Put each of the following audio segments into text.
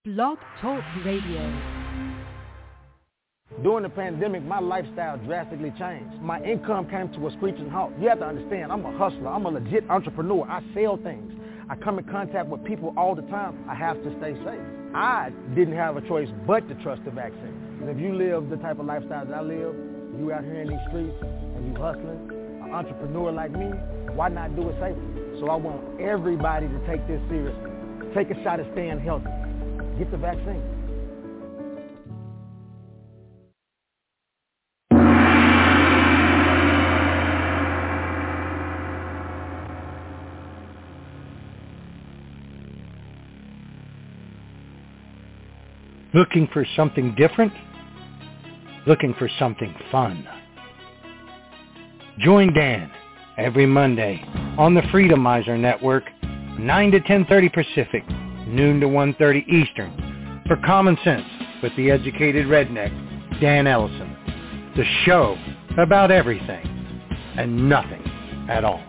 Blog Talk Radio. During the pandemic, my lifestyle drastically changed. My income came to a screeching halt. You have to understand, I'm a hustler. I'm a legit entrepreneur. I sell things. I come in contact with people all the time. I have to stay safe. I didn't have a choice but to trust the vaccine. And if you live the type of lifestyle that I live, you out here in these streets and you hustling, an entrepreneur like me, why not do it safely? So I want everybody to take this seriously. Take a shot at staying healthy. Get the vaccine. Looking for something different? Looking for something fun? Join Dan every Monday on the Freedomizer Network, 9 to 10:30 Pacific, noon to 1:30 Eastern, for Common Sense with the Educated Redneck, Dan Ellison. The show about everything and nothing at all.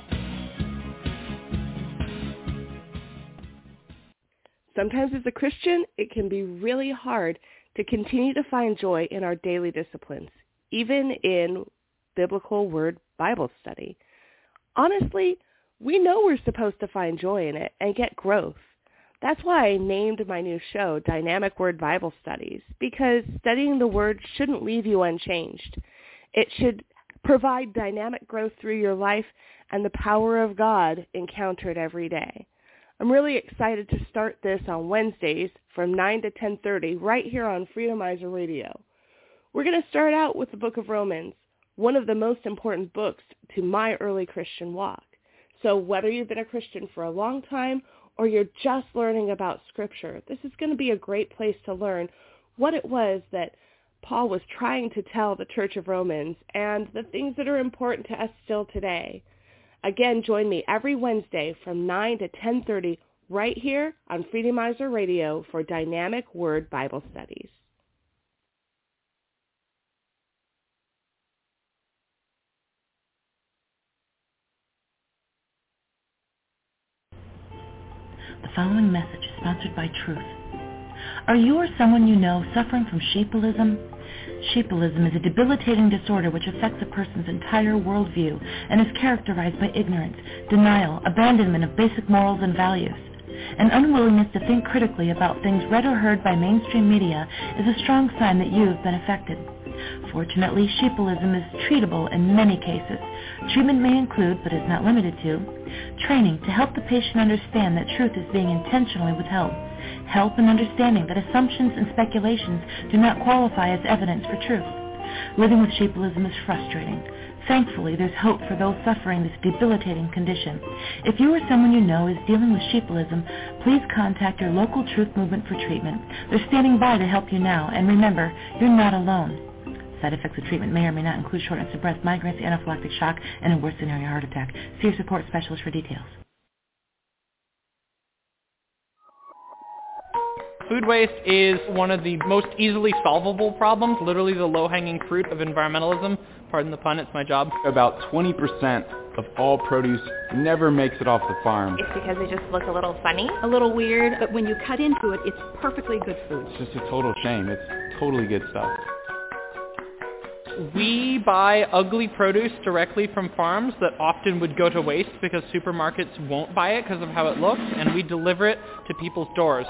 Sometimes as a Christian, it can be really hard to continue to find joy in our daily disciplines, even in biblical word Bible study. Honestly, we know we're supposed to find joy in it and get growth. That's why I named my new show Dynamic Word Bible Studies, because studying the Word shouldn't leave you unchanged. It should provide dynamic growth through your life and the power of God encountered every day. I'm really excited to start this on Wednesdays from 9 to 10:30 right here on Freedomizer Radio. We're going to start out with the book of Romans, one of the most important books to my early Christian walk. So whether you've been a Christian for a long time or you're just learning about Scripture, this is going to be a great place to learn what it was that Paul was trying to tell the Church of Romans and the things that are important to us still today. Again, join me every Wednesday from 9 to 10:30 right here on Freedomizer Radio for Dynamic Word Bible Studies. The following message is sponsored by Truth. Are you or someone you know suffering from sheepilism? Sheepilism is a debilitating disorder which affects a person's entire worldview and is characterized by ignorance, denial, abandonment of basic morals and values. An unwillingness to think critically about things read or heard by mainstream media is a strong sign that you have been affected. Fortunately, sheepilism is treatable in many cases. Treatment may include, but is not limited to, training to help the patient understand that truth is being intentionally withheld, help in understanding that assumptions and speculations do not qualify as evidence for truth. Living with sheepilism is frustrating. Thankfully, there's hope for those suffering this debilitating condition. If you or someone you know is dealing with sheepilism, please contact your local Truth Movement for treatment. They're standing by to help you now, and remember, you're not alone. Side effects of treatment may or may not include shortness of breath, migraines, anaphylactic shock, and in worst scenario, heart attack. See your support specialist for details. Food waste is one of the most easily solvable problems, literally the low-hanging fruit of environmentalism. Pardon the pun, it's my job. About 20% of all produce never makes it off the farm. It's because they just look a little funny, a little weird, but when you cut into it, it's perfectly good food. It's just a total shame. It's totally good stuff. We buy ugly produce directly from farms that often would go to waste because supermarkets won't buy it because of how it looks, and we deliver it to people's doors.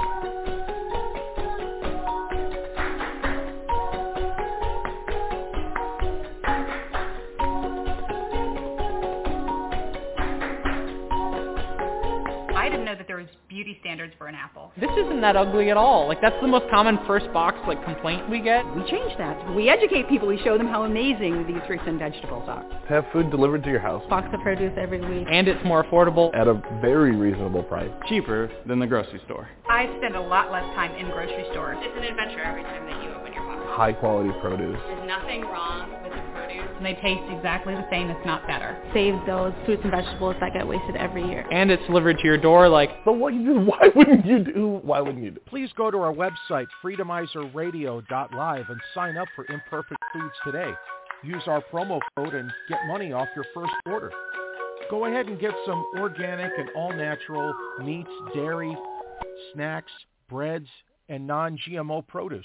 Beauty standards for an apple. This isn't that ugly at all. Like, that's the most common first box complaint we get. We change that. We educate people. We show them how amazing these fruits and vegetables are. Have food delivered to your house. Box of produce every week. And it's more affordable. At a very reasonable price. Cheaper than the grocery store. I spend a lot less time in grocery stores. It's an adventure every time that you open your box. High quality produce. There's nothing wrong with the produce. And they taste exactly the same, if not better. Save those fruits and vegetables that get wasted every year. And it's delivered to your door So why wouldn't you do? Please go to our website, freedomizerradio.live, and sign up for Imperfect Foods today. Use our promo code and get money off your first order. Go ahead and get some organic and all-natural meats, dairy, snacks, breads, and non-GMO produce.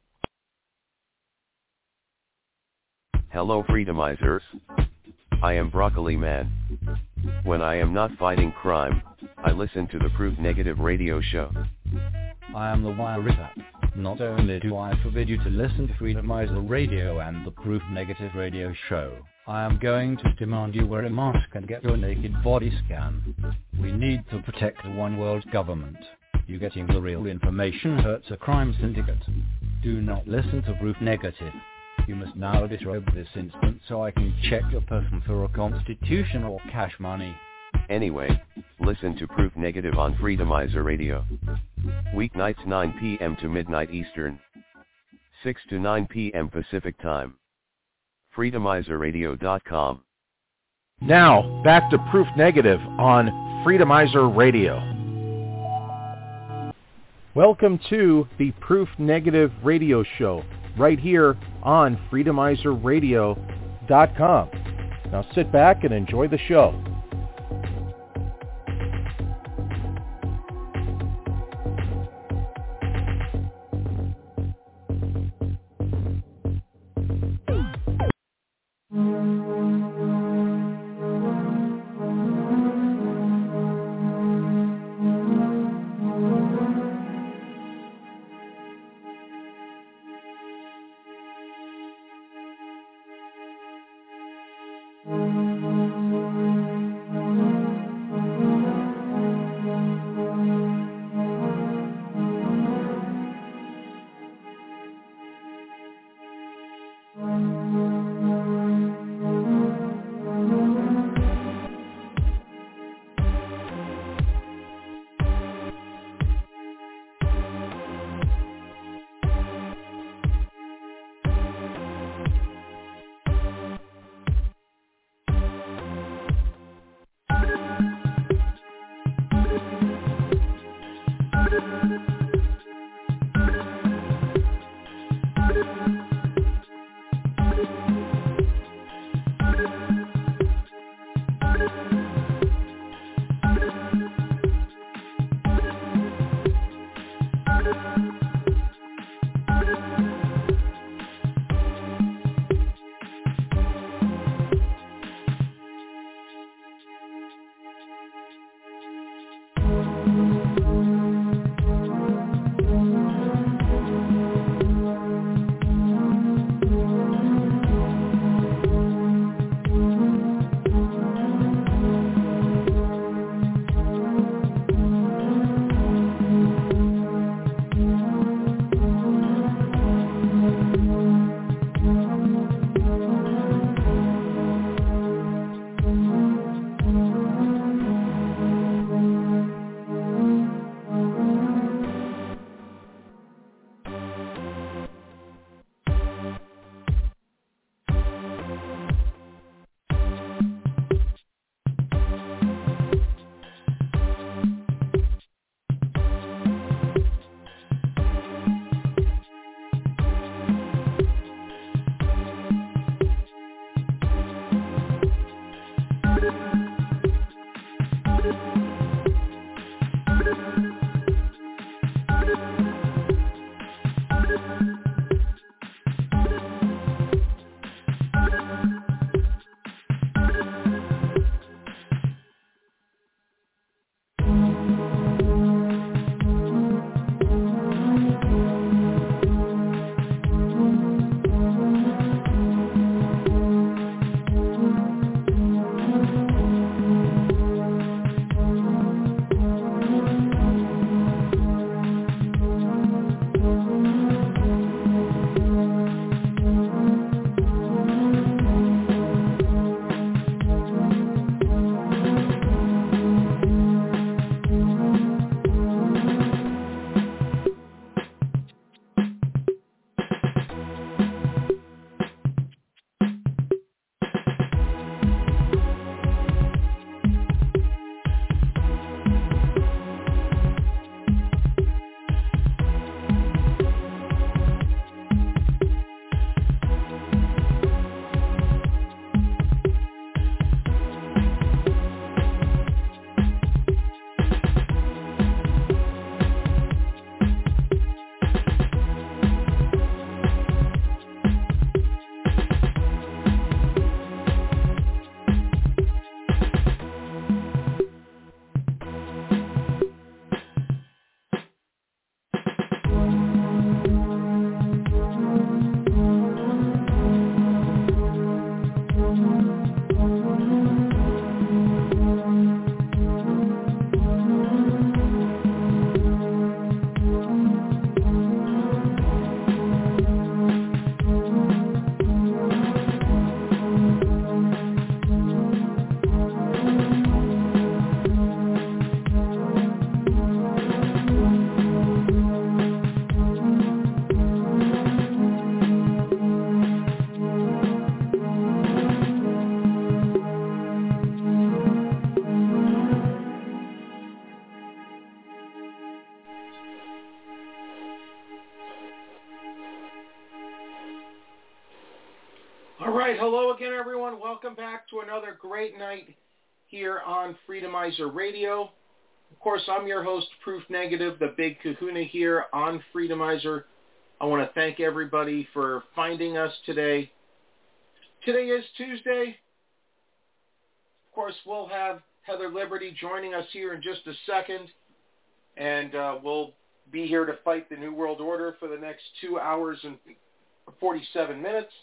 Hello Freedomizers. I am Broccoli Man. When I am not fighting crime, I listen to the Proof Negative radio show. I am the Wirita. Not only do I forbid you to listen to Freedomizer Radio and the Proof Negative radio show, I am going to demand you wear a mask and get your naked body scanned. We need to protect the one world government. You getting the real information hurts a crime syndicate. Do not listen to Proof Negative. You must now disrobe this instant so I can check your person for a constitution or cash money. Anyway, listen to Proof Negative on Freedomizer Radio. Weeknights 9 p.m. to midnight Eastern. 6 to 9 p.m. Pacific Time. Freedomizerradio.com. Now, back to Proof Negative on Freedomizer Radio. Welcome to the Proof Negative radio show, right here on FreedomizerRadio.com. Now sit back and enjoy the show. All right, hello again, everyone. Welcome back to another great night here on Freedomizer Radio. Of course, I'm your host, Proof Negative, the Big Kahuna here on Freedomizer. I want to thank everybody for finding us today. Today is Tuesday. Of course, we'll have Heather Liberty joining us here in just a second, and we'll be here to fight the New World Order for the next 2 hours and 47 minutes.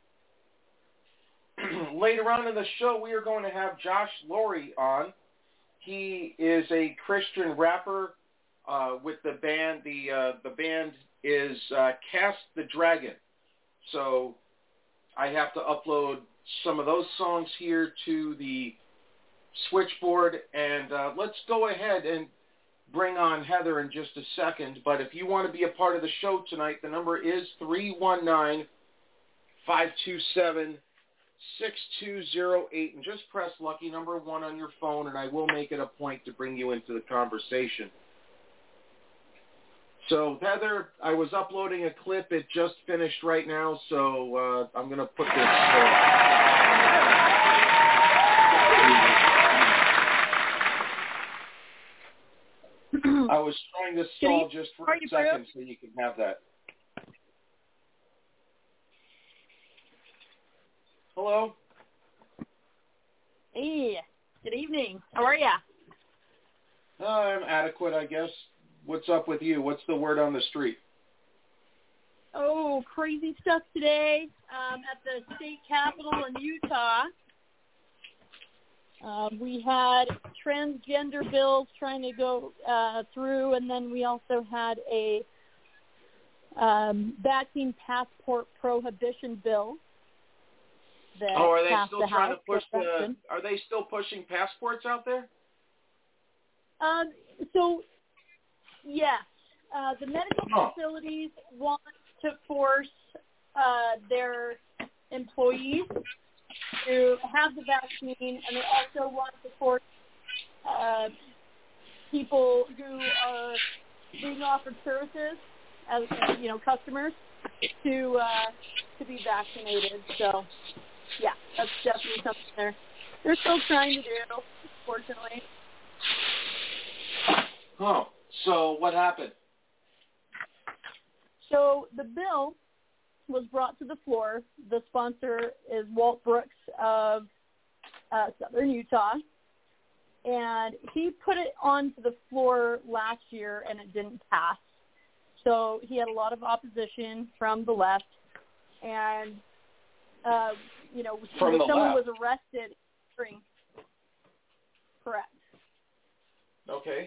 Later on in the show, we are going to have Josh Laurie on. He is a Christian rapper with the band. The band is Cast the Dragon. So I have to upload some of those songs here to the switchboard, and let's go ahead and bring on Heather in just a second. But if you want to be a part of the show tonight, the number is 319-527-6208, and just press lucky number 1 on your phone, and I will make it a point to bring you into the conversation. So, Heather, I was uploading a clip. It just finished right now, so I'm going to put this... I was trying to stall just for a second so you can have that. Hello? Hey, good evening. How are ya? I'm adequate, I guess. What's up with you? What's the word on the street? Oh, crazy stuff today at the state capitol in Utah. We had transgender bills trying to go through, and then we also had a vaccine passport prohibition bill. Are they still trying to push are they still pushing passports out there? So, yes. The medical facilities want to force their employees to have the vaccine, and they also want to force people who are being offered services as customers to be vaccinated. So, yeah, that's definitely something they're still trying to do, unfortunately. Oh, so what happened? So the bill was brought to the floor. The sponsor is Walt Brooks of Southern Utah, and he put it onto the floor last year, and it didn't pass. So he had a lot of opposition from the left, and someone was arrested. Correct. Okay.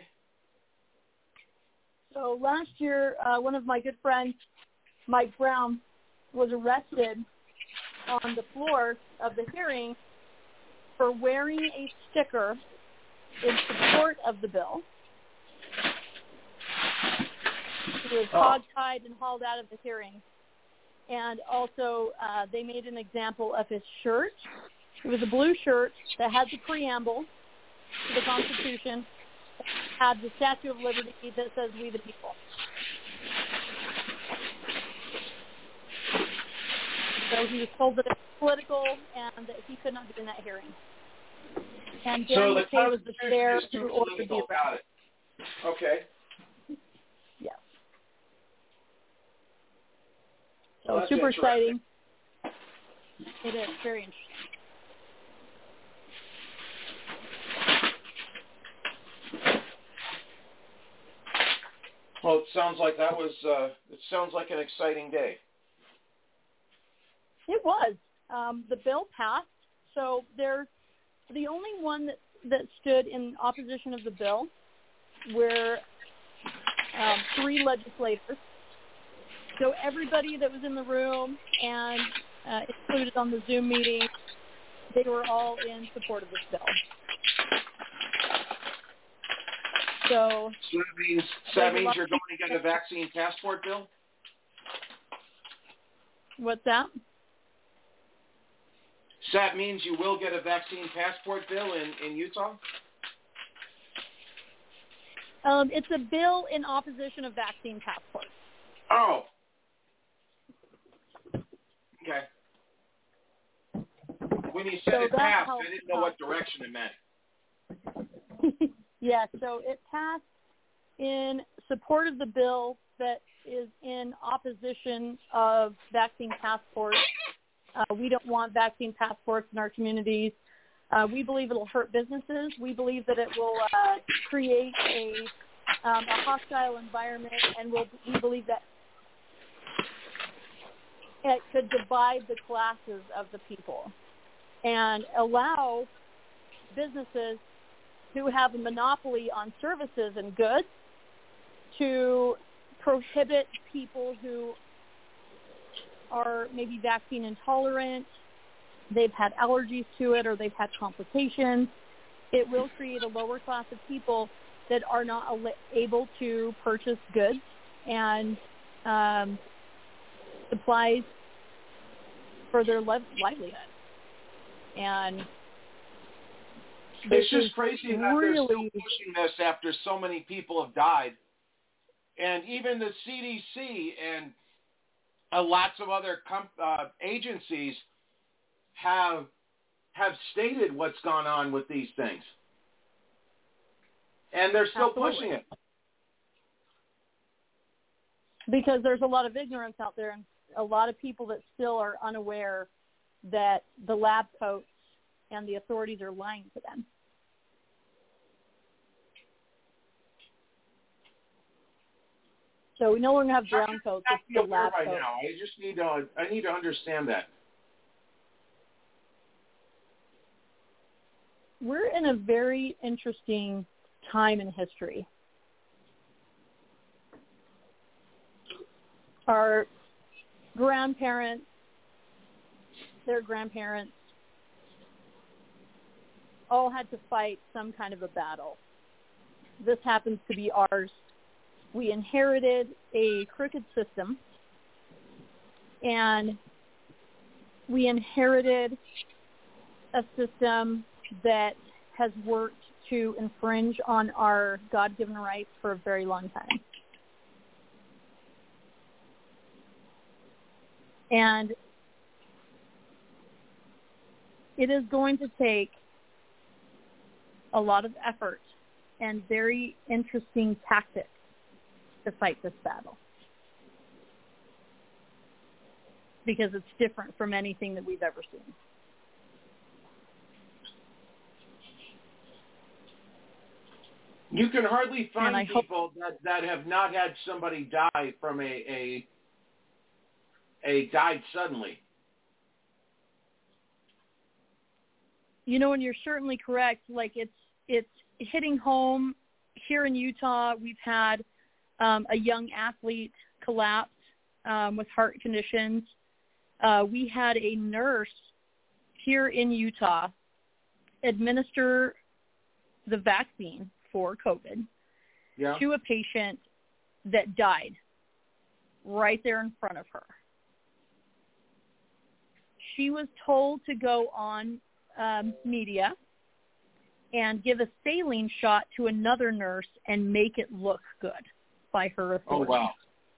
So last year, one of my good friends, Mike Brown, was arrested on the floor of the hearing for wearing a sticker in support of the bill. He was hog-tied and hauled out of the hearing. And also, they made an example of his shirt. It was a blue shirt that had the preamble to the Constitution, had the Statue of Liberty that says, "We the people." So he was told that it was political and that he could not be in that hearing. And Dan McKay was the chair who ordered the arrest. Okay. Yeah. So super exciting. It is very interesting. Well, it sounds like that was. It sounds like an exciting day. It was. The bill passed, so they're the only one that stood in opposition of the bill were 3 legislators. So everybody that was in the room and included on the Zoom meeting, they were all in support of this bill. So that means you're going to get a vaccine passport bill? What's that? So that means you will get a vaccine passport bill in Utah? It's a bill in opposition of vaccine passports. Oh. Okay. you said it passed, I didn't know what direction it meant. Yeah, so it passed in support of the bill that is in opposition of vaccine passports. We don't want vaccine passports in our communities. We believe it will hurt businesses. We believe that it will create a hostile environment, and we believe that it could divide the classes of the people and allow businesses who have a monopoly on services and goods to prohibit people who are maybe vaccine intolerant, they've had allergies to it, or they've had complications. It will create a lower class of people that are not able to purchase goods and supplies for their livelihood. And it's just crazy that they're still pushing this after so many people have died. And even the CDC and lots of other agencies have stated what's gone on with these things. And they're still pushing it. Because there's a lot of ignorance out there, and a lot of people that still are unaware that the lab coats and the authorities are lying to them. So we no longer have brown coats, it's the lab coats. Now. I need to understand that. We're in a very interesting time in history. Our grandparents, their grandparents, all had to fight some kind of a battle. This happens to be ours. We inherited a crooked system, and we inherited a system that has worked to infringe on our God-given rights for a very long time. And it is going to take a lot of effort and very interesting tactics to fight this battle, because it's different from anything that we've ever seen. You can hardly find people that have not had somebody die from a died suddenly. You know, and you're certainly correct. Like, it's hitting home here in Utah. We've had a young athlete collapse with heart conditions. We had a nurse here in Utah administer the vaccine for COVID to a patient that died right there in front of her. She was told to go on media and give a saline shot to another nurse and make it look good by her authorities. Oh, wow.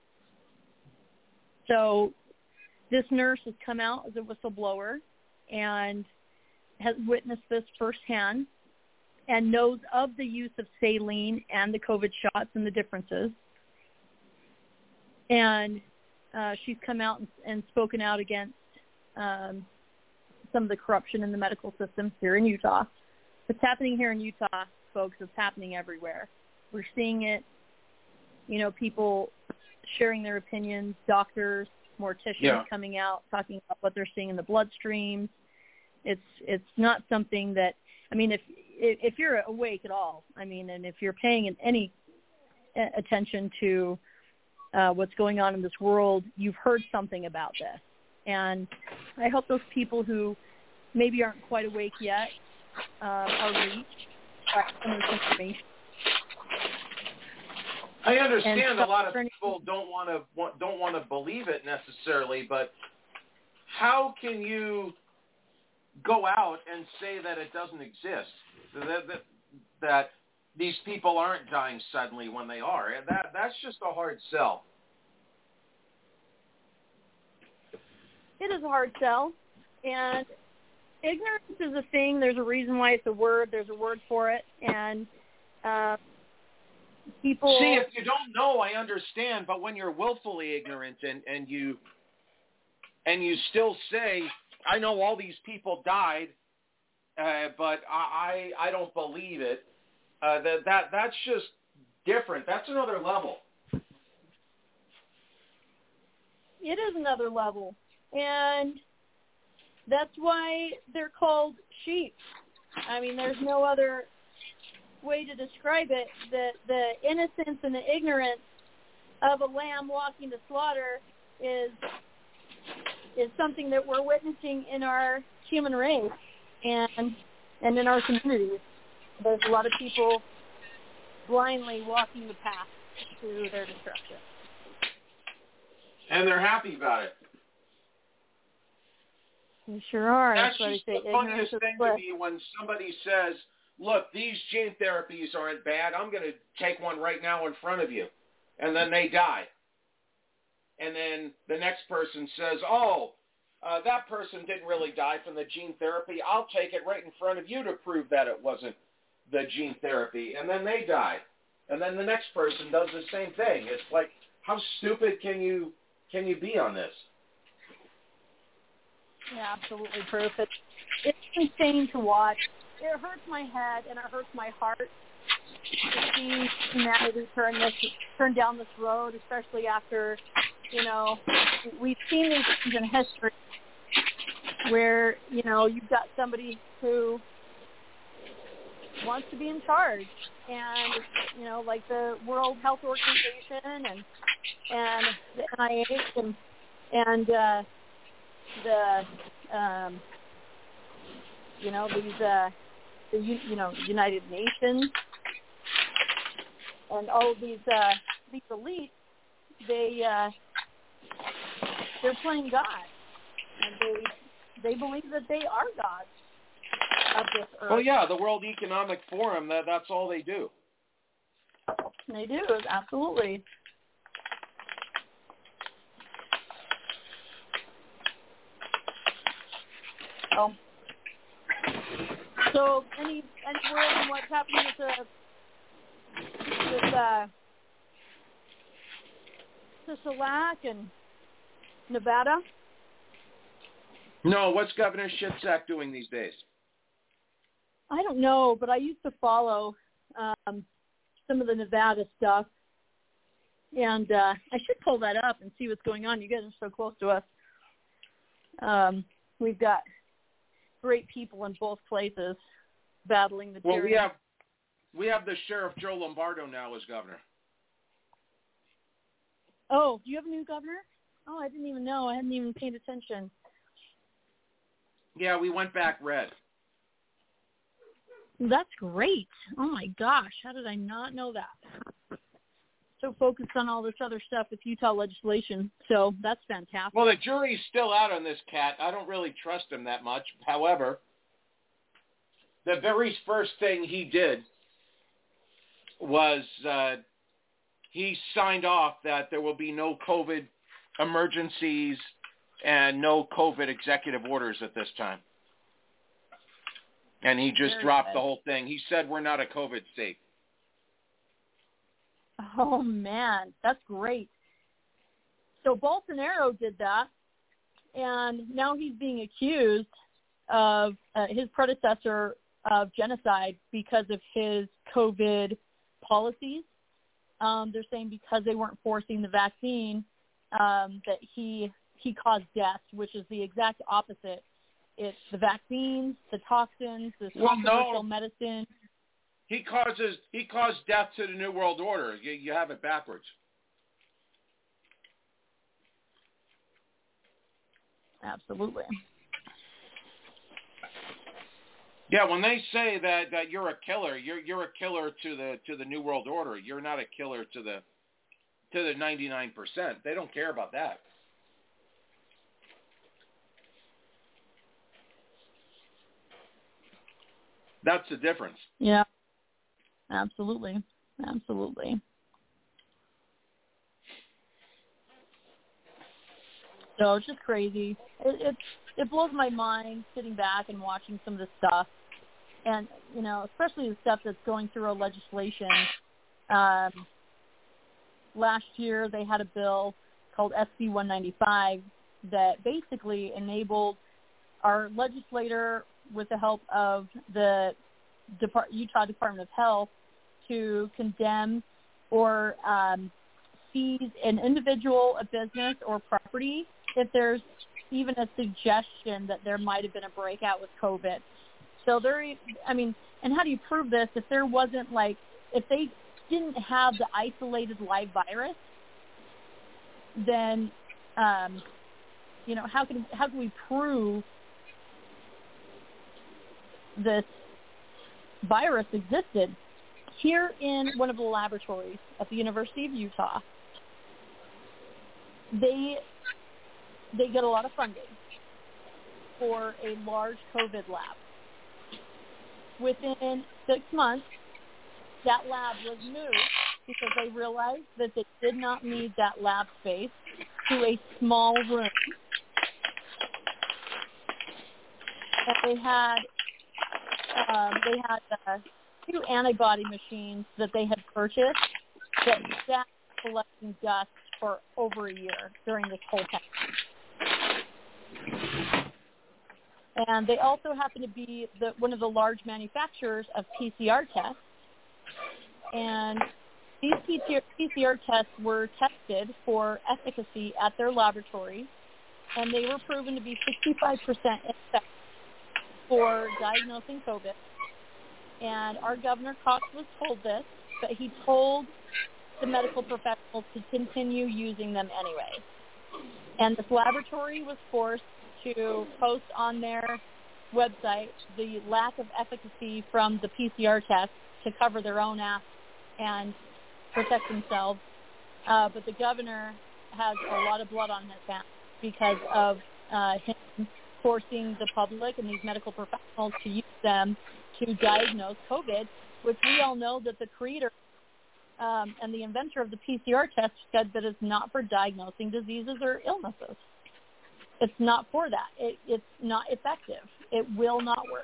So this nurse has come out as a whistleblower and has witnessed this firsthand and knows of the use of saline and the COVID shots and the differences. And she's come out and spoken out against some of the corruption in the medical system here in Utah. It's happening here in Utah, folks. It's happening everywhere. We're seeing it, you know, people sharing their opinions, doctors, morticians coming out, talking about what they're seeing in the bloodstreams. It's not something that, I mean, if you're awake at all, I mean, and if you're paying any attention to what's going on in this world, you've heard something about this. And I hope those people who maybe aren't quite awake yet are reached by some of this information. I understand a lot of people don't want to believe it necessarily, but how can you go out and say that it doesn't exist? That these people aren't dying suddenly when they are? That's just a hard sell. It is a hard sell, and ignorance is a thing. There's a reason why it's a word. There's a word for it, and people. See, if you don't know, I understand. But when you're willfully ignorant and you still say, "I know all these people died, but I don't believe it," that's just different. That's another level. It is another level, and that's why they're called sheep. I mean, there's no other way to describe it. The innocence and the ignorance of a lamb walking to slaughter is something that we're witnessing in our human race and in our communities. There's a lot of people blindly walking the path to their destruction. And they're happy about it. They sure are. That's why just they say the funniest thing to me when somebody says, "Look, these gene therapies aren't bad. I'm going to take one right now in front of you." And then they die. And then the next person says, "Oh, that person didn't really die from the gene therapy. I'll take it right in front of you to prove that it wasn't the gene therapy." And then they die. And then the next person does the same thing. It's like, how stupid can you be on this? Yeah, absolutely proof. It's insane to watch. It hurts my head and it hurts my heart to see humanity turn down this road, especially after, we've seen these things in history where, you've got somebody who wants to be in charge, and, like the World Health Organization and the NIH and the United Nations and all of these elites, they're playing God, and they believe that they are gods of this earth. Well, yeah, the World Economic Forum, that's all they do. They do, absolutely. So any word on what's happening with Sisolak and Nevada? No, what's Governor Shitzak doing these days? I don't know, but I used to follow some of the Nevada stuff, and I should pull that up and see what's going on. You guys are so close to us. We've got great people in both places battling the tyranny. Well, we have the Sheriff Joe Lombardo now as governor. Oh, do you have a new governor? Oh, I didn't even know. I hadn't even paid attention. Yeah, we went back red. That's great. Oh, my gosh. How did I not know that? So focused on all this other stuff with Utah legislation. So that's fantastic. Well, the jury's still out on this cat. I don't really trust him that much. However, the very first thing he did was he signed off that there will be no COVID emergencies and no COVID executive orders at this time. And he just dropped the whole thing. He said we're not a COVID state. Oh, man, that's great. So Bolsonaro did that, and now he's being accused of his predecessor of genocide because of his COVID policies. They're saying because they weren't forcing the vaccine that he caused deaths, which is the exact opposite. It's the vaccines, the toxins, the controversial medicine. He caused death to the New World Order. You have it backwards. Absolutely. Yeah, when they say that you're a killer, you're a killer to the New World Order. You're not a killer to the 99%. They don't care about that. That's the difference. Yeah. Absolutely. Absolutely. So it's just crazy. It blows my mind sitting back and watching some of this stuff. And, you know, especially the stuff that's going through our legislation. Last year they had a bill called SB 195 that basically enabled our legislator, with the help of the Utah Department of Health, to condemn or seize an individual, a business, or property if there's even a suggestion that there might have been a breakout with COVID. So and how do you prove this if there wasn't, like, if they didn't have the isolated live virus, then, you know, how can we prove this virus existed? Here in one of the laboratories at the University of Utah, they get a lot of funding for a large COVID lab. Within 6 months, that lab was moved because they realized that they did not need that lab space to a small room. And they had 2 antibody machines that they had purchased that sat collecting dust for over a year during this whole time. And they also happen to be one of the large manufacturers of PCR tests. And these PCR tests were tested for efficacy at their laboratory, and they were proven to be 65% effective for diagnosing COVID. And our Governor Cox was told this, but he told the medical professionals to continue using them anyway. And this laboratory was forced to post on their website the lack of efficacy from the PCR test to cover their own ass and protect themselves. But the governor has a lot of blood on his hands because of him forcing the public and these medical professionals to use them to diagnose COVID, which we all know that the creator and the inventor of the PCR test said that it's not for diagnosing diseases or illnesses. It's not for that. It's not effective. It will not work.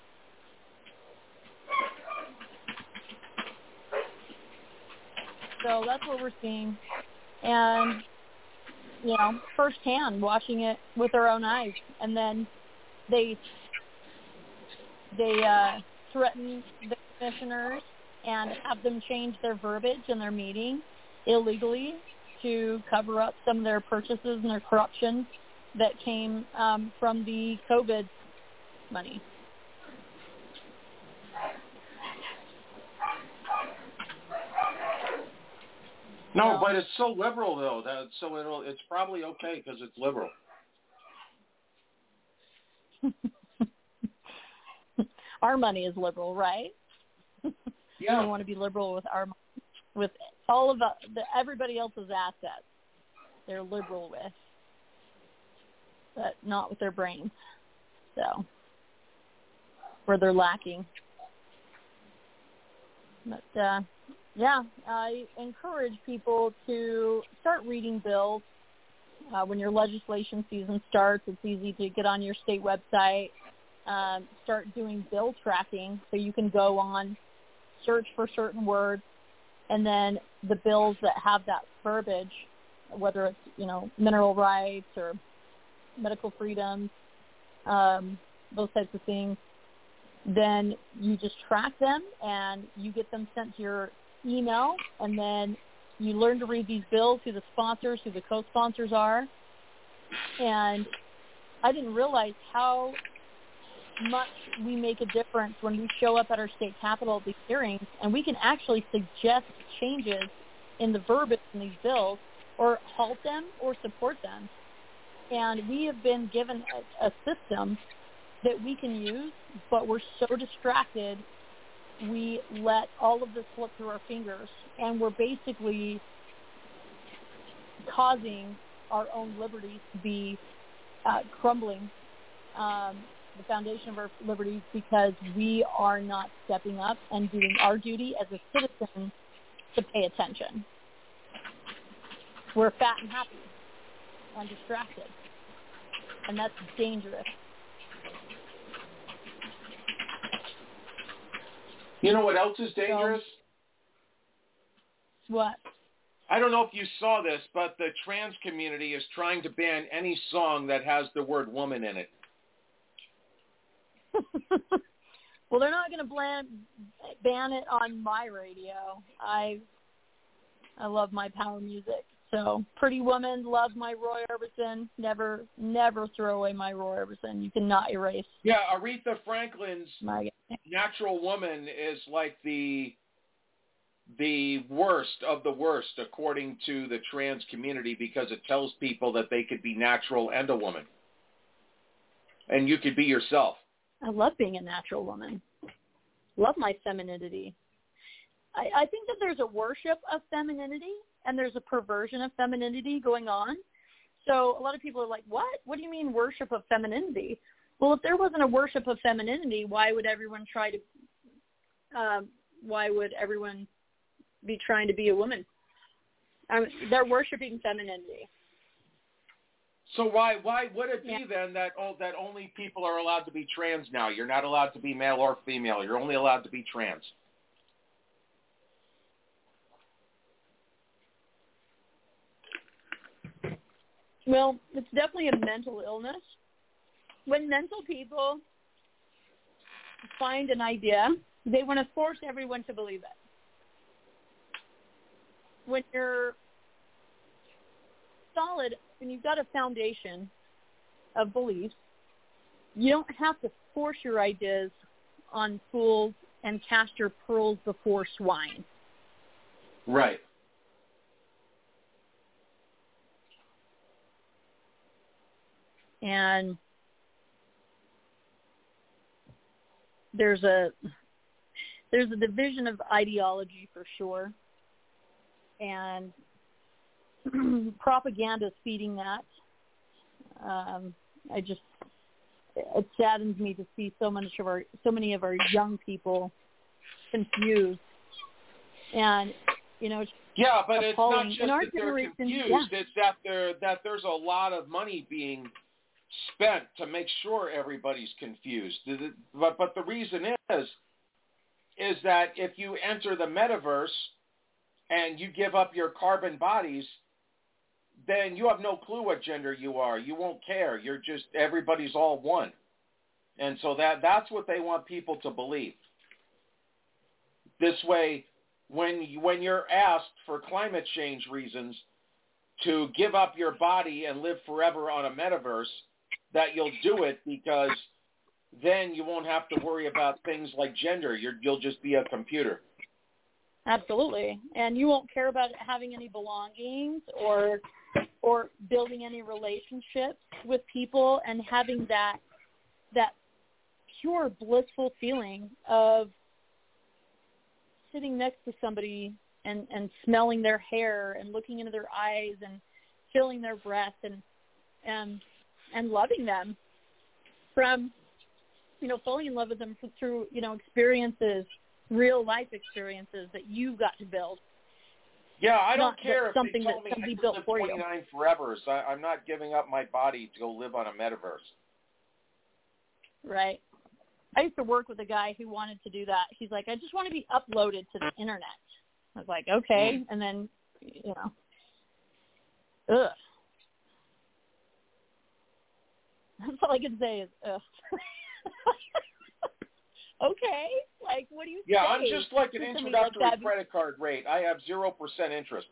So that's what we're seeing. And, you know, firsthand, watching it with our own eyes. And then they threaten the commissioners and have them change their verbiage in their meeting illegally to cover up some of their purchases and their corruption that came from the COVID money. No, but it's so liberal, though. It's probably okay because it's liberal. Our money is liberal, right? Yeah. We want to be liberal with our money, with all of everybody else's assets. They're liberal with, but not with their brains. So, where they're lacking. But yeah, I encourage people to start reading bills. When your legislation season starts, it's easy to get on your state website, start doing bill tracking, so you can go on, search for certain words, and then the bills that have that verbiage, whether it's, you know, mineral rights or medical freedoms, those types of things, then you just track them and you get them sent to your email, and then you learn to read these bills, who the sponsors, who the co-sponsors are. And I didn't realize how much we make a difference when we show up at our state capitol at these hearings, and we can actually suggest changes in the verbiage in these bills, or halt them or support them. And we have been given a system that we can use, but we're so distracted, we let all of this slip through our fingers, and we're basically causing our own liberties to be crumbling, the foundation of our liberties, because we are not stepping up and doing our duty as a citizen to pay attention. We're fat and happy. and distracted. And that's dangerous. You know what else is dangerous? What? I don't know if you saw this, but the trans community is trying to ban any song that has the word woman in it. Well, they're not going to ban it on my radio. I love my power music. So, Pretty Woman, love my Roy Orbison. Never throw away my Roy Orbison. You cannot erase. Yeah, Aretha Franklin's Natural Woman is like the worst of the worst, according to the trans community, because it tells people that they could be natural and a woman. And you could be yourself. I love being a natural woman. Love my femininity. I think that there's a worship of femininity and there's a perversion of femininity going on. So a lot of people are like, what? What do you mean worship of femininity? Well, if there wasn't a worship of femininity, why would everyone be trying to be a woman? They're worshiping femininity. So why would it be then that only people are allowed to be trans now? You're not allowed to be male or female. You're only allowed to be trans. Well, it's definitely a mental illness. When mental people find an idea, they want to force everyone to believe it. When you're solid and you've got a foundation of beliefs, you don't have to force your ideas on fools and cast your pearls before swine. Right. And there's a division of ideology for sure, and propaganda is feeding that. It saddens me to see so many of our young people confused, and it's yeah, but it's appalling. not just in our that they're generation, confused; it's that there's a lot of money being spent to make sure everybody's confused. But the reason is that if you enter the metaverse and you give up your carbon bodies, then you have no clue what gender you are. You won't care. You're just, everybody's all one. And so that's what they want people to believe. This way, when you're asked for climate change reasons to give up your body and live forever on a metaverse, that you'll do it because then you won't have to worry about things like gender. You'll just be a computer. Absolutely. And you won't care about having any belongings or building any relationships with people and having that pure blissful feeling of sitting next to somebody and smelling their hair and looking into their eyes and feeling their breath and loving them from, falling in love with them through, experiences, real life experiences that you've got to build. Yeah, I don't care if something they told that me somebody I could built live for 29 forever, so I'm not giving up my body to go live on a metaverse. Right. I used to work with a guy who wanted to do that. He's like, I just want to be uploaded to the internet. I was like, okay. And then, ugh. That's all I can say is, ugh. Okay. Like, what do you say? Yeah, I'm just like an introductory credit card rate. I have 0% interest.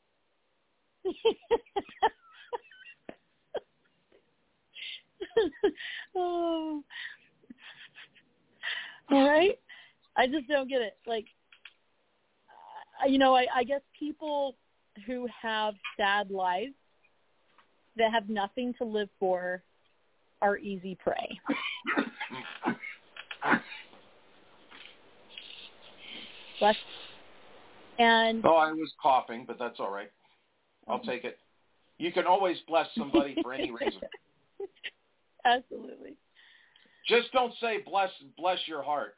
Oh. All right. I just don't get it. Like, I guess people who have sad lives that have nothing to live for are easy prey. And I was coughing, but that's all right. I'll take it. You can always bless somebody for any reason. Absolutely. Just don't say bless your heart.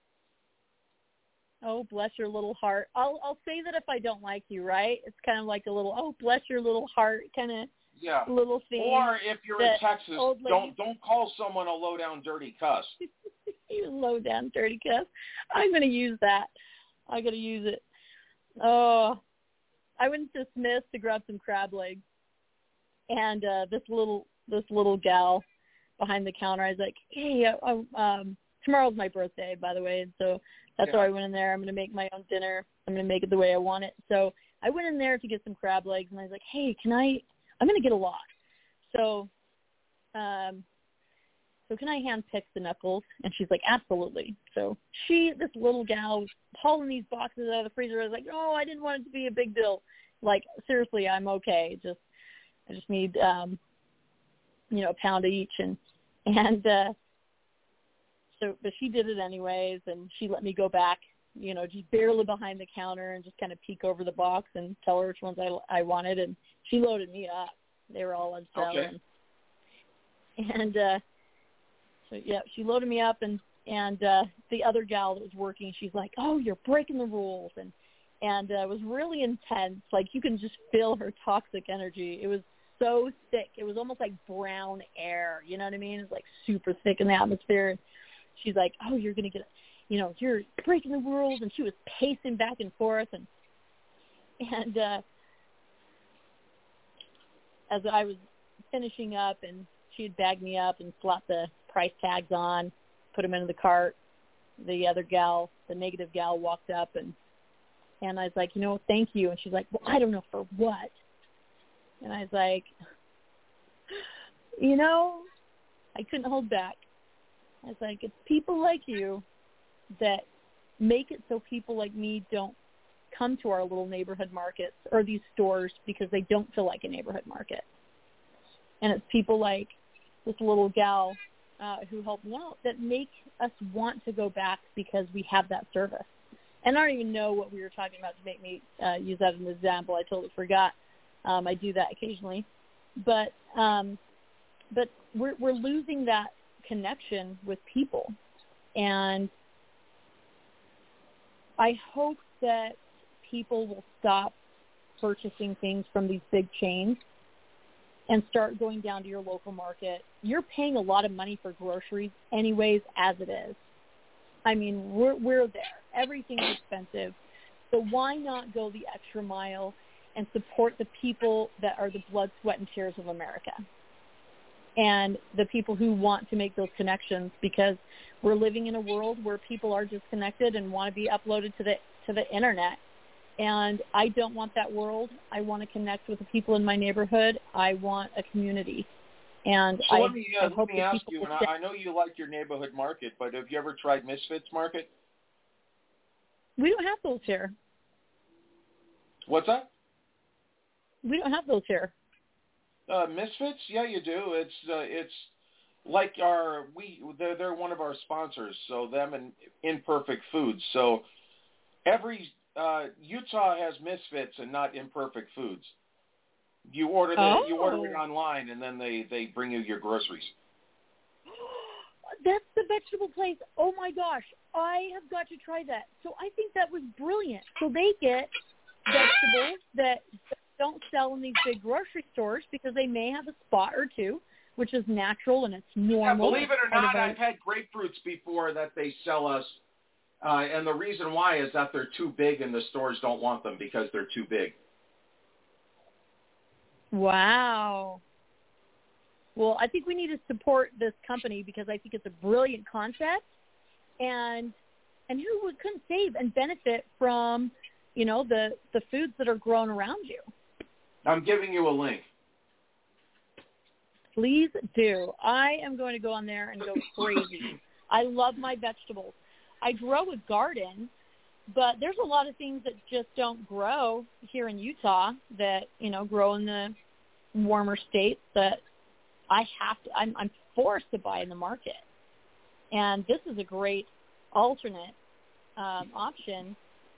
Oh, bless your little heart. I'll say that if I don't like you, right? It's kind of like a little, oh, bless your little heart kind of. Yeah. little theme. Or if you're in Texas, old ladies- don't call someone a low down dirty cuss. You low down dirty cuss. I'm going to use that. I got to use it. Oh, I went to Smith's to grab some crab legs, and this little gal behind the counter, I was like, hey, tomorrow's my birthday, by the way, and so that's why I went in there. I'm going to make my own dinner. I'm going to make it the way I want it. So I went in there to get some crab legs, and I was like, hey, I'm going to get a lot. So can I hand pick the knuckles? And she's like, absolutely. So this little gal was hauling these boxes out of the freezer. I was like, oh, I didn't want it to be a big deal. Like, seriously, I'm okay. I just need, a pound of each. But she did it anyways, and she let me go back, just barely behind the counter and just kind of peek over the box and tell her which ones I wanted. And she loaded me up. They were all on sale. Okay. So she loaded me up, and the other gal that was working, she's like, "Oh, you're breaking the rules," and it was really intense. Like, you can just feel her toxic energy. It was so thick. It was almost like brown air. You know what I mean? It's like super thick in the atmosphere. She's like, "Oh, you're gonna get, you're breaking the rules," and she was pacing back and forth, and as I was finishing up, and she had bagged me up and slapped the price tags on, put them into the cart. The other gal, the negative gal, walked up, and I was like, thank you. And she's like, well, I don't know for what. And I was like, I couldn't hold back. I was like, it's people like you that make it so people like me don't come to our little neighborhood markets or these stores because they don't feel like a neighborhood market. And it's people like this little gal who helped me out that make us want to go back because we have that service. And I don't even know what we were talking about to make me use that as an example. I totally forgot. I do that occasionally. But we're losing that connection with people. And I hope that people will stop purchasing things from these big chains and start going down to your local market. You're paying a lot of money for groceries anyways, as it is. I mean, we're there. Everything's expensive. So why not go the extra mile and support the people that are the blood, sweat, and tears of America? And the people who want to make those connections, because we're living in a world where people are disconnected and want to be uploaded to the internet. And I don't want that world. I want to connect with the people in my neighborhood. I want a community. And so I let me ask you, and will I know you like your neighborhood market, but have you ever tried Misfits Market? We don't have those here. What's that? We don't have those here. Misfits? Yeah, you do. It's like they're one of our sponsors. So them and Imperfect Foods. So every Utah has Misfits and not Imperfect Foods. You order it online, and then they bring you your groceries. That's the vegetable place. Oh my gosh, I have got to try that. So I think that was brilliant. So they get vegetables that don't sell in these big grocery stores because they may have a spot or two, which is natural and it's normal. Yeah, believe it or not, I've had grapefruits before that they sell us, and the reason why is that they're too big and the stores don't want them because they're too big. Wow. Well, I think we need to support this company because I think it's a brilliant concept, and who couldn't save and benefit from, the foods that are grown around you. I'm giving you a link. Please do. I am going to go on there and go crazy. I love my vegetables. I grow a garden, but there's a lot of things that just don't grow here in Utah that, grow in the warmer states that I'm forced to buy in the market. And this is a great alternate option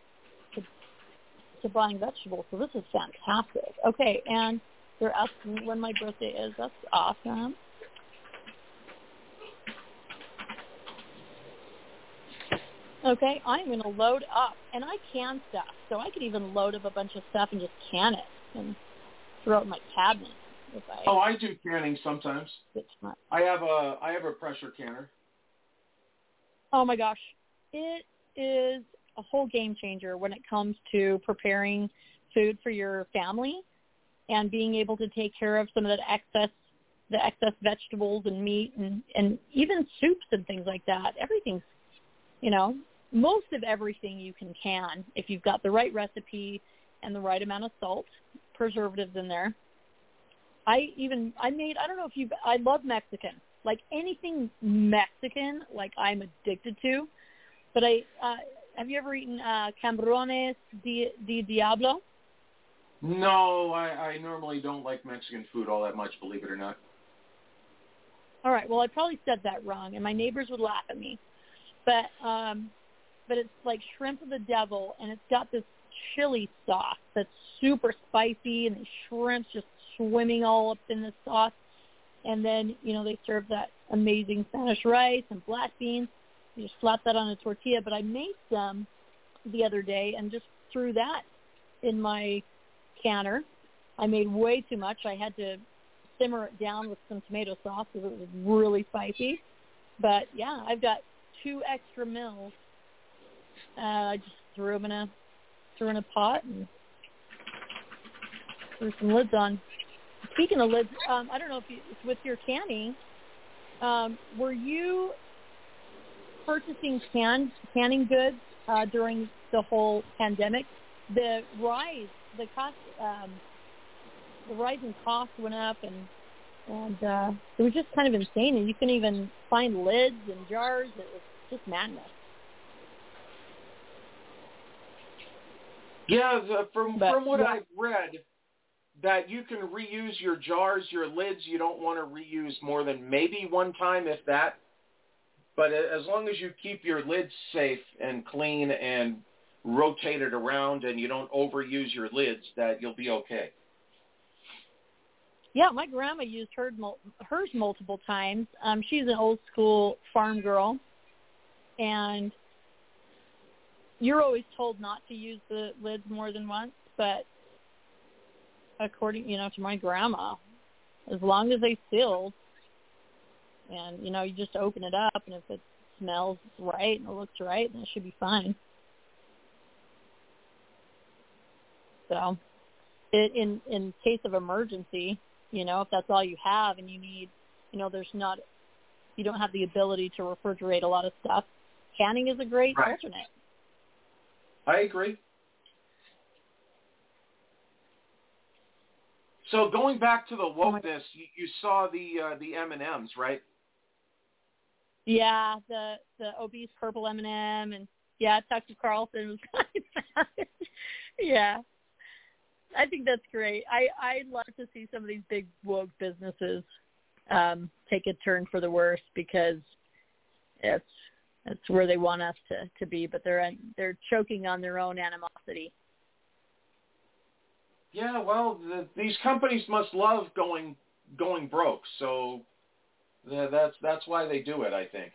to buying vegetables. So this is fantastic. Okay, and they're asking when my birthday is. That's awesome. Okay, I'm going to load up. And I can stuff. So I could even load up a bunch of stuff and just can it and throw it in my cabinet. I do canning sometimes. I have a pressure canner. Oh my gosh, it is a whole game changer when it comes to preparing food for your family and being able to take care of some of the excess vegetables and meat and even soups and things like that. Everything's, most of everything you can if you've got the right recipe and the right amount of salt, preservatives in there. I love Mexican. Like anything Mexican, like I'm addicted to. But have you ever eaten camarones de diablo? No, I normally don't like Mexican food all that much, believe it or not. All right, well, I probably said that wrong, and my neighbors would laugh at me. But it's like shrimp of the devil, and it's got this chili sauce that's super spicy, and the shrimp's just swimming all up in the sauce. And then, they serve that amazing Spanish rice and black beans. You just slap that on a tortilla. But I made some the other day and just threw that in my canner. I made way too much. I had to simmer it down with some tomato sauce because it was really spicy. But, yeah, I've got 2 extra mils. I just threw them in a pot and threw some lids on. Speaking of lids, I don't know if it's with your canning, were you purchasing canning goods during the whole pandemic? The rise in cost went up, and it was just kind of insane. And you couldn't even find lids and jars. It was just madness. Yeah, from what I've read, that you can reuse your jars, your lids. You don't want to reuse more than maybe one time, if that. But as long as you keep your lids safe and clean and rotate it around and you don't overuse your lids, that you'll be okay. Yeah, my grandma used hers multiple times. She's an old school farm girl, and you're always told not to use the lids more than once, but according, to my grandma, as long as they sealed, and, you just open it up, and if it smells right and it looks right, then it should be fine. So, in case of emergency, if that's all you have and you need, you don't have the ability to refrigerate a lot of stuff, canning is a great alternate. I agree. So going back to the wokeness, you saw the M&Ms, right? Yeah, the obese purple M&M, and Tucker Carlson was kind of yeah. I think that's great. I'd love to see some of these big woke businesses take a turn for the worse, because it's where they want us to be, but they're choking on their own animosity. Yeah, well, these companies must love going broke, so that's why they do it, I think.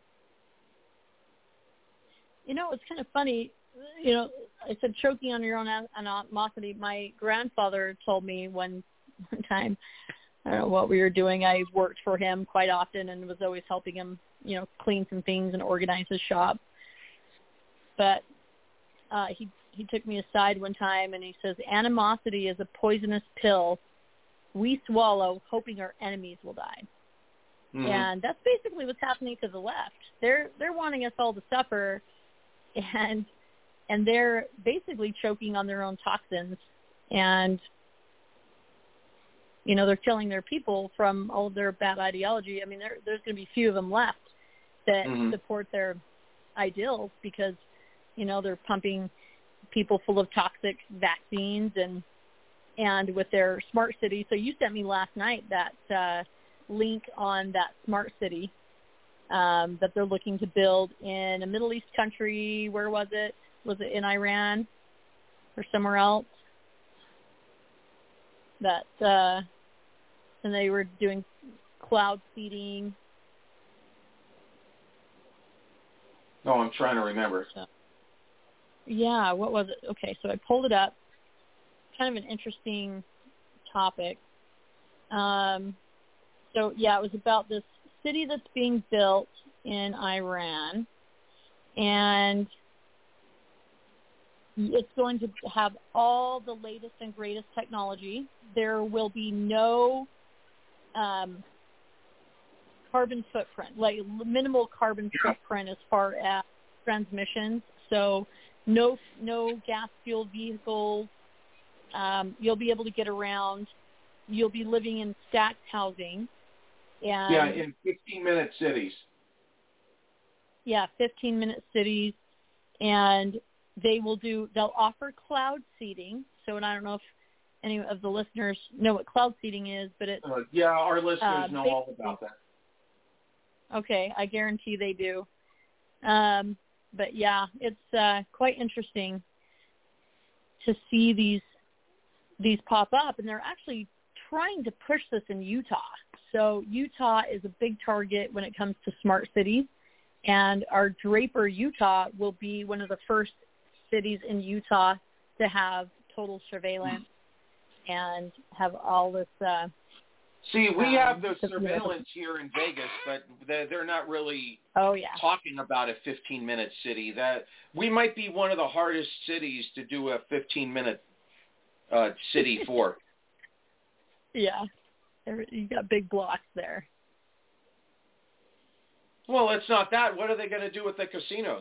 It's kind of funny. I said choking on your own animosity. My grandfather told me one time, I don't know what we were doing. I worked for him quite often and was always helping him, clean some things and organize his shop. But he took me aside one time and he says, animosity is a poisonous pill we swallow hoping our enemies will die. Mm-hmm. And that's basically what's happening to the left. They're wanting us all to suffer, and they're basically choking on their own toxins, and they're killing their people from all of their bad ideology. I mean, there's going to be few of them left that support their ideals, because they're pumping people full of toxic vaccines and with their smart city. So you sent me last night that link on that smart city that they're looking to build in a Middle East country. Where was it? Was it in Iran or somewhere else? And they were doing cloud seeding. Oh, I'm trying to remember. So, yeah, what was it? Okay, so I pulled it up. Kind of an interesting topic. So yeah, it was about this city that's being built in Iran, and it's going to have all the latest and greatest technology. There will be no carbon footprint, like minimal carbon footprint as far as transmissions. So no gas fuel vehicles. You'll be able to get around. You'll be living in stacked housing. And in 15-minute cities. Yeah, 15-minute cities. And they'll offer cloud seating. So, and I don't know if any of the listeners know what cloud seating is, but it's... our listeners know all about that. Okay, I guarantee they do. But yeah, it's quite interesting to see these pop up, and they're actually trying to push this in Utah. So Utah is a big target when it comes to smart cities, and our Draper, Utah, will be one of the first cities in Utah to have total surveillance and have all this. See, we have the surveillance here in Vegas, but they're not really talking about a 15-minute city. That we might be one of the hardest cities to do a 15-minute city for. Yeah, you got big blocks there. Well, it's not that. What are they going to do with the casinos?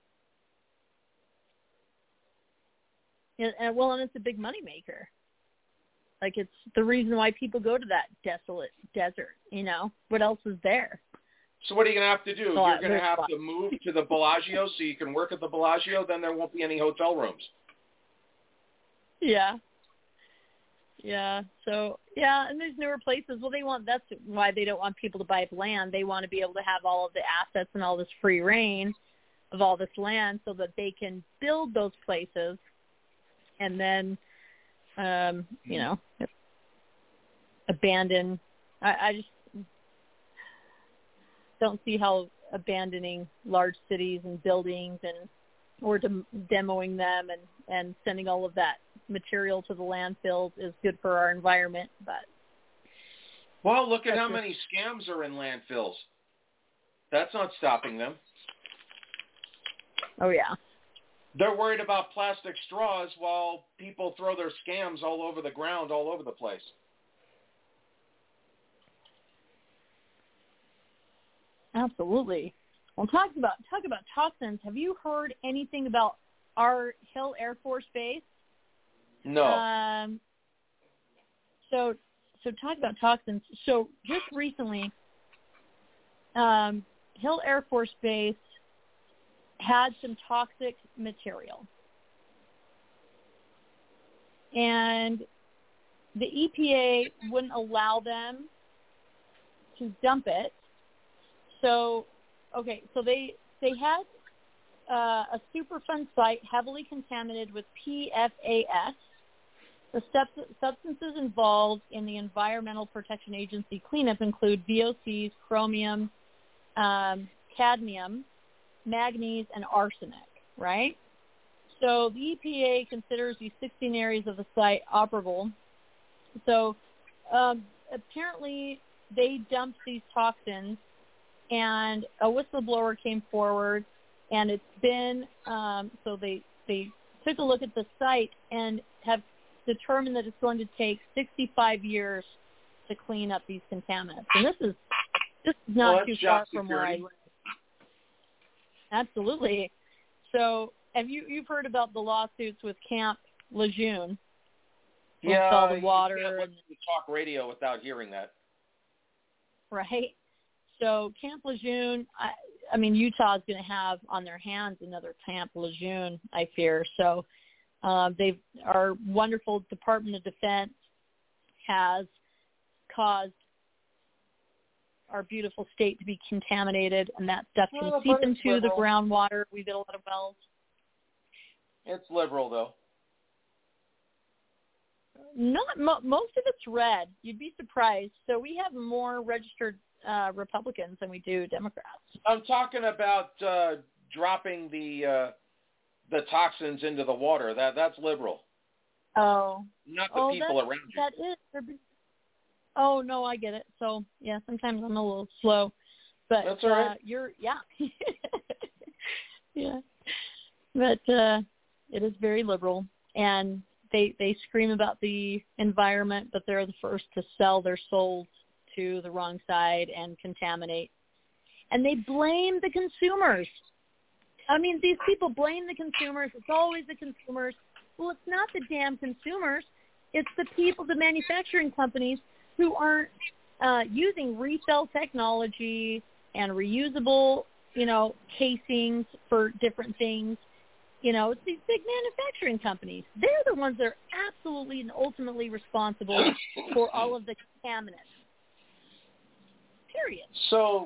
And it's a big moneymaker. Like, it's the reason why people go to that desolate desert, you know? What else is there? So what are you going to have to do? You're going to have to move to the Bellagio so you can work at the Bellagio? Then there won't be any hotel rooms. Yeah. Yeah. So, yeah, and there's newer places. Well, that's why they don't want people to buy land. They want to be able to have all of the assets and all this free reign of all this land so that they can build those places and then, abandon. I just don't see how abandoning large cities and buildings or demoing them and sending all of that material to the landfills is good for our environment. But well, look at how many scams are in landfills. That's not stopping them. Oh, yeah. They're worried about plastic straws while people throw their scams all over the ground, all over the place. Absolutely. Well, talk about toxins. Have you heard anything about our Hill Air Force Base? No. So talk about toxins. So just recently, Hill Air Force Base had some toxic material. And the EPA wouldn't allow them to dump it. So they had a Superfund site heavily contaminated with PFAS. The substances involved in the Environmental Protection Agency cleanup include VOCs, chromium, cadmium, manganese, and arsenic, right? So the EPA considers these 16 areas of the site operable. So apparently they dumped these toxins, and a whistleblower came forward, and it's been, so they took a look at the site and have determined that it's going to take 65 years to clean up these contaminants. And this is not too far from where I live. Absolutely. So you've heard about the lawsuits with Camp Lejeune? Yeah, all the water. You can't listen to talk radio without hearing that. Right. So Camp Lejeune, I mean, Utah is going to have on their hands another Camp Lejeune, I fear. So our wonderful Department of Defense has caused our beautiful state to be contaminated, and that stuff can seep into the groundwater. We did a lot of wells. It's liberal, though. Not most of it's red. You'd be surprised. So we have more registered Republicans than we do Democrats. I'm talking about dropping the toxins into the water. That's liberal. Oh. Not the people around you. That is. Oh, no, I get it. So, yeah, sometimes I'm a little slow. But that's all right. Yeah. But it is very liberal. And they scream about the environment, but they're the first to sell their souls to the wrong side and contaminate. And they blame the consumers. I mean, these people blame the consumers. It's always the consumers. Well, it's not the damn consumers. It's the people, the manufacturing companies who aren't using resale technology and reusable, casings for different things. It's these big manufacturing companies. They're the ones that are absolutely and ultimately responsible for all of the contaminants. Period. So,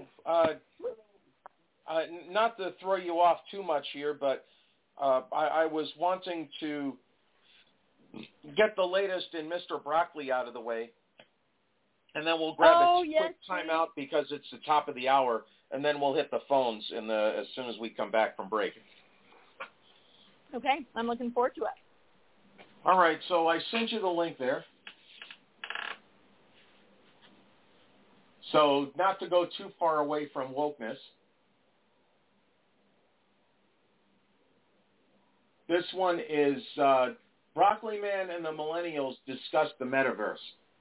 not to throw you off too much here, but I was wanting to get the latest in Mr. Broccoli out of the way, and then we'll grab a quick time out because it's the top of the hour, and then we'll hit the phones as soon as we come back from break. Okay, I'm looking forward to it. All right, so I sent you the link there. So not to go too far away from wokeness, this one is Broccoli Man and the Millennials discuss the metaverse.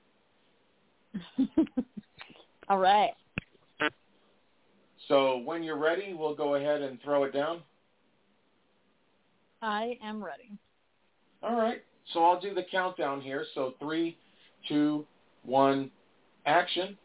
All right. So when you're ready, we'll go ahead and throw it down. I am ready. All right. So I'll do the countdown here. So 3, 2, 1, action.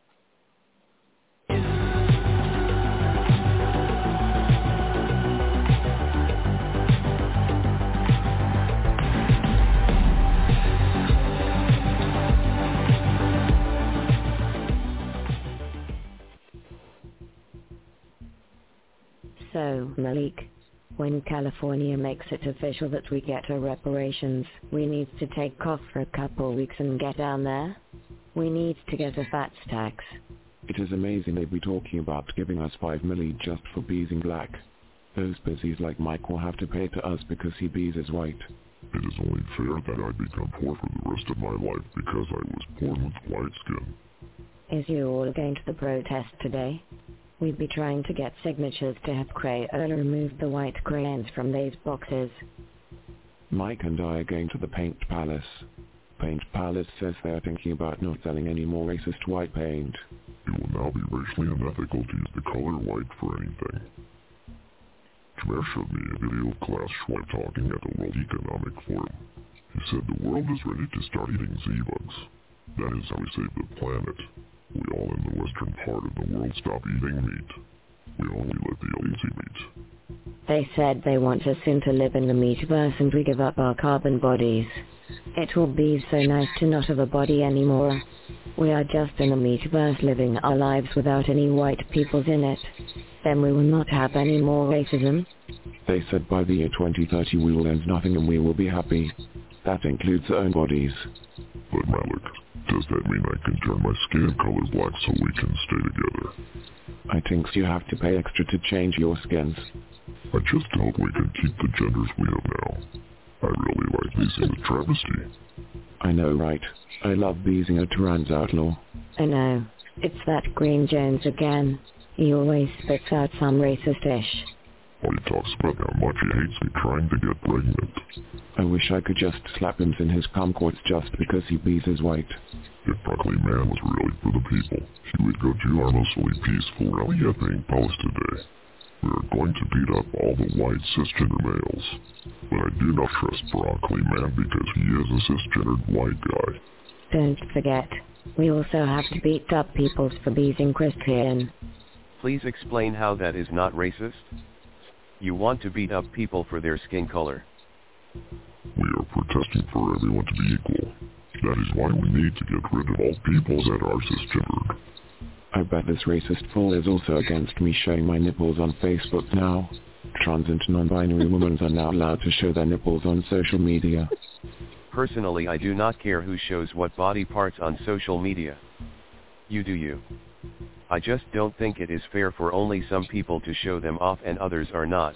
So, Malik, when California makes it official that we get our reparations, we need to take off for a couple weeks and get down there. We need to get a fat tax. It is amazing they'd be talking about giving us $5 million just for being black. Those busies like Mike will have to pay to us because he is white. It is only fair that I become poor for the rest of my life because I was born with white skin. Is you all going to the protest today? We'd be trying to get signatures to have Crayola remove the white crayons from these boxes. Mike and I are going to the Paint Palace. Paint Palace says they're thinking about not selling any more racist white paint. It will now be racially unethical to use the color white for anything. Jameer showed me a video of Klaus Schwab talking at the World Economic Forum. He said the world is ready to start eating Z-bugs. That is how we save the planet. We all in the western part of the world stop eating meat. We only let the elites eat meat. They said they want us soon to live in the metaverse and we give up our carbon bodies. It will be so nice to not have a body anymore. We are just in the metaverse living our lives without any white peoples in it. Then we will not have any more racism. They said by the year 2030 we will end nothing and we will be happy. That includes our own bodies. But Malik, does that mean I can turn my skin color black so we can stay together? I think you have to pay extra to change your skins. I just hope we can keep the genders we have now. I really like being a travesty. I know, right? I love being a trans outlaw. I know. It's that Green Jones again. He always spits out some racist-ish. Well, he talks about how much he hates me trying to get pregnant. I wish I could just slap him in his kumquats just because he is white. If Broccoli Man was really for the people, he would go to our mostly peaceful rally at Paint Palace today. We are going to beat up all the white cisgender males. But I do not trust Broccoli Man because he is a cisgendered white guy. Don't forget, we also have to beat up people for being Christian. Please explain how that is not racist. You want to beat up people for their skin color. We are protesting for everyone to be equal. That is why we need to get rid of all people that are cisgendered. I bet this racist fool is also against me showing my nipples on Facebook now. Trans and non-binary women are now allowed to show their nipples on social media. Personally, I do not care who shows what body parts on social media. You do you. I just don't think it is fair for only some people to show them off and others are not.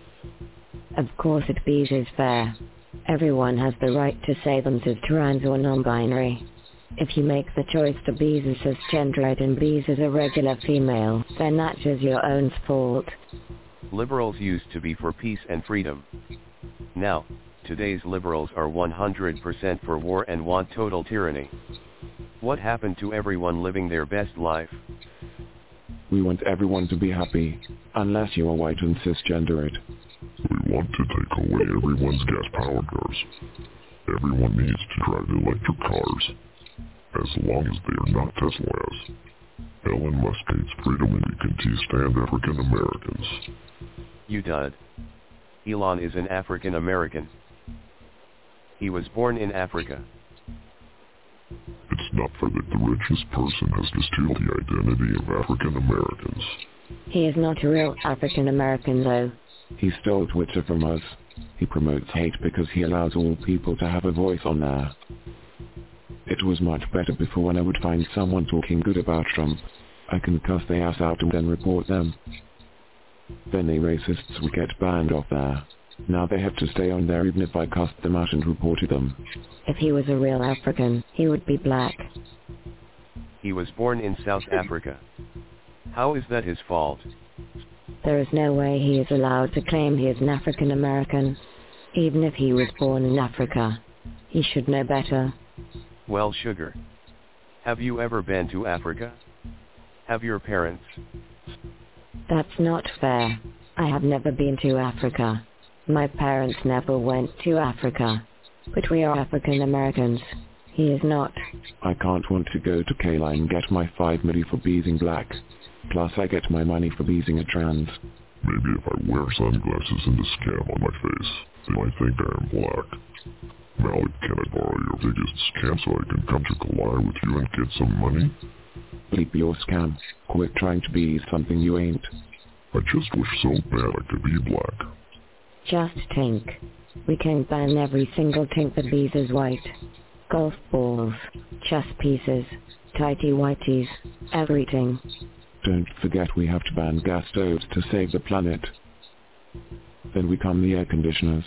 Of course it is fair. Everyone has the right to say themselves trans or non-binary. If you make the choice to be as cisgendered and be as a regular female, then that is your own fault. Liberals used to be for peace and freedom. Now, today's liberals are 100% for war and want total tyranny. What happened to everyone living their best life? We want everyone to be happy, unless you are white and cisgendered. We want to take away everyone's gas-powered cars. Everyone needs to drive electric cars, as long as they are not Teslas. Elon Musk hates freedom and he can stand African Americans. You dud. Elon is an African American. He was born in Africa. It's not fair that the richest person has to steal the identity of African Americans. He is not a real African American, though. He stole Twitter from us. He promotes hate because he allows all people to have a voice on there. It was much better before when I would find someone talking good about Trump. I can cuss their ass out and then report them. Then the racists would get banned off there. Now they have to stay on there even if I cussed them out and reported them. If he was a real African, he would be black. He was born in South Africa. How is that his fault? There is no way he is allowed to claim he is an African American. Even if he was born in Africa, he should know better. Well, sugar. Have you ever been to Africa? Have your parents? That's not fair. I have never been to Africa. My parents never went to Africa. But we are African Americans. He is not. I can't want to go to Kayla and get my $5 million for being black. Plus I get my money for being a trans. Maybe if I wear sunglasses and a scam on my face, they might think I am black. Malik, can I borrow your biggest scam so I can come to Kauai with you and get some money? Bleep your scam. Quit trying to be something you ain't. I just wish so bad I could be black. Just think. We can ban every single thing that bees is white. Golf balls, chess pieces, tighty whities, everything. Don't forget we have to ban gas stoves to save the planet. Then we come the air conditioners.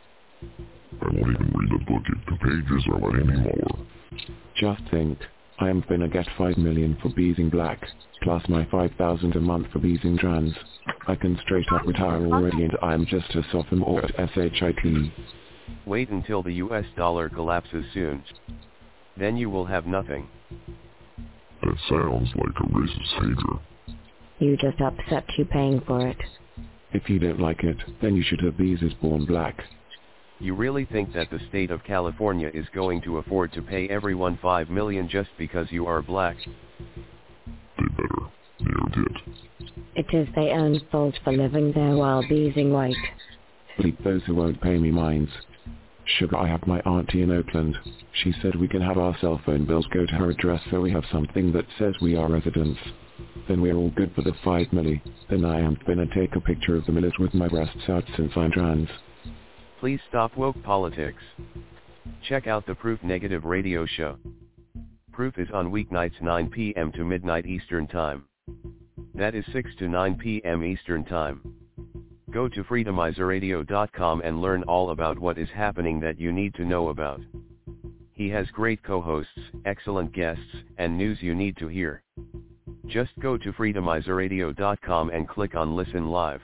I won't even read a book if the pages are light anymore. Just think. I am finna get $5 million for being black, plus my $5,000 a month for being trans. I can straight up retire already and I'm just a sophomore at SHIT. Wait until the US dollar collapses soon. Then you will have nothing. That sounds like a racist hater. You just upset you paying for it. If you don't like it, then you should have bees born black. You really think that the state of California is going to afford to pay everyone $5 million just because you are black? They better. They did. It is their own fault for living there while being white. Bleep those who won't pay me mines. Sugar, I have my auntie in Oakland. She said we can have our cell phone bills go to her address so we have something that says we are residents. Then we're all good for the $5 million. Then I am gonna take a picture of the millet with my breasts out since I'm trans. Please stop woke politics. Check out the Proof Negative Radio Show. Proof is on weeknights 9 p.m. to midnight Eastern Time. That is 6 to 9 p.m. Eastern Time. Go to freedomizerradio.com and learn all about what is happening that you need to know about. He has great co-hosts, excellent guests, and news you need to hear. Just go to freedomizerradio.com and click on Listen Live.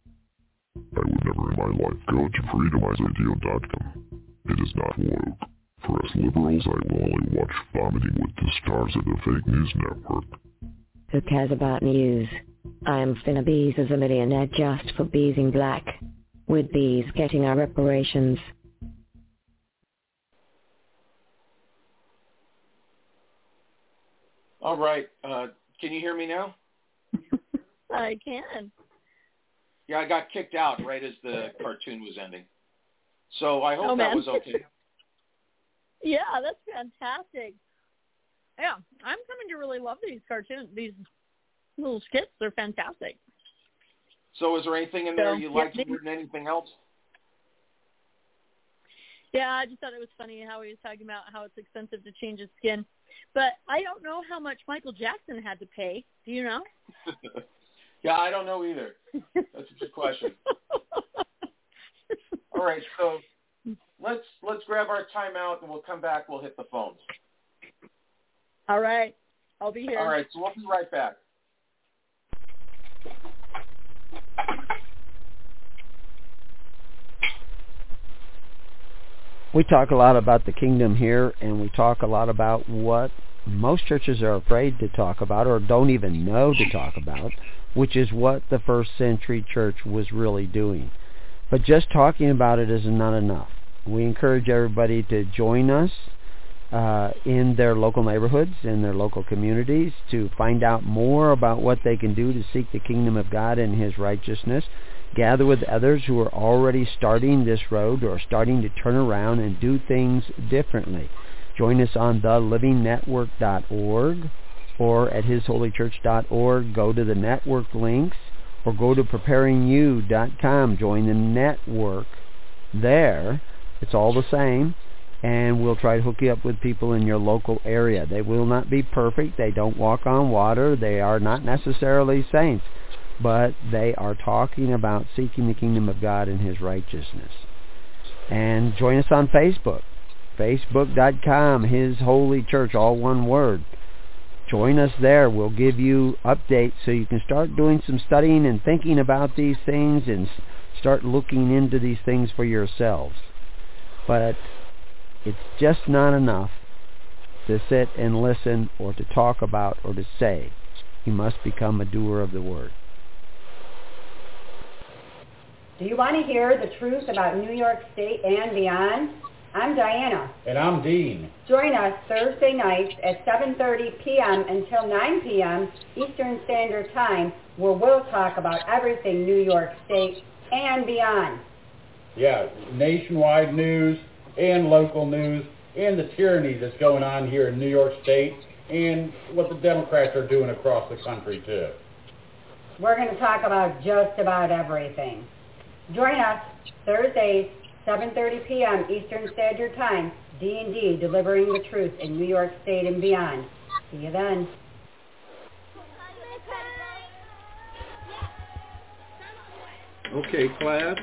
I would never in my life go to freedomizerradio.com. It is not woke. For us liberals, I will only watch Vomiting with the Stars at the Fake News Network. Who cares about news? I am finna bees as a millionaire just for being black. With bees getting our reparations. All right. Can you hear me now? I can. Yeah, I got kicked out right as the cartoon was ending. So I hope that was okay. Yeah, that's fantastic. Yeah, I'm coming to really love these cartoons, these little skits. They're fantastic. So is there anything in there you liked more than anything else? Yeah, I just thought it was funny how he was talking about how it's expensive to change his skin. But I don't know how much Michael Jackson had to pay. Do you know? Yeah, I don't know either. That's a good question. All right, so let's grab our timeout and we'll come back. We'll hit the phones. All right. I'll be here. All right, so we'll be right back. We talk a lot about the kingdom here, and we talk a lot about what most churches are afraid to talk about or don't even know to talk about, which is what the first century church was really doing. But just talking about it is not enough. We encourage everybody to join us in their local neighborhoods, in their local communities, to find out more about what they can do to seek the kingdom of God and His righteousness. Gather with others who are already starting this road or starting to turn around and do things differently. Join us on thelivingnetwork.org or at hisholychurch.org. Go to the network links or go to preparingyou.com. Join the network there. It's all the same. And we'll try to hook you up with people in your local area. They will not be perfect. They don't walk on water. They are not necessarily saints. But they are talking about seeking the kingdom of God and His righteousness. And join us on Facebook. Facebook.com, His Holy Church, all one word. Join us there. We'll give you updates so you can start doing some studying and thinking about these things and start looking into these things for yourselves. But it's just not enough to sit and listen or to talk about or to say. You must become a doer of the word. Do you want to hear the truth about New York State and beyond? I'm Diana. And I'm Dean. Join us Thursday nights at 7:30 p.m. until 9 p.m. Eastern Standard Time, where we'll talk about everything New York State and beyond. Yeah, nationwide news and local news and the tyranny that's going on here in New York State and what the Democrats are doing across the country, too. We're going to talk about just about everything. Join us Thursdays, 7:30 p.m. Eastern Standard Time, D&D, delivering the truth in New York State and beyond. See you then. Okay, class,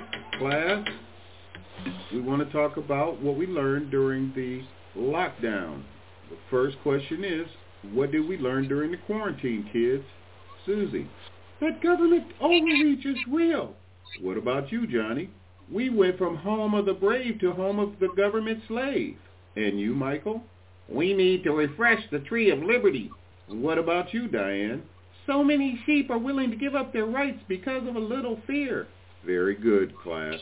we want to talk about what we learned during the lockdown. The first question is, what did we learn during the quarantine, kids? Susie. That government overreach is real. What about you, Johnny? We went from home of the brave to home of the government slave. And you, Michael? We need to refresh the tree of liberty. What about you, Diane? So many sheep are willing to give up their rights because of a little fear. Very good, class.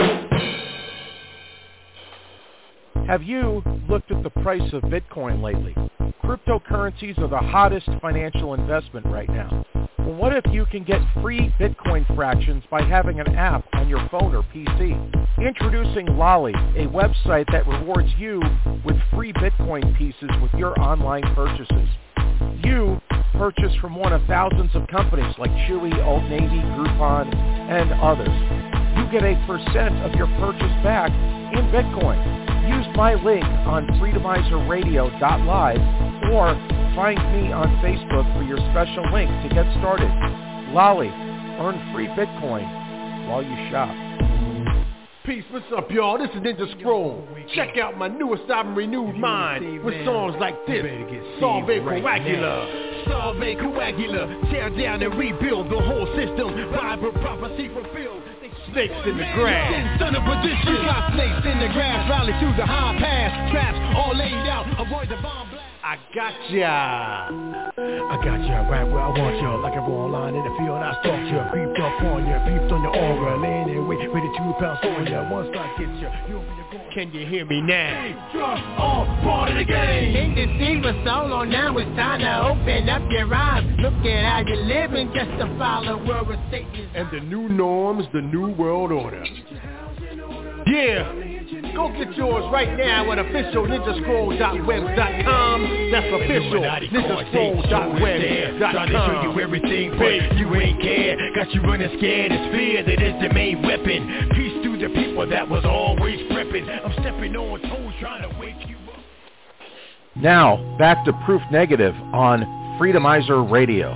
Have you looked at the price of Bitcoin lately? Cryptocurrencies are the hottest financial investment right now. Well, what if you can get free Bitcoin fractions by having an app on your phone or PC? Introducing Lolly, a website that rewards you with free Bitcoin pieces with your online purchases. You purchase from one of thousands of companies like Chewy, Old Navy, Groupon, and others. You get a % of your purchase back in Bitcoin. Use my link on freedomizerradio.live or find me on Facebook for your special link to get started. Lolly, earn free Bitcoin while you shop. Peace, what's up, y'all? This is Ninja Scroll. Check out my newest album, Renewed Mind, with songs like this. Salve Coagula. Salve Coagula. Tear down and rebuild the whole system. Bible prophecy fulfilled. Snakes in the grass. Son of perdition. We got snakes in the grass. Rally through the high pass. Traps all laid out. Avoid the bomb blast. I got ya right where I want ya. Like a raw line in the field, I stalked ya. Creeped up on ya, peeped on your aura. Laying in wait, ready to pounce on ya. Once I get ya, you'll be a goal. Can you hear me now? Trust all part of the game. Think the scene was so long, now it's time to open up your eyes. Look at how you're living, just to follow world of Satan. And the new norms, the new world order. Yeah. Go get yours right now at officialninjascroll.webs.com. That's official ninjascroll.webs.com. Trying to show you everything, but you ain't care. Got you running scared, it's fear that is the main weapon. Peace to the people that was always prepping. I'm stepping on toes trying to wake you up. Now, back to Proof Negative on Freedomizer Radio.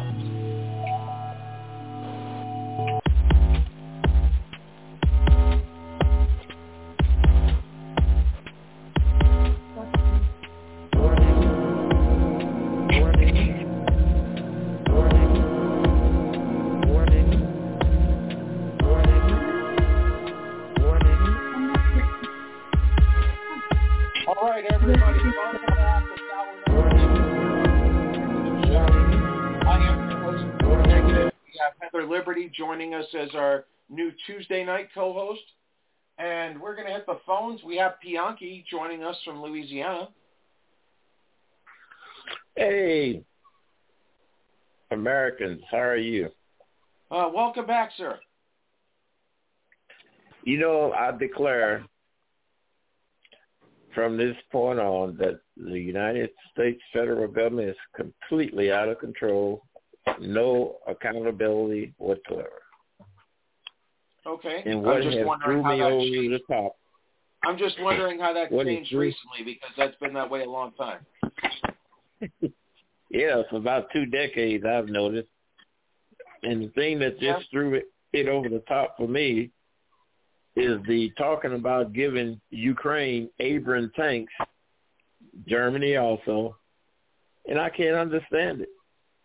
have Heather Liberty joining us as our new Tuesday night co-host. And we're going to hit the phones. We have Pianki joining us from Louisiana. Hey, Americans, how are you? Welcome back, sir. You know, I declare from this point on that the United States federal government is completely out of control, no accountability whatsoever. Okay. And what I'm just has wondering threw how me that over changed. the top. I'm just wondering how that What changed is- recently, because that's been that way a long time. Yeah, for about 2 decades I've noticed. And the thing that just threw it over the top for me is the talking about giving Ukraine Abrams tanks, Germany also, and I can't understand it.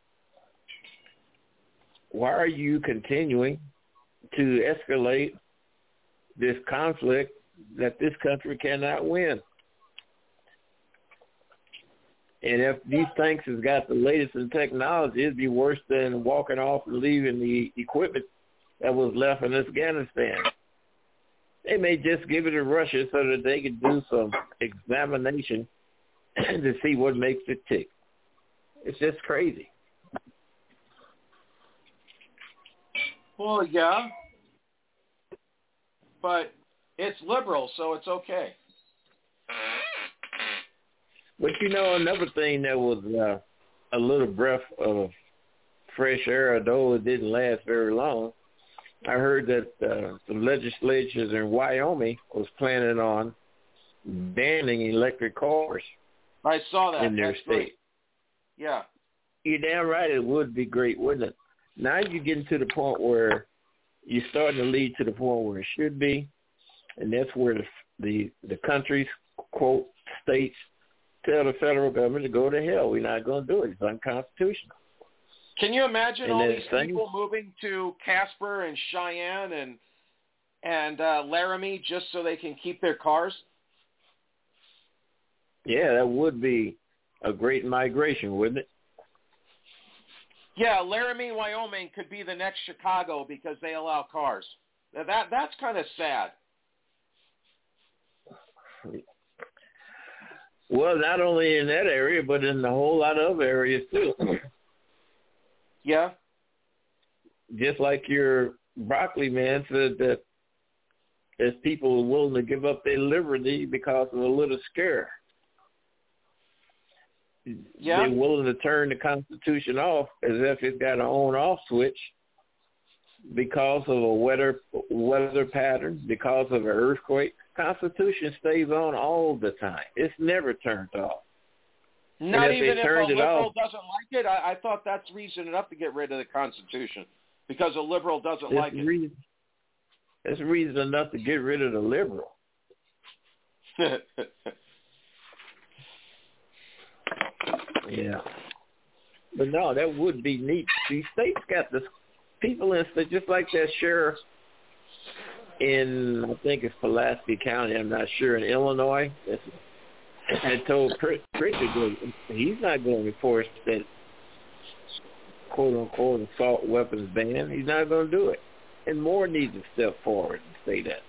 Why are you continuing to escalate this conflict that this country cannot win? And if these tanks has got the latest in technology, it'd be worse than walking off and leaving the equipment that was left in Afghanistan. They may just give it to Russia so that they can do some examination to see what makes it tick. It's just crazy. Well, yeah. But it's liberal, so it's okay. But you know, another thing that was a little breath of fresh air, although it didn't last very long, I heard that some legislatures in Wyoming was planning on banning electric cars. I saw that. In their That's state. great. Yeah. You're damn right it would be great, wouldn't it? Now you're getting to the point where you're starting to lead to the point where it should be, and that's where the countries, quote, states, tell the federal government to go to hell. We're not going to do it. It's unconstitutional. Can you imagine And all then these things- people moving to Casper and Cheyenne and Laramie just so they can keep their cars? Yeah, that would be a great migration, wouldn't it? Yeah, Laramie, Wyoming could be the next Chicago because they allow cars. That's kind of sad. Well, not only in that area, but in a whole lot of other areas too. Yeah. Just like your broccoli man said that there's people willing to give up their liberty because of a little scare. Yeah. They're willing to turn the Constitution off as if it's got an on-off switch because of a weather pattern, because of an earthquake. Constitution stays on all the time. It's never turned off. Not even if a turned it liberal off, doesn't like it. I thought that's reason enough to get rid of the Constitution because a liberal doesn't like it. That's reason enough to get rid of the liberal. Yeah. But no, that would be neat. See, states got this people in states, just like that sheriff in, I think it's Pulaski County, I'm not sure, in Illinois, I told Pritchard that he's not going to enforce that quote-unquote assault weapons ban. He's not going to do it. And Moore needs to step forward and say that.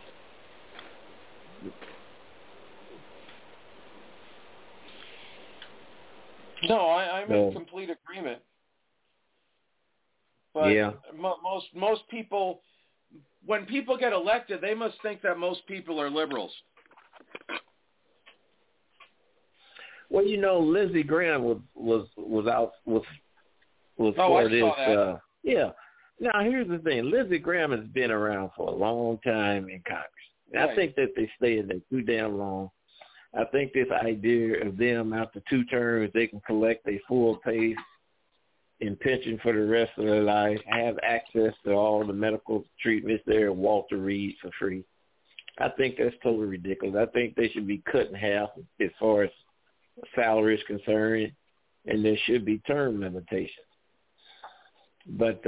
No, I'm in complete agreement. But yeah. Most people, when people get elected, they must think that most people are liberals. Well, you know, Lindsey Graham was for I this. saw that. Yeah. Now, here's the thing. Lindsey Graham has been around for a long time in Congress. And Right. I think that they stayed there too damn long. I think this idea of them after 2 terms, they can collect their full pay and pension for the rest of their life, have access to all the medical treatments there at Walter Reed for free. I think that's totally ridiculous. I think they should be cut in half as far as salary is concerned, and there should be term limitations. But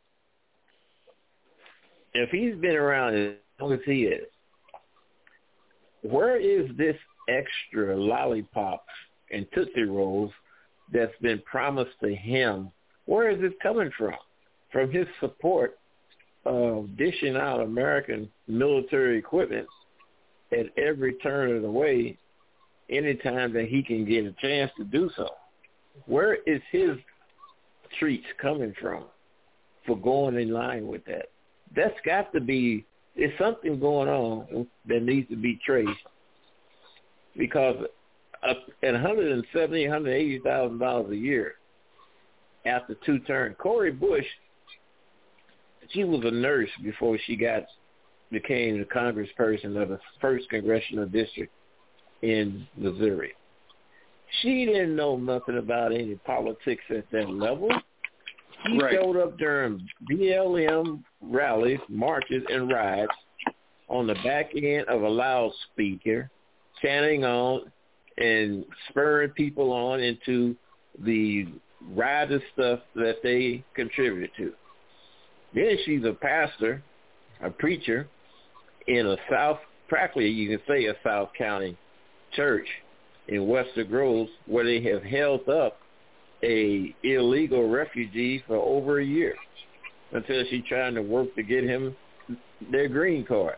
if he's been around as long as he is, where is this extra lollipop and Tootsie Rolls that's been promised to him? Where is it coming from? from his support of dishing out American military equipment at every turn of the way anytime that he can get a chance to do so. Where is his treats coming from for going in line with that? That's got to be, there's something going on that needs to be traced, because at $170,000, $180,000 a year after two terms, Cori Bush, she was a nurse before she became the congressperson of the 1st Congressional District in Missouri. She didn't know nothing about any politics at that level. She showed up during BLM rallies, marches, and rides on the back end of a loudspeaker, chanting on and spurring people on into the riotous stuff that they contributed to. Then she's a pastor, a preacher in a practically you can say a South County church in Wester Groves, where they have held up a illegal refugee for over a year until she's trying to work to get him their green card.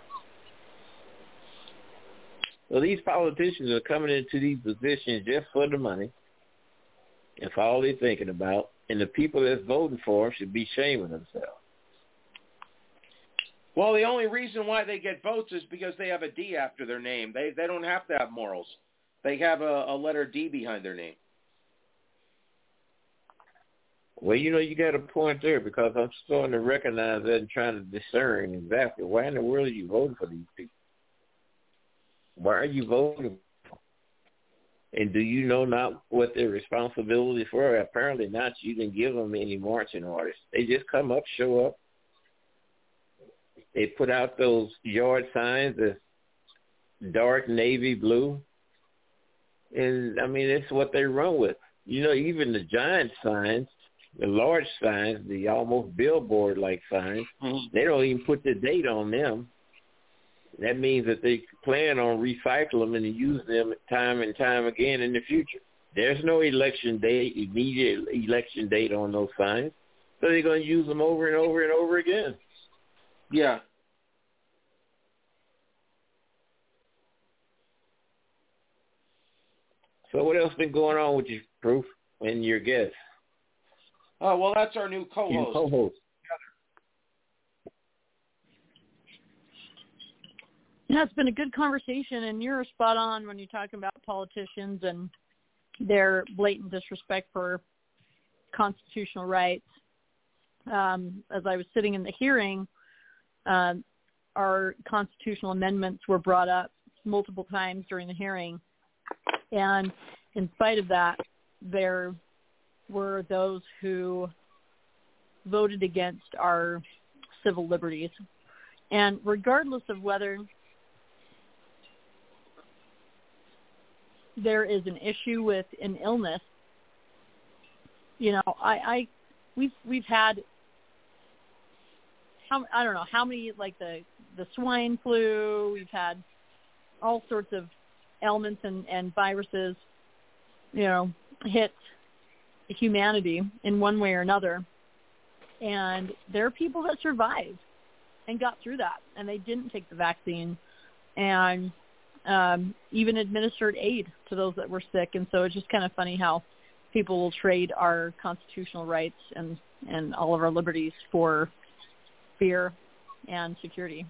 So these politicians are coming into these positions just for the money. That's all they're thinking about. And the people that's voting for them should be shaming themselves. Well, the only reason why they get votes is because they have a D after their name. They don't have to have morals. They have a letter D behind their name. Well, you got a point there, because I'm starting to recognize that and trying to discern exactly why in the world are you voting for these people? Why are you voting for them? And do you know not what their responsibilities were? Apparently not. You didn't give them any marching orders. They just come up, show up. They put out those yard signs that's dark navy blue. And, I mean, it's what they run with. Even the giant signs, the large signs, the almost billboard-like signs, they don't even put the date on them. That means that they plan on recycling them and use them time and time again in the future. There's no election date, immediate election date on those signs, so they're going to use them over and over and over again. Yeah. So what else been going on with you, Proof, and your guests? Oh, well, that's our new co-host. Your co-host. Yeah, it's been a good conversation, and you're spot on when you're talking about politicians and their blatant disrespect for constitutional rights. As I was sitting in the hearing, our constitutional amendments were brought up multiple times during the hearing, and in spite of that, there were those who voted against our civil liberties. And regardless of whether there is an issue with an illness, we've had, I don't know how many, like the swine flu, we've had all sorts of ailments and viruses, hit humanity in one way or another. And there are people that survived and got through that, and they didn't take the vaccine and even administered aid to those that were sick. And so it's just kind of funny how people will trade our constitutional rights and all of our liberties for fear and security.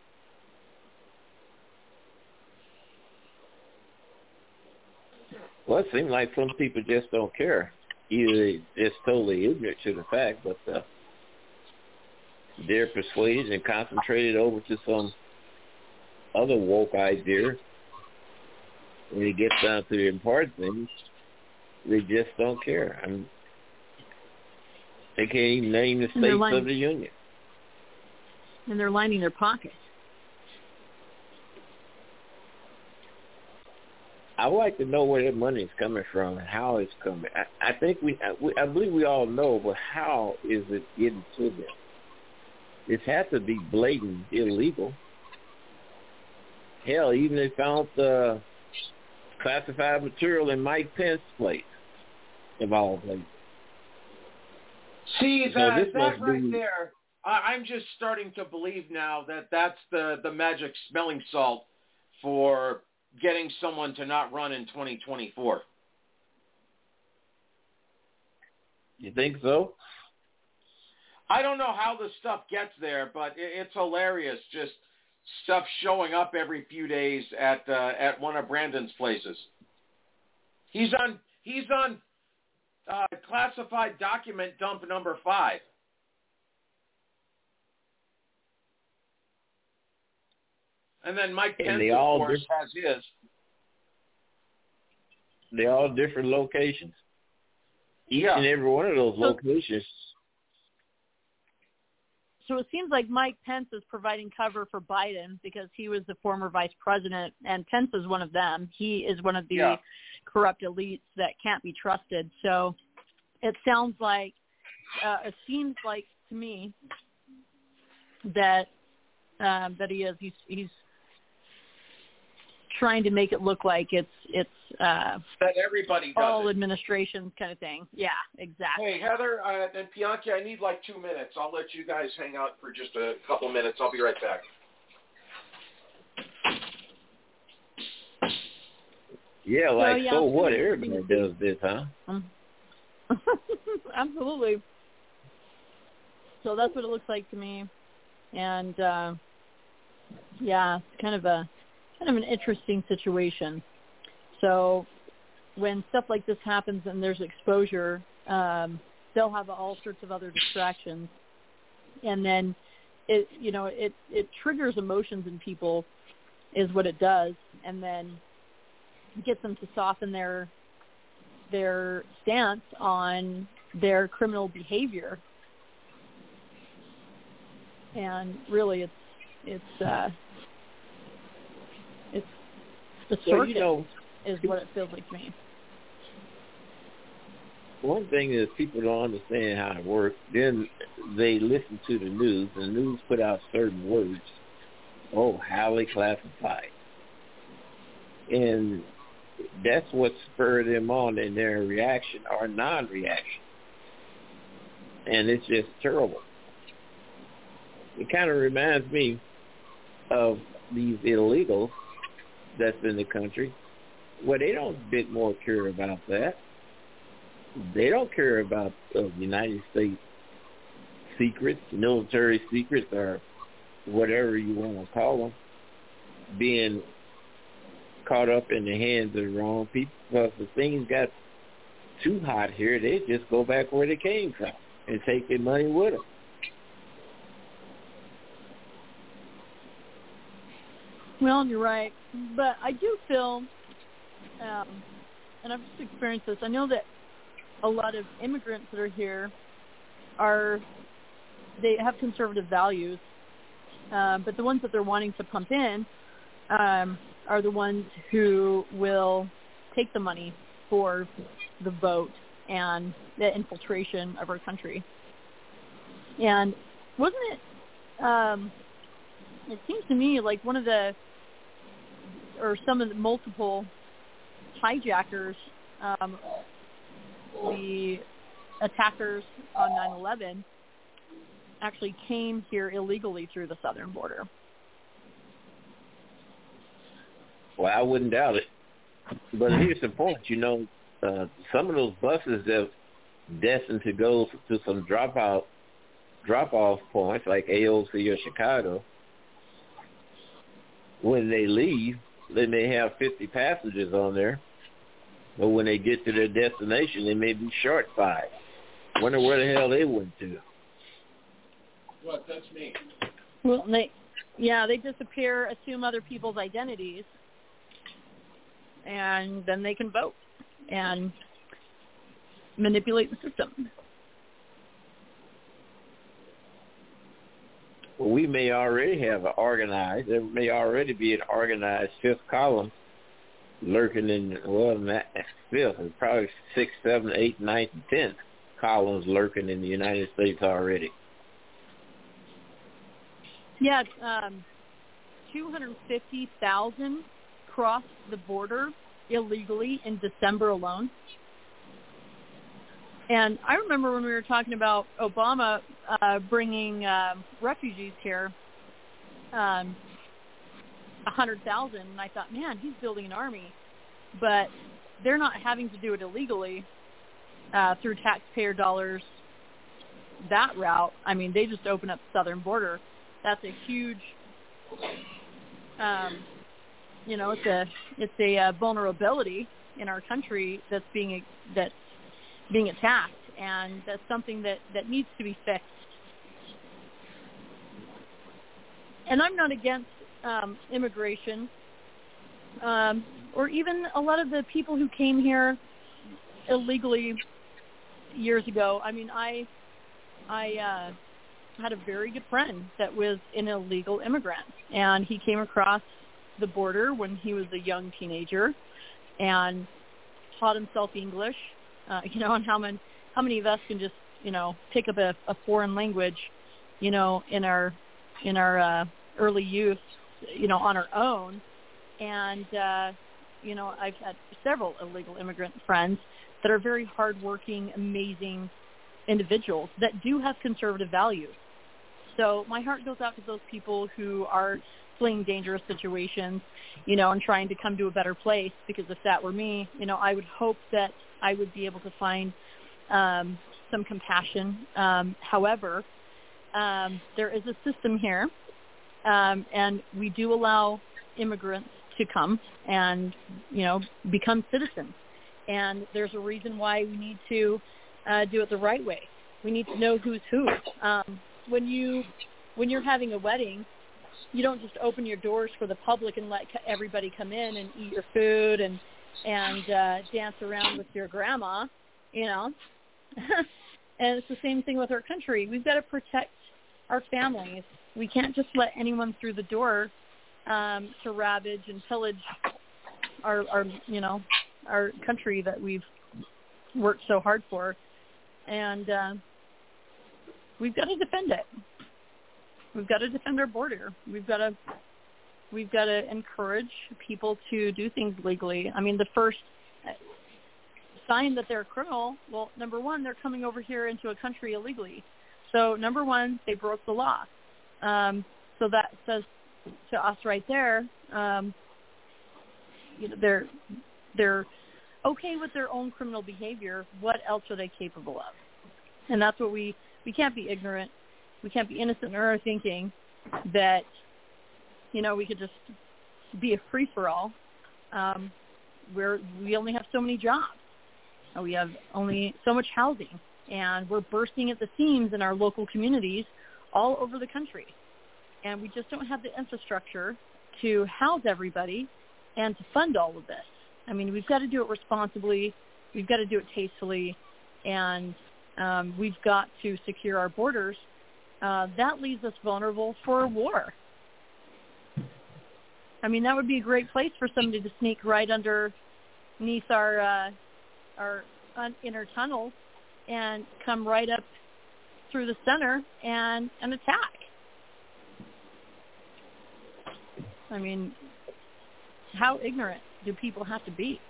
Well, it seems like some people just don't care. Either they're just totally ignorant to the fact, but they're persuaded and concentrated over to some other woke idea. When it gets down to the important things, they just don't care. They can't even name the states of the union. And they're lining their pockets. I would like to know where that money is coming from and how it's coming. I think I believe we all know, but how is it getting to them? It has to be blatant illegal. Hell, even they found classified material in Mike Pence's place, of all places. See, So that this must right be, there, I'm just starting to believe now that that's the magic smelling salt for getting someone to not run in 2024. you think so? I don't know how the stuff gets there, but it's hilarious. Just stuff showing up every few days at one of Brandon's places. He's on classified document dump number 5. And then Mike Pence, of course, has his. They're all different locations. Each and every one of those locations. So it seems like Mike Pence is providing cover for Biden because he was the former vice president, and Pence is one of them. He is one of the corrupt elites that can't be trusted. So it sounds like, it seems like to me that that he is. He's trying to make it look like it's that everybody does all it. administrations kind of thing. Yeah, exactly. Hey, Heather and Bianchi, I need like 2 minutes. I'll let you guys hang out for just a couple minutes. I'll be right back. Yeah, so what? Everybody does this, huh? Absolutely. So that's what it looks like to me. And, it's kind of an interesting situation. So when stuff like this happens and there's exposure, they'll have all sorts of other distractions. And then it triggers emotions in people is what it does. And then gets them to soften their stance on their criminal behavior. And really it's the circus is what it feels like to me. One thing is people don't understand how it works. Then they listen to the news, and the news put out certain words. Oh, highly classified. And that's what spurred them on in their reaction or non-reaction. And it's just terrible. It kind of reminds me of these illegals that's in the country, where they don't a bit more care about that. They don't care about United States secrets, military secrets, or whatever you want to call them, being caught up in the hands of the wrong people. Because if things got too hot here, they just go back where they came from and take their money with them. Well, you're right. But I do feel, and I've just experienced this, I know that a lot of immigrants that are here they have conservative values, but the ones that they're wanting to pump in are the ones who will take the money for the vote and the infiltration of our country. And wasn't it, it seems to me like some of the multiple hijackers, the attackers on 9/11 actually came here illegally through the southern border. Well, I wouldn't doubt it. But here's the point, some of those buses that are destined to go to some drop-off points like AOC or Chicago, when they leave, they may have 50 passengers on there, but when they get to their destination, they may be short 5. Wonder where the hell they went to. What? That's me. Well, they disappear, assume other people's identities, and then they can vote and manipulate the system. Well, we may already have there may already be an organized fifth column lurking in, not fifth, probably 6th, 7th, 8th, 9th, and 10th columns lurking in the United States already. Yeah, 250,000 crossed the border illegally in December alone. And I remember when we were talking about Obama bringing refugees here, 100,000, and I thought, man, he's building an army. But they're not having to do it illegally through taxpayer dollars that route. I mean, they just open up the southern border. That's a huge, it's a vulnerability in our country that's being attacked, and that's something that needs to be fixed. And I'm not against immigration, or even a lot of the people who came here illegally years ago. I mean, I had a very good friend that was an illegal immigrant, and he came across the border when he was a young teenager and taught himself English. And how many of us can just, pick up a foreign language, in our early youth, on our own. And, I've had several illegal immigrant friends that are very hardworking, amazing individuals that do have conservative values. So my heart goes out to those people who are fleeing dangerous situations, and trying to come to a better place, because if that were me, I would hope that I would be able to find some compassion. However, there is a system here, and we do allow immigrants to come and, become citizens. And there's a reason why we need to do it the right way. We need to know who's who. When you're having a wedding, you don't just open your doors for the public and let everybody come in and eat your food and dance around with your grandma, And it's the same thing with our country. We've got to protect our families. We can't just let anyone through the door to ravage and pillage our country that we've worked so hard for. And we've got to defend it. We've got to defend our border. We've got to encourage people to do things legally. I mean, the first sign that they're a criminal, well, number one, they're coming over here into a country illegally. So number one, they broke the law. So that says to us right there, they're okay with their own criminal behavior. What else are they capable of? And that's what we can't be ignorant. We can't be innocent in our thinking that, we could just be a free-for-all where we only have so many jobs. We have only so much housing, and we're bursting at the seams in our local communities all over the country. And we just don't have the infrastructure to house everybody and to fund all of this. I mean, we've got to do it responsibly. We've got to do it tastefully, and we've got to secure our borders. That leaves us vulnerable for war. I mean, that would be a great place for somebody to sneak right underneath our inner tunnels and come right up through the center and attack. I mean, how ignorant do people have to be?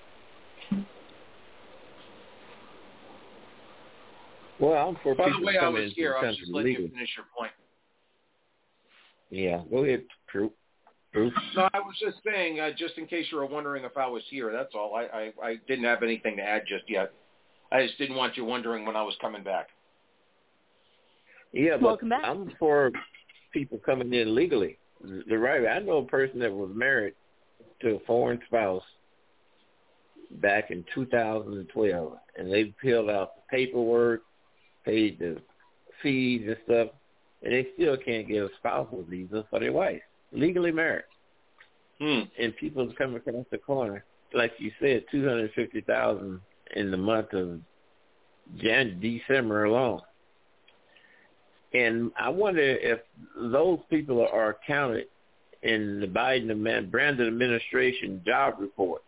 Well, I'm for By people the way, I coming was into here. the I was just country letting legally. you finish your point. Yeah, go ahead, Bruce. No, I was just saying, just in case you were wondering if I was here, that's all. I didn't have anything to add just yet. I just didn't want you wondering when I was coming back. Yeah, but Welcome back. I'm for people coming in legally. The right way. I know a person that was married to a foreign spouse back in 2012, and they filled out the paperwork, paid the fees and stuff, and they still can't get a spousal visa for their wife. Legally married. And people come across the corner, like you said, $250,000 in the month of December alone. And I wonder if those people are counted in the Brandon administration job report.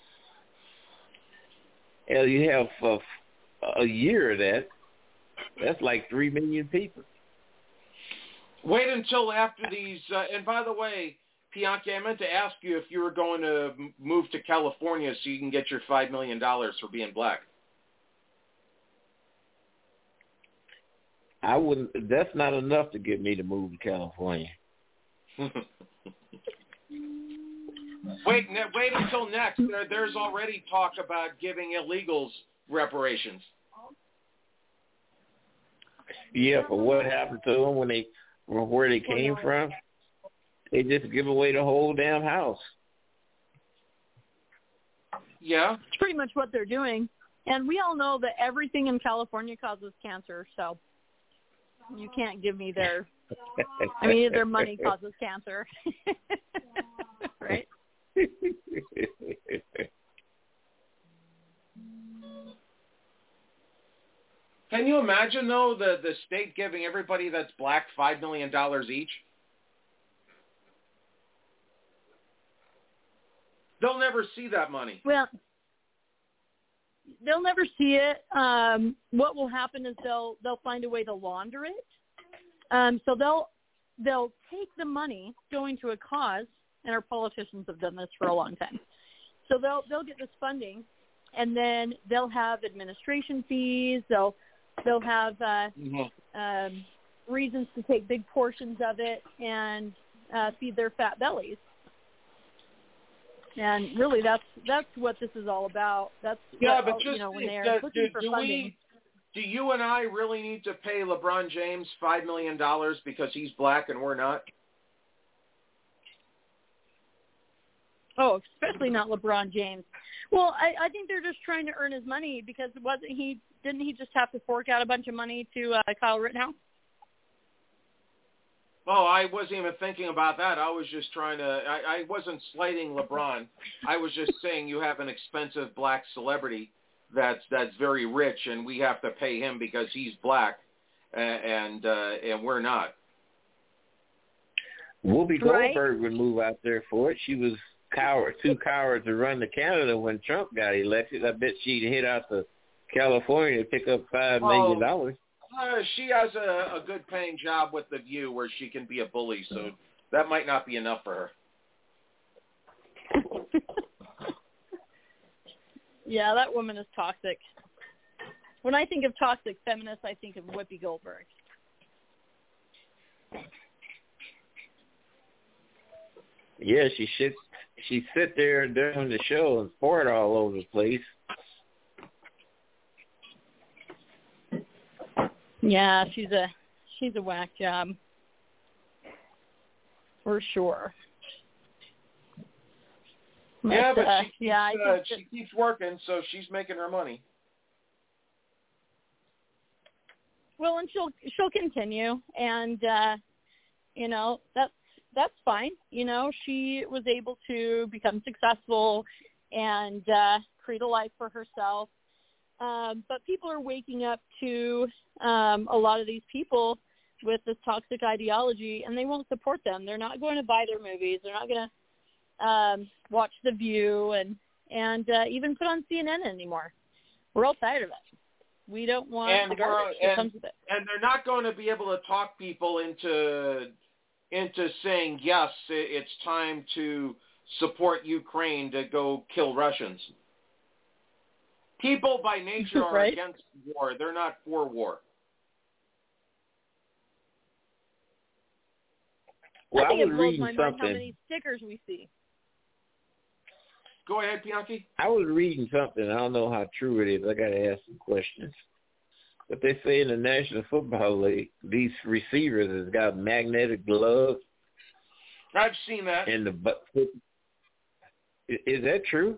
And you have a year of that. That's like 3 million people. Wait until after these, and by the way, Bianchi, I meant to ask you if you were going to move to California so you can get your $5 million for being black. I wouldn't. That's not enough to get me to move to California. Wait until next. There's already talk about giving illegals reparations. Yeah, for what happened to them where they came from? They just give away the whole damn house. Yeah. It's pretty much what they're doing. And we all know that everything in California causes cancer, so you can't give me their money causes cancer. Right? Can you imagine, though, the state giving everybody that's black $5 million each? They'll never see that money. Well, they'll never see it. What will happen is they'll find a way to launder it. So they'll take the money going to a cause, and our politicians have done this for a long time. So they'll get this funding, and then they'll have administration fees. They'll have reasons to take big portions of it and feed their fat bellies. And really, that's what this is all about. That's but just when they're looking for funding. Do you and I really need to pay LeBron James $5 million because he's black and we're not? Oh, especially not LeBron James. Well, I think they're just trying to earn his money because didn't he just have to fork out a bunch of money to Kyle Rittenhouse? Oh, I wasn't even thinking about that. I was just trying to I wasn't slighting LeBron. I was just saying you have an expensive black celebrity that's very rich, and we have to pay him because he's black, and we're not. Whoopi Goldberg would move out there for it. She was too coward to run to Canada when Trump got elected. I bet she'd hit out to California to pick up $5 million. She has a good paying job with The View where she can be a bully, so that might not be enough for her. Yeah, that woman is toxic. When I think of toxic feminists, I think of Whoopi Goldberg. Yeah, she sit there during the show and fart all over the place. Yeah, she's a whack job for sure. Yeah, but she keeps working, so she's making her money. Well, and she'll continue, and that's fine. She was able to become successful and create a life for herself. But people are waking up to a lot of these people with this toxic ideology, and they won't support them. They're not going to buy their movies. They're not going to watch The View and even put on CNN anymore. We're all tired of it. We don't want the garbage that comes with it. And they're not going to be able to talk people into saying, yes, it's time to support Ukraine to go kill Russians. People by nature are against war. They're not for war. Well, I think was it blows reading my mind how many stickers we see. Go ahead, Bianchi. I was reading something. I don't know how true it is. I got to ask some questions. But they say in the National Football League, these receivers has got magnetic gloves. I've seen that. Is that true?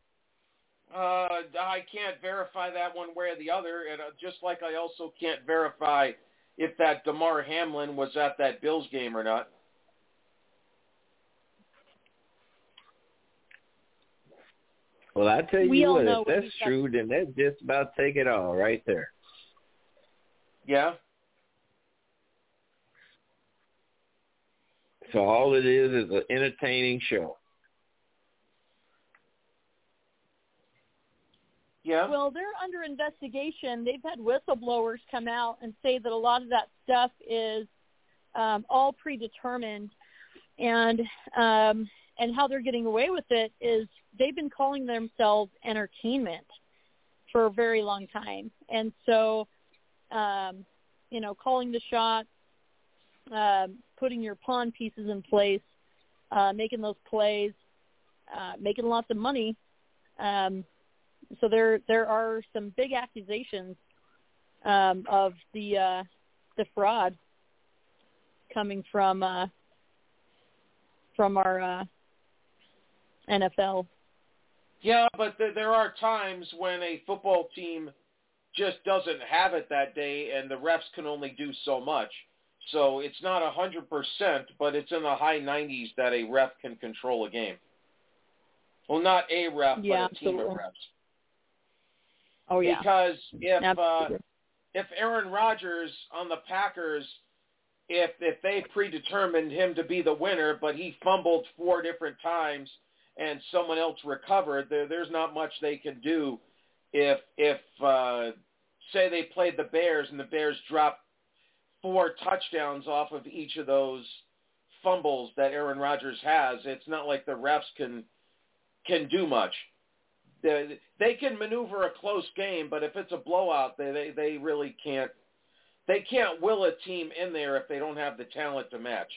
I can't verify that one way or the other, and just like I also can't verify if that DeMar Hamlin was at that Bills game or not. Well, I tell you what, if that's true, then that's just about take it all right there. Yeah. So all it is an entertaining show. Yeah. Well, they're under investigation. They've had whistleblowers come out and say that a lot of that stuff is all predetermined, and how they're getting away with it is they've been calling themselves entertainment for a very long time, and so calling the shot, putting your pawn pieces in place, making those plays, making lots of money. So there are some big accusations of the fraud coming from our NFL. Yeah, but there are times when a football team just doesn't have it that day, and the refs can only do so much. So it's not 100%, but it's in the high 90s that a ref can control a game. Well, not a ref, but a team of refs. Oh, yeah. Because if Aaron Rodgers on the Packers, if they predetermined him to be the winner, but he fumbled 4 different times and someone else recovered, there's not much they can do if say they played the Bears and the Bears dropped 4 touchdowns off of each of those fumbles that Aaron Rodgers has. It's not like the refs can do much. They can maneuver a close game, but if it's a blowout, they really can't. They can't will a team in there if they don't have the talent to match.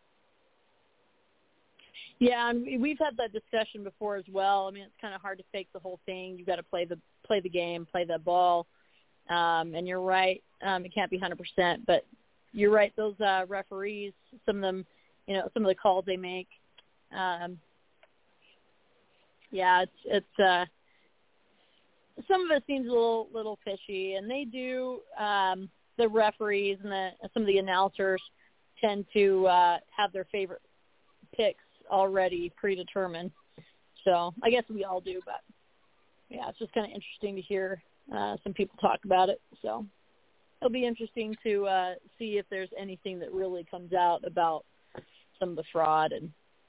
Yeah, and we've had that discussion before as well. I mean, it's kind of hard to fake the whole thing. You've got to play the game, play the ball. And you're right, it can't be 100%, but you're right. Those referees, some of them, some of the calls they make. Yeah, it's some of it seems a little fishy, and they do. The referees and some of the announcers tend to have their favorite picks already predetermined. So I guess we all do, but yeah, it's just kind of interesting to hear some people talk about it. So it'll be interesting to see if there's anything that really comes out about some of the fraud and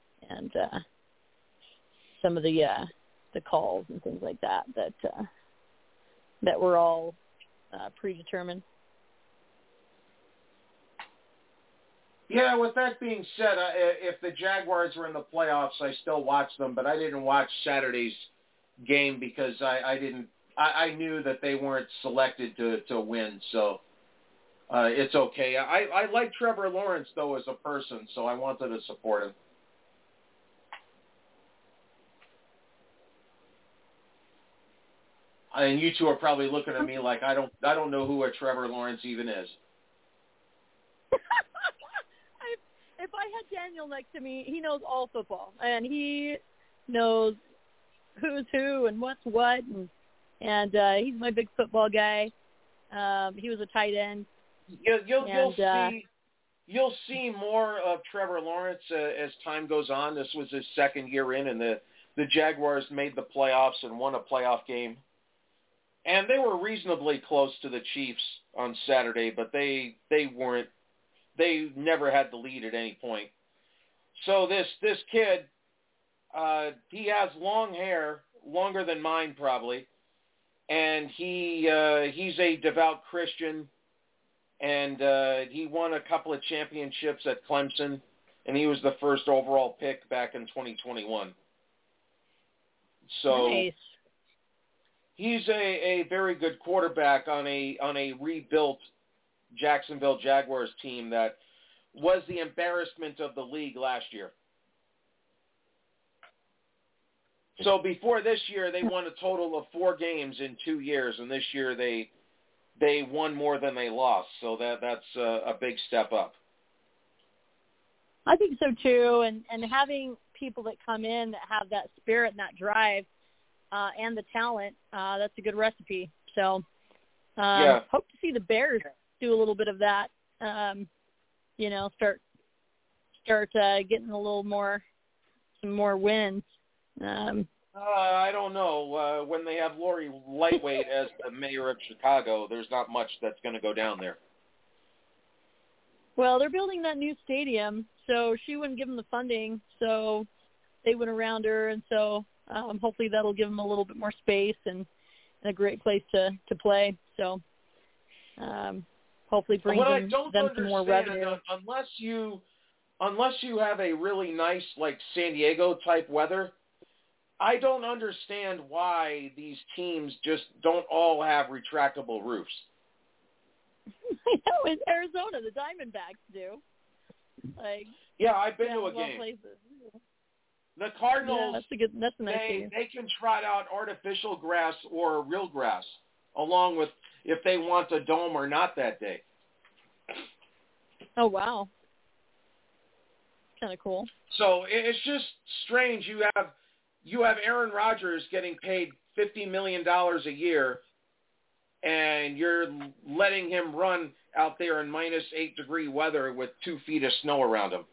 some of the calls and things like that were all predetermined. Yeah, with that being said, if the Jaguars were in the playoffs, I still watch them, but I didn't watch Saturday's game because I knew that they weren't selected to win, so it's okay. I like Trevor Lawrence, though, as a person, so I wanted to support him. And you two are probably looking at me like I don't know who a Trevor Lawrence even is. If I had Daniel next to me, he knows all football, and he knows who's who and what's what, and he's my big football guy. He was a tight end. You'll see more of Trevor Lawrence as time goes on. This was his second year in, and the Jaguars made the playoffs and won a playoff game. And they were reasonably close to the Chiefs on Saturday, but they weren't. They never had the lead at any point. So this kid, he has long hair, longer than mine probably, and he's a devout Christian, and he won a couple of championships at Clemson, and he was the first overall pick back in 2021. So nice. He's a very good quarterback on a rebuilt Jacksonville Jaguars team that was the embarrassment of the league last year. So before this year, they won a total of 4 games in 2 years, and this year they won more than they lost. So that's a big step up. I think so too, and having people that come in that have that spirit and that drive and the talent, that's a good recipe. So hope to see the Bears do a little bit of that. Start getting a little more, some more wins. I don't know. When they have Lori Lightweight as the mayor of Chicago, there's not much that's going to go down there. Well, they're building that new stadium, so she wouldn't give them the funding, so they went around her, and so hopefully that'll give them a little bit more space and a great place to play. So hopefully bring them some more revenue. Unless you have a really nice, like, San Diego type weather, I don't understand why these teams just don't all have retractable roofs. I know, in Arizona, the Diamondbacks do. Like, yeah, I've been yeah, to a game. Places. The Cardinals, yeah, that's a nice they can trot out artificial grass or real grass, along with if they want a dome or not that day. Oh, wow. Kind of cool. So it's just strange. You have Aaron Rodgers getting paid $50 million a year, and you're letting him run out there in minus 8-degree weather with 2 feet of snow around him.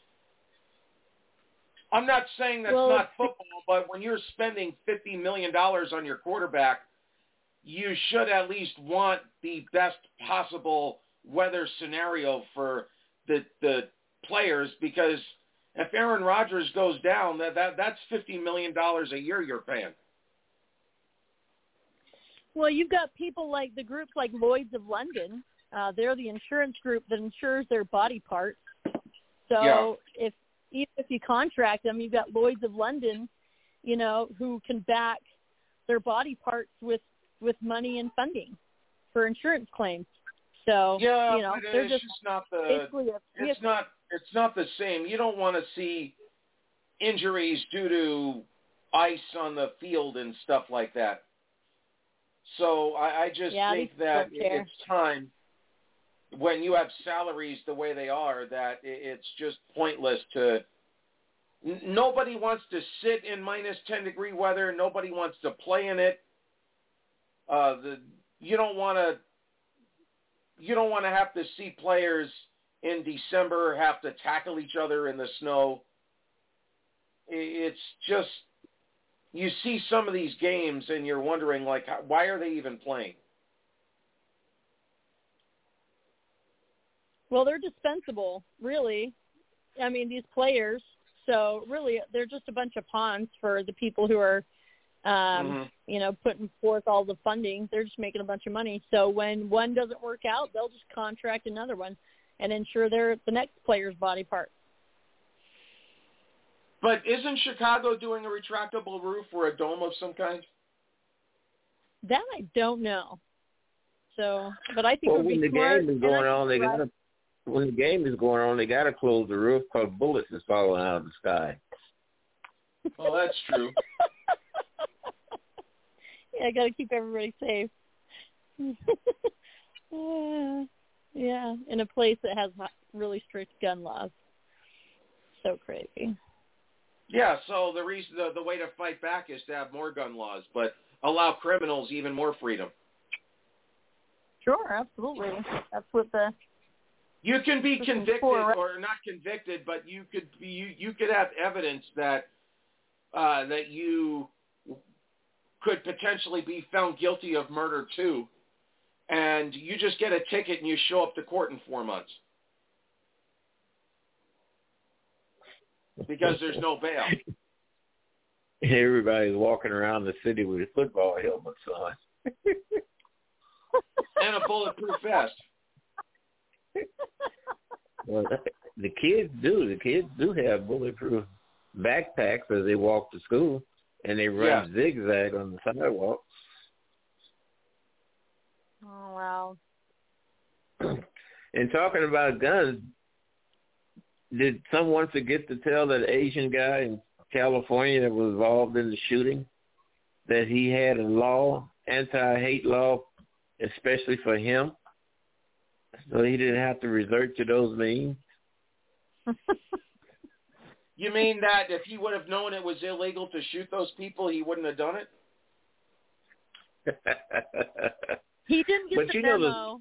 I'm not saying that's not football, but when you're spending $50 million on your quarterback, you should at least want the best possible weather scenario for the players, because if Aaron Rodgers goes down, that's $50 million a year you're paying. Well, you've got people like the groups like Lloyd's of London. They're the insurance group that insures their body parts. So even if you contract them, you've got Lloyd's of London, who can back their body parts with money and funding for insurance claims. So but they're it's just not it's not the same. You don't want to see injuries due to ice on the field and stuff like that. So I just think that it's time, when you have salaries the way they are, that it's just pointless to. Nobody wants to sit in minus 10-degree weather. Nobody wants to play in it. You don't want to have to see players in December have to tackle each other in the snow. It's just, you see some of these games and you're wondering, like, why are they even playing? Well, they're dispensable, really. I mean, these players. So really, they're just a bunch of pawns for the people who are, putting forth all the funding. They're just making a bunch of money. So when one doesn't work out, they'll just contract another one and insure the next player's body part. But isn't Chicago doing a retractable roof or a dome of some kind? That I don't know. So, but I think it would be smart. When the game is going on, they got to close the roof because bullets is falling out of the sky. Oh, that's true. Yeah, I got to keep everybody safe. Yeah, in a place that has really strict gun laws. So crazy. Yeah, so the way to fight back is to have more gun laws, but allow criminals even more freedom. Sure, absolutely. That's what you can be convicted or not convicted, but you could have evidence that that you could potentially be found guilty of murder too, and you just get a ticket and you show up to court in 4 months because there's no bail. Everybody's walking around the city with football helmets on. And a bulletproof vest. Well, the kids do. The kids do have bulletproof backpacks as they walk to school, and they run zigzag on the sidewalk. Oh, wow. And talking about guns, did someone forget to tell that Asian guy in California that was involved in the shooting that he had a law, anti-hate law, especially for him? So he didn't have to resort to those means. You mean that if he would have known it was illegal to shoot those people, he wouldn't have done it? He didn't get the memo.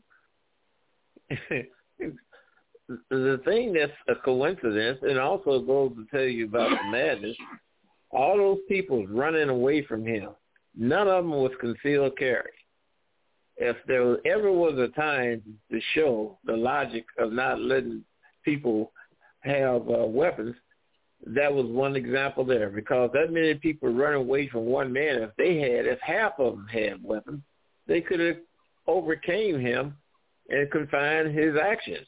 The thing that's a coincidence, and also goes to tell you about the madness, all those people running away from him, none of them was concealed carry. If there ever was a time to show the logic of not letting people have weapons, that was one example there, because that many people run away from one man. If half of them had weapons, they could have overcame him and confined his actions.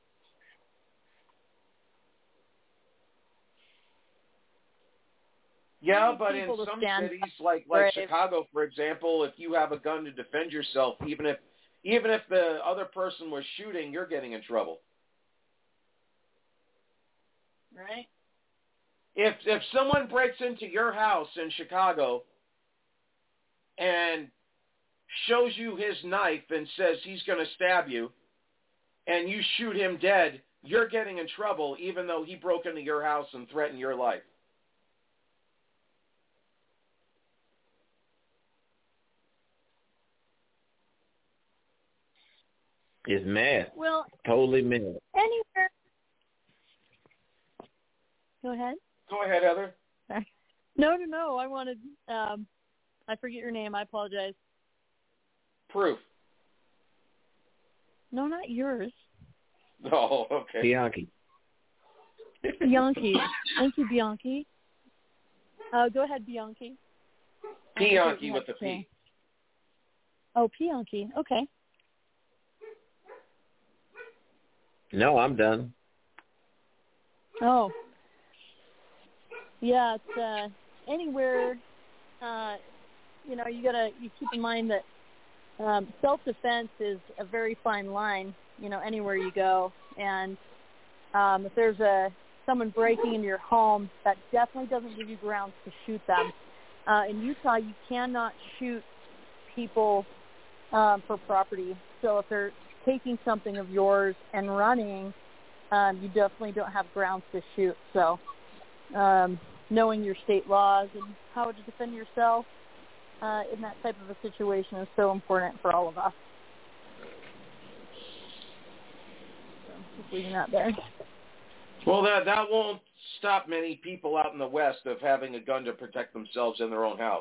Yeah, but in some cities, like Chicago, for example, if you have a gun to defend yourself, even if Even if the other person was shooting, you're getting in trouble. Right. If someone breaks into your house in Chicago and shows you his knife and says he's going to stab you, and you shoot him dead, you're getting in trouble even though he broke into your house and threatened your life. It's mad. Well, totally mad. Anywhere. Go ahead. Go ahead, Heather. No. I wanted. I forget your name. I apologize. Proof. No, not yours. Oh, okay. Bianchi. Bianchi. Thank you, Bianchi. Go ahead, Bianchi. Bianchi with the P. Oh, Bianchi. Okay. No, I'm done. Oh. Yeah, it's anywhere. You keep in mind that self-defense is a very fine line. Anywhere you go, and if there's someone breaking into your home, that definitely doesn't give you grounds to shoot them. In Utah, you cannot shoot people for property. So if they're taking something of yours and running, you definitely don't have grounds to shoot. So knowing your state laws and how to defend yourself in that type of a situation is so important for all of us. So just leaving that there. Well, that won't stop many people out in the West of having a gun to protect themselves in their own house.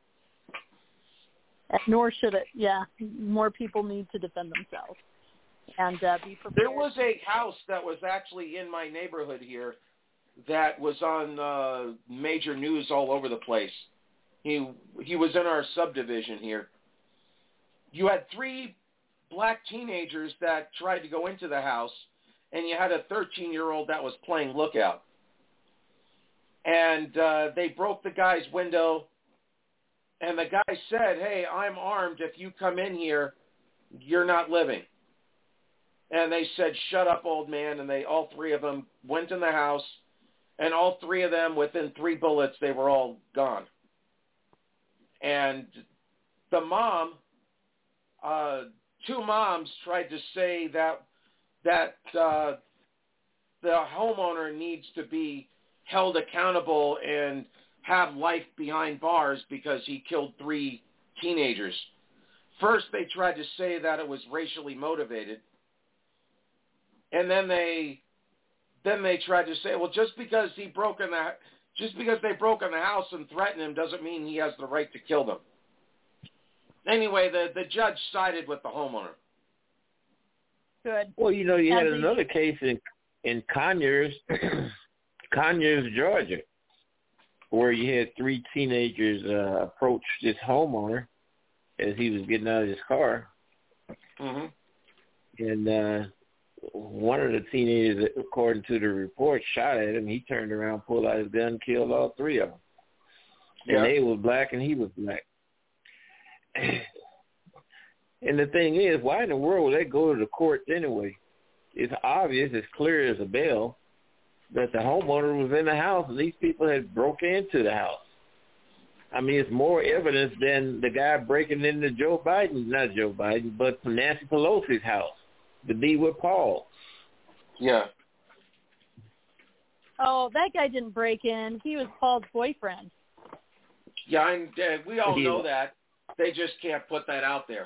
Nor should it. Yeah, more people need to defend themselves and be prepared. There was a house that was actually in my neighborhood here that was on major news all over the place. He was in our subdivision here. You had 3 black teenagers that tried to go into the house, and you had a 13-year-old that was playing lookout. And they broke the guy's window, and the guy said, "Hey, I'm armed. If you come in here, you're not living." And they said, "Shut up, old man." And all 3 of them went in the house, and all 3 of them, within 3 bullets, they were all gone. And the mom, 2 moms tried to say that the homeowner needs to be held accountable and have life behind bars because he killed 3 teenagers. First, they tried to say that it was racially motivated. And then they tried to say, well, just because they broke in the house and threatened him doesn't mean he has the right to kill them. Anyway, the judge sided with the homeowner. Good. Well, you had another case in Conyers, Georgia, where you had 3 teenagers approach this homeowner as he was getting out of his car. Mm-hmm. And one of the teenagers, according to the report, shot at him. He turned around, pulled out his gun, killed all 3 of them. And they were black and he was black. And the thing is, why in the world would they go to the courts anyway? It's obvious, it's clear as a bell, that the homeowner was in the house and these people had broke into the house. I mean, it's more evidence than the guy breaking into not Joe Biden, but Nancy Pelosi's house to be with Paul. Yeah. Oh, that guy didn't break in. He was Paul's boyfriend. Yeah, we all know that. They just can't put that out there.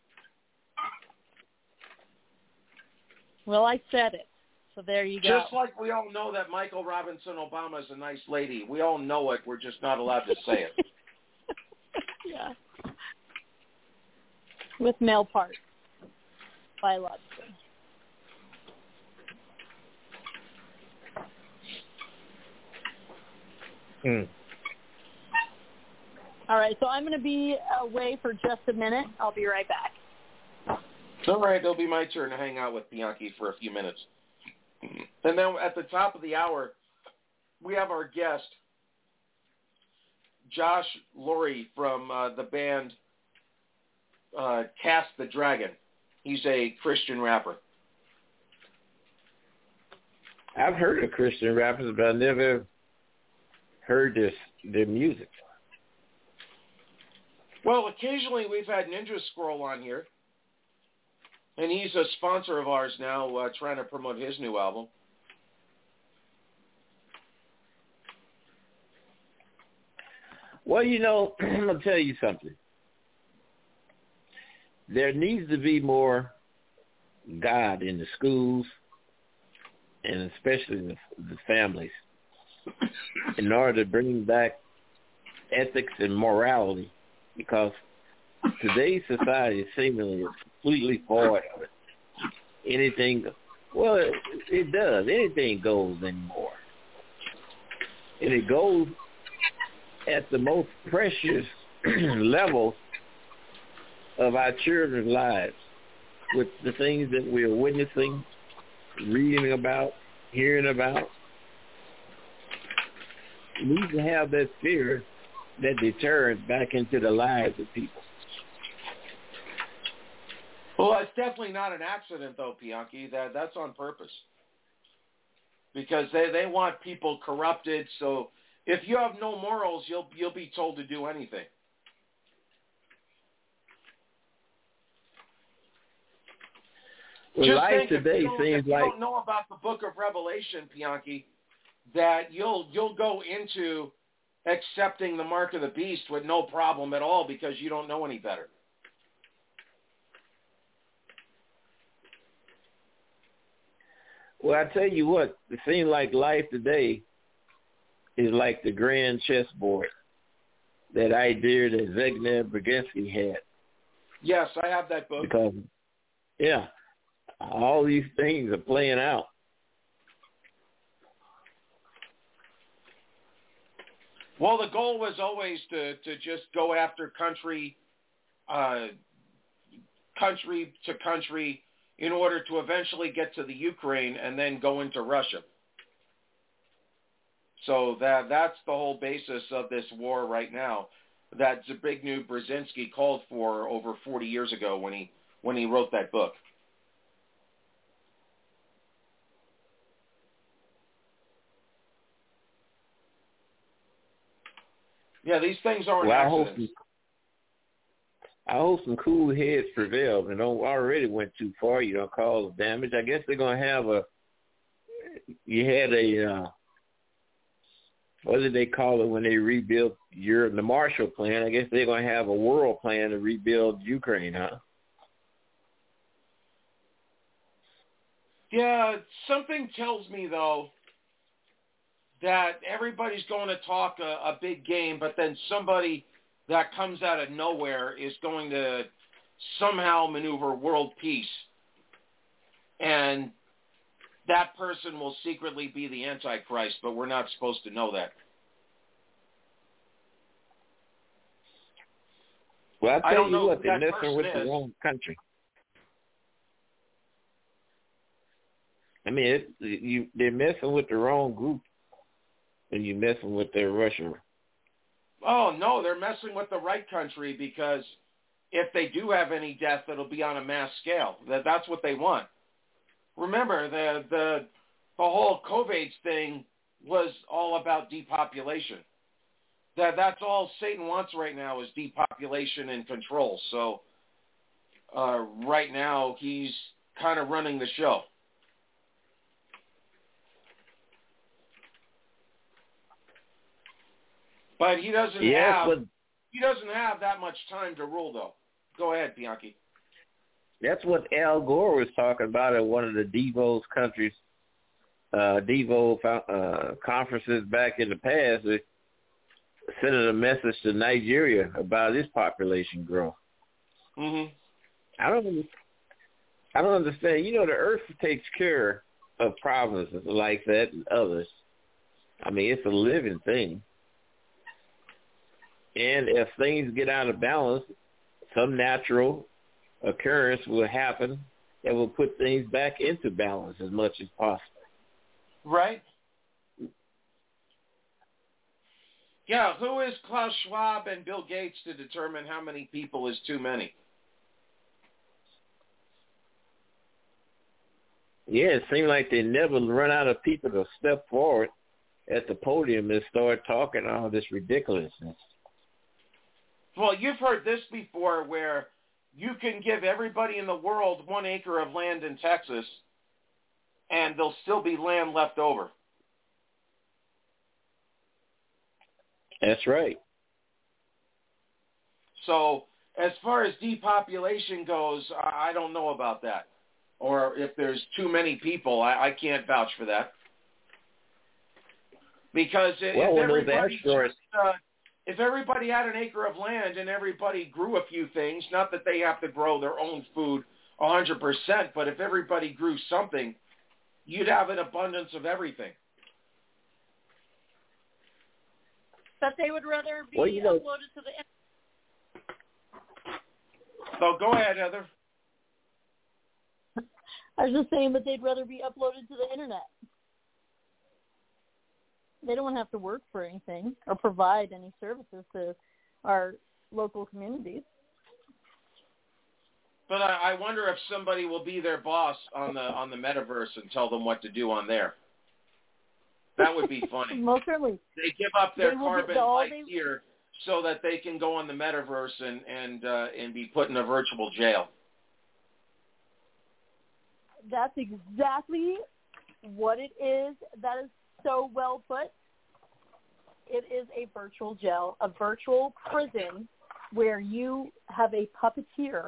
Well, I said it, so there you go. Just like we all know that Michael Robinson Obama is a nice lady. We all know it. We're just not allowed to say it. Yeah. With male parts, biologically. All right, so I'm going to be away for just a minute. I'll be right back. All right, it'll be my turn to hang out with Bianchi for a few minutes. And then at the top of the hour, we have our guest, Josh Laurie from the band Cast the Dragon. He's a Christian rapper. I've heard of Christian rappers, but I never heard their music. Well, occasionally we've had Ninja Scroll on here, and he's a sponsor of ours now, trying to promote his new album. Well, I'm going to tell you something. There needs to be more God in the schools, and especially in the families, in order to bring back ethics and morality, because today's society is seemingly completely void of it. Anything, well, it does. Anything goes anymore. And it goes at the most precious level of our children's lives, with the things that we're witnessing, reading about, hearing about. We need to have that fear, that deterrent back into the lives of people. Well, it's definitely not an accident, though, Bianchi. That's on purpose. Because they want people corrupted, so if you have no morals, you'll be told to do anything. Well, Just life think, today if you like don't know about the Book of Revelation, Bianchi, that you'll go into accepting the mark of the beast with no problem at all because you don't know any better. Well, I tell you what, it seems like life today is like the grand chessboard, that idea that Zbigniew Brzezinski had. Yes, I have that book. Because, yeah, all these things are playing out. Well, the goal was always to just go after country to country in order to eventually get to the Ukraine and then go into Russia. So that's the whole basis of this war right now that Zbigniew Brzezinski called for over 40 years ago when he wrote that book. Yeah, these things aren't accidents. I hope some cool heads prevail and don't already went too far. You don't cause damage. I guess they're going to have what did they call it when they rebuilt Europe, the Marshall Plan? I guess they're going to have a world plan to rebuild Ukraine, huh? Yeah, something tells me, though, that everybody's going to talk a big game, but then somebody that comes out of nowhere is going to somehow maneuver world peace. And that person will secretly be the Antichrist, but we're not supposed to know that. Well, I tell you what, they're that messing with person the wrong country. I mean, they're messing with the wrong group when you're messing with their Russia. Oh, no, they're messing with the right country because if they do have any death, it'll be on a mass scale. That's what they want. Remember, the whole COVID thing was all about depopulation. That's all Satan wants right now is depopulation and control. So right now he's kind of running the show. But he doesn't have that much time to rule, though. Go ahead, Bianchi. That's what Al Gore was talking about at one of the Davos countries, conferences back in the past. They sending a message to Nigeria about its population growth. Mm-hmm. I don't understand. The earth takes care of problems like that and others. I mean, it's a living thing. And if things get out of balance, some natural occurrence will happen that will put things back into balance as much as possible. Right. Yeah, who is Klaus Schwab and Bill Gates to determine how many people is too many? Yeah, it seems like they never run out of people to step forward at the podium and start talking all this ridiculousness. Well, you've heard this before where you can give everybody in the world 1 acre of land in Texas and there'll still be land left over. That's right. So as far as depopulation goes, I don't know about that. Or if there's too many people, I can't vouch for that. Because if everybody had an acre of land and everybody grew a few things, not that they have to grow their own food 100%, but if everybody grew something, you'd have an abundance of everything. But they would rather be uploaded to the internet. So go ahead, Heather. I was just saying that they'd rather be uploaded to the internet. They don't have to work for anything or provide any services to our local communities. But I wonder if somebody will be their boss on the metaverse and tell them what to do on there. That would be funny. Most certainly. They give up their carbon life here so that they can go on the metaverse and be put in a virtual jail. That's exactly what it is. That is so well put. It is a virtual jail, a virtual prison where you have a puppeteer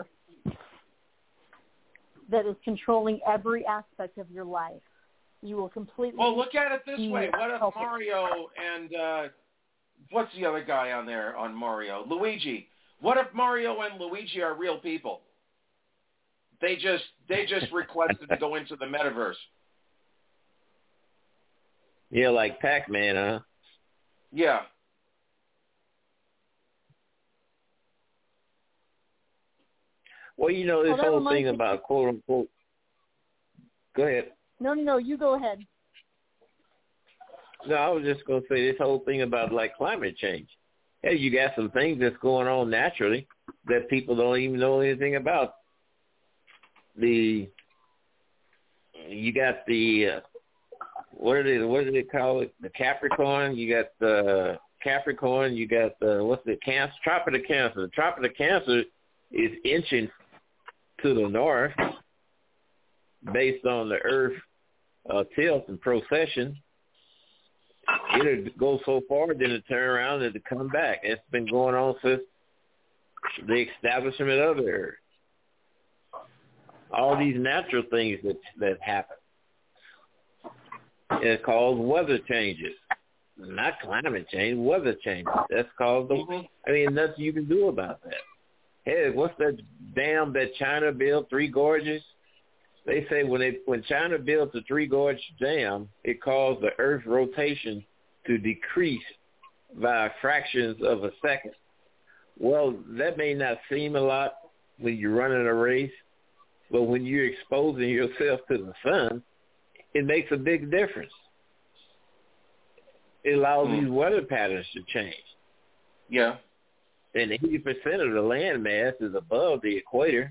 that is controlling every aspect of your life. You will completely... Well, look at it this way. What if Mario and... what's the other guy on there on Mario? Luigi. What if Mario and Luigi are real people? They just requested to go into the metaverse. Yeah, like Pac-Man, huh? Yeah. Well, you know, this whole thing about quote-unquote... Go ahead. No, you go ahead. No, I was just going to say this whole thing about, like, climate change. Hey, you got some things that's going on naturally that people don't even know anything about. You got the, what do they call it? The Capricorn. You got the Capricorn. You got the, Cancer? Tropic of Cancer. The Tropic of Cancer is inching to the north based on the Earth tilt and precession. It'll go so far, then it'll turn around and it'll come back. It's been going on since the establishment of the Earth. All these natural things that happen. It's called weather changes. Not climate change, weather changes. That's called nothing you can do about that. Hey, what's that dam that China built, Three Gorges? They say when China built the Three Gorges Dam, it caused the Earth's rotation to decrease by fractions of a second. Well, that may not seem a lot when you're running a race, but when you're exposing yourself to the sun, it makes a big difference. It allows these weather patterns to change. Yeah. And 80% of the land mass is above the equator.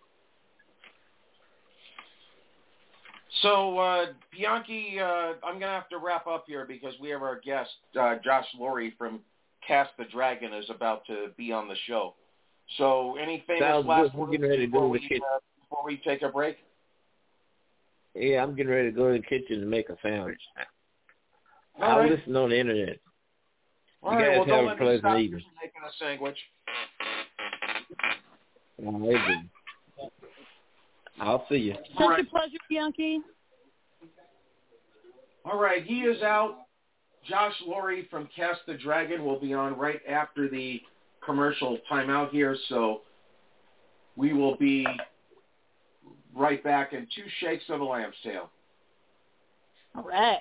So, Bianchi, I'm going to have to wrap up here because we have our guest, Josh Laurie from Cast the Dragon, is about to be on the show. So, any famous last words before we take a break? Yeah, I'm getting ready to go to the kitchen and make a sandwich. I'll listen on the internet. All you right, guys well, have don't a pleasant evening. Making a sandwich. I'll see you. Such a pleasure, Bianchi. All right, he is out. Josh Laurie from Cast the Dragon will be on right after the commercial timeout here, so we will be right back in 2 shakes of a lamb's tail. All right.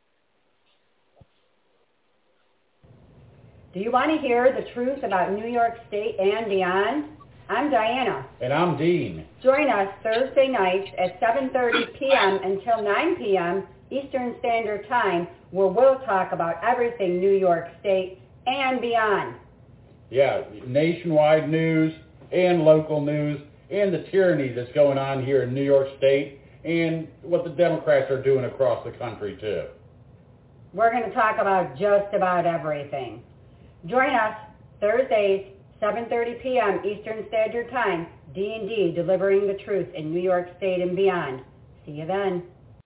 Do you want to hear the truth about New York State and beyond? I'm Diana. And I'm Dean. Join us Thursday nights at 7:30 p.m. until 9 p.m. Eastern Standard Time, where we'll talk about everything New York State and beyond. Yeah, nationwide news and local news and the tyranny that's going on here in New York State and what the Democrats are doing across the country, too. We're going to talk about just about everything. Join us Thursdays, 7:30 p.m. Eastern Standard Time, D&D, delivering the truth in New York State and beyond. See you then.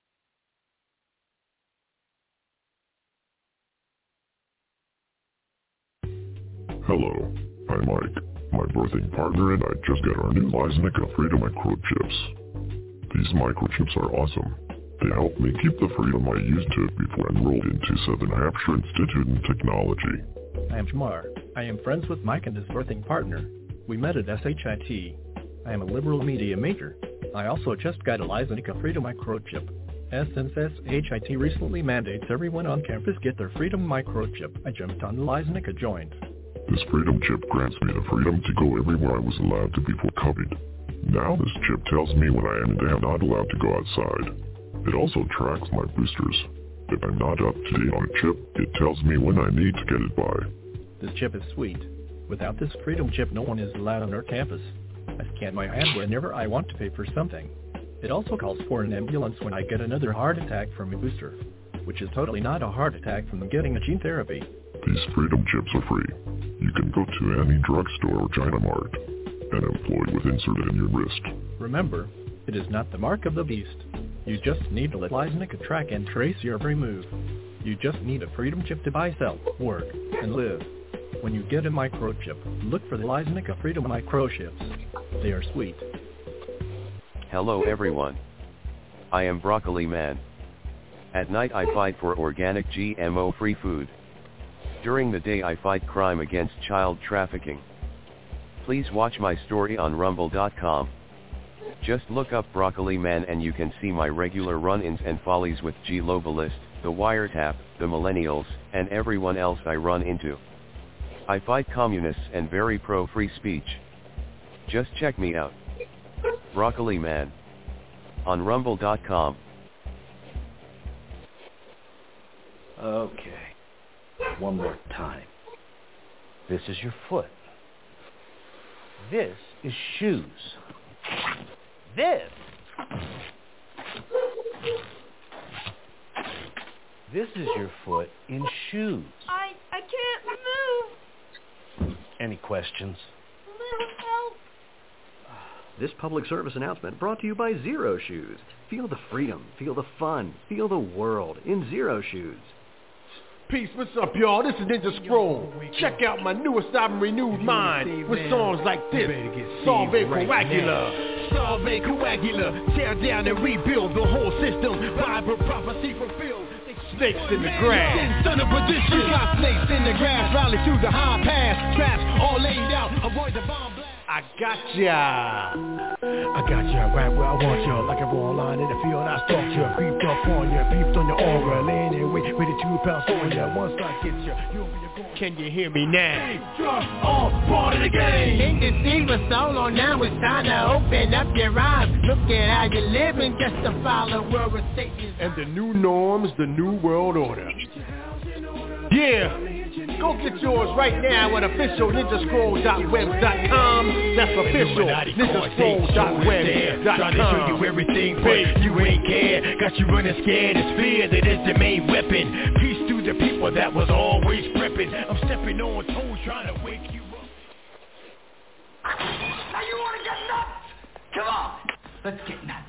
Hello, I'm Mike, my birthing partner, and I just got our new Lysenica Freedom microchips. These microchips are awesome. They help me keep the freedom I used to before I enrolled into Southern Hampshire Institute in Technology. I am Jamar. I am friends with Mike and his birthing partner. We met at SHIT. I am a liberal media major. I also just got a Lysenica Freedom microchip. Since SHIT recently mandates everyone on campus get their Freedom microchip, I jumped on the Lysenica joint. This Freedom chip grants me the freedom to go everywhere I was allowed to before COVID. Now this chip tells me when I am and am not allowed to go outside. It also tracks my boosters. If I'm not up to date on a chip, it tells me when I need to get it by. This chip is sweet. Without this Freedom chip, no one is allowed on our campus. I scan my hand whenever I want to pay for something. It also calls for an ambulance when I get another heart attack from a booster, which is totally not a heart attack from getting a gene therapy. These Freedom chips are free. You can go to any drugstore or China Mart and employ with inserted in your wrist. Remember, it is not the mark of the beast. You just need to let Lysenica track and trace your every move. You just need a Freedom chip to buy, sell, work, and live. When you get a microchip, look for the Lysenica Freedom microchips. They are sweet. Hello everyone. I am Broccoli Man. At night I fight for organic GMO-free food. During the day I fight crime against child trafficking. Please watch my story on rumble.com. Just look up Broccoli Man and you can see my regular run-ins and follies with G Globalist, the Wiretap, the Millennials, and everyone else I run into. I fight communists and very pro-free speech. Just check me out. Broccoli Man. On rumble.com. Okay. One more time. This is your foot. This is shoes. This is your foot in shoes. I can't move. Any questions? Little help. This public service announcement brought to you by Zero Shoes. Feel the freedom, feel the fun, feel the world in Zero Shoes. Peace, what's up, y'all? This is Ninja Scroll. Check out my newest album, Renewed Mind, with songs like this, Solve Coagula. Solve Coagula, tear down and rebuild the whole system, Bible prophecy fulfilled. Snakes in the grass. Son of perdition. We got snakes in the grass, rally through the high pass, traps all laid out, avoid the bomb blast. I got ya. I got you right where I want you, like a raw line in the field. I stalked you, creeped up on you, peeped on your aura, laying in wait, ready to pounce on you. Once I get you, you'll be a goal. Can you hear me now? Just all part of the game. Ain't the secret so long now, it's time to open up your eyes. Look at how you're living, just to follow where it's taking. And the new norms, the new world order. Yeah. Go get yours right now at officialninjascroll.webs.com. That's official ninjascroll.webs.com. Trying to show you everything, but you ain't care. Got you running scared, it's fear that is the main weapon. Peace to the people that was always prepping. I'm stepping on toes trying to wake you up. Now you want to get nuts? Come on, let's get nuts.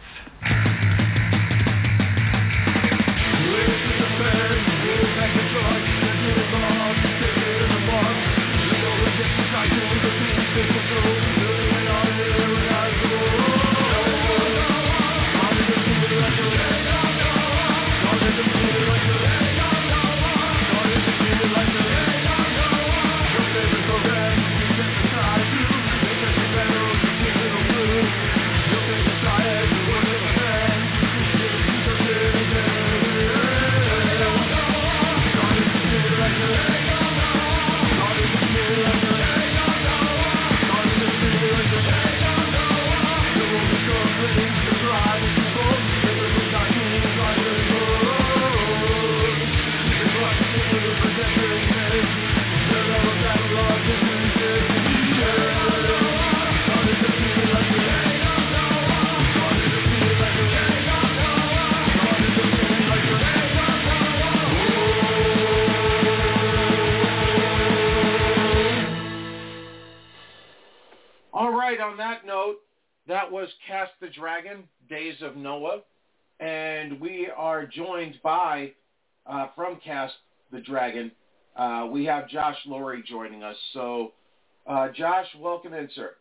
on that note, that was Cast the Dragon, Days of Noah. And we are joined by, from Cast the Dragon, we have Josh Laurie joining us. So, Josh, welcome in, sir.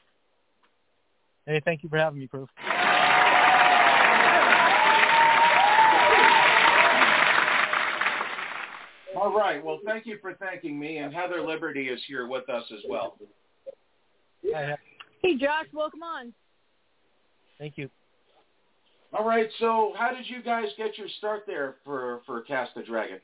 Hey, thank you for having me, Proof. All right. Well, thank you for thanking me. And Heather Liberty is here with us as well. Hey, Josh, welcome on. Thank you. All right. So how did you guys get your start there for Cast the Dragon?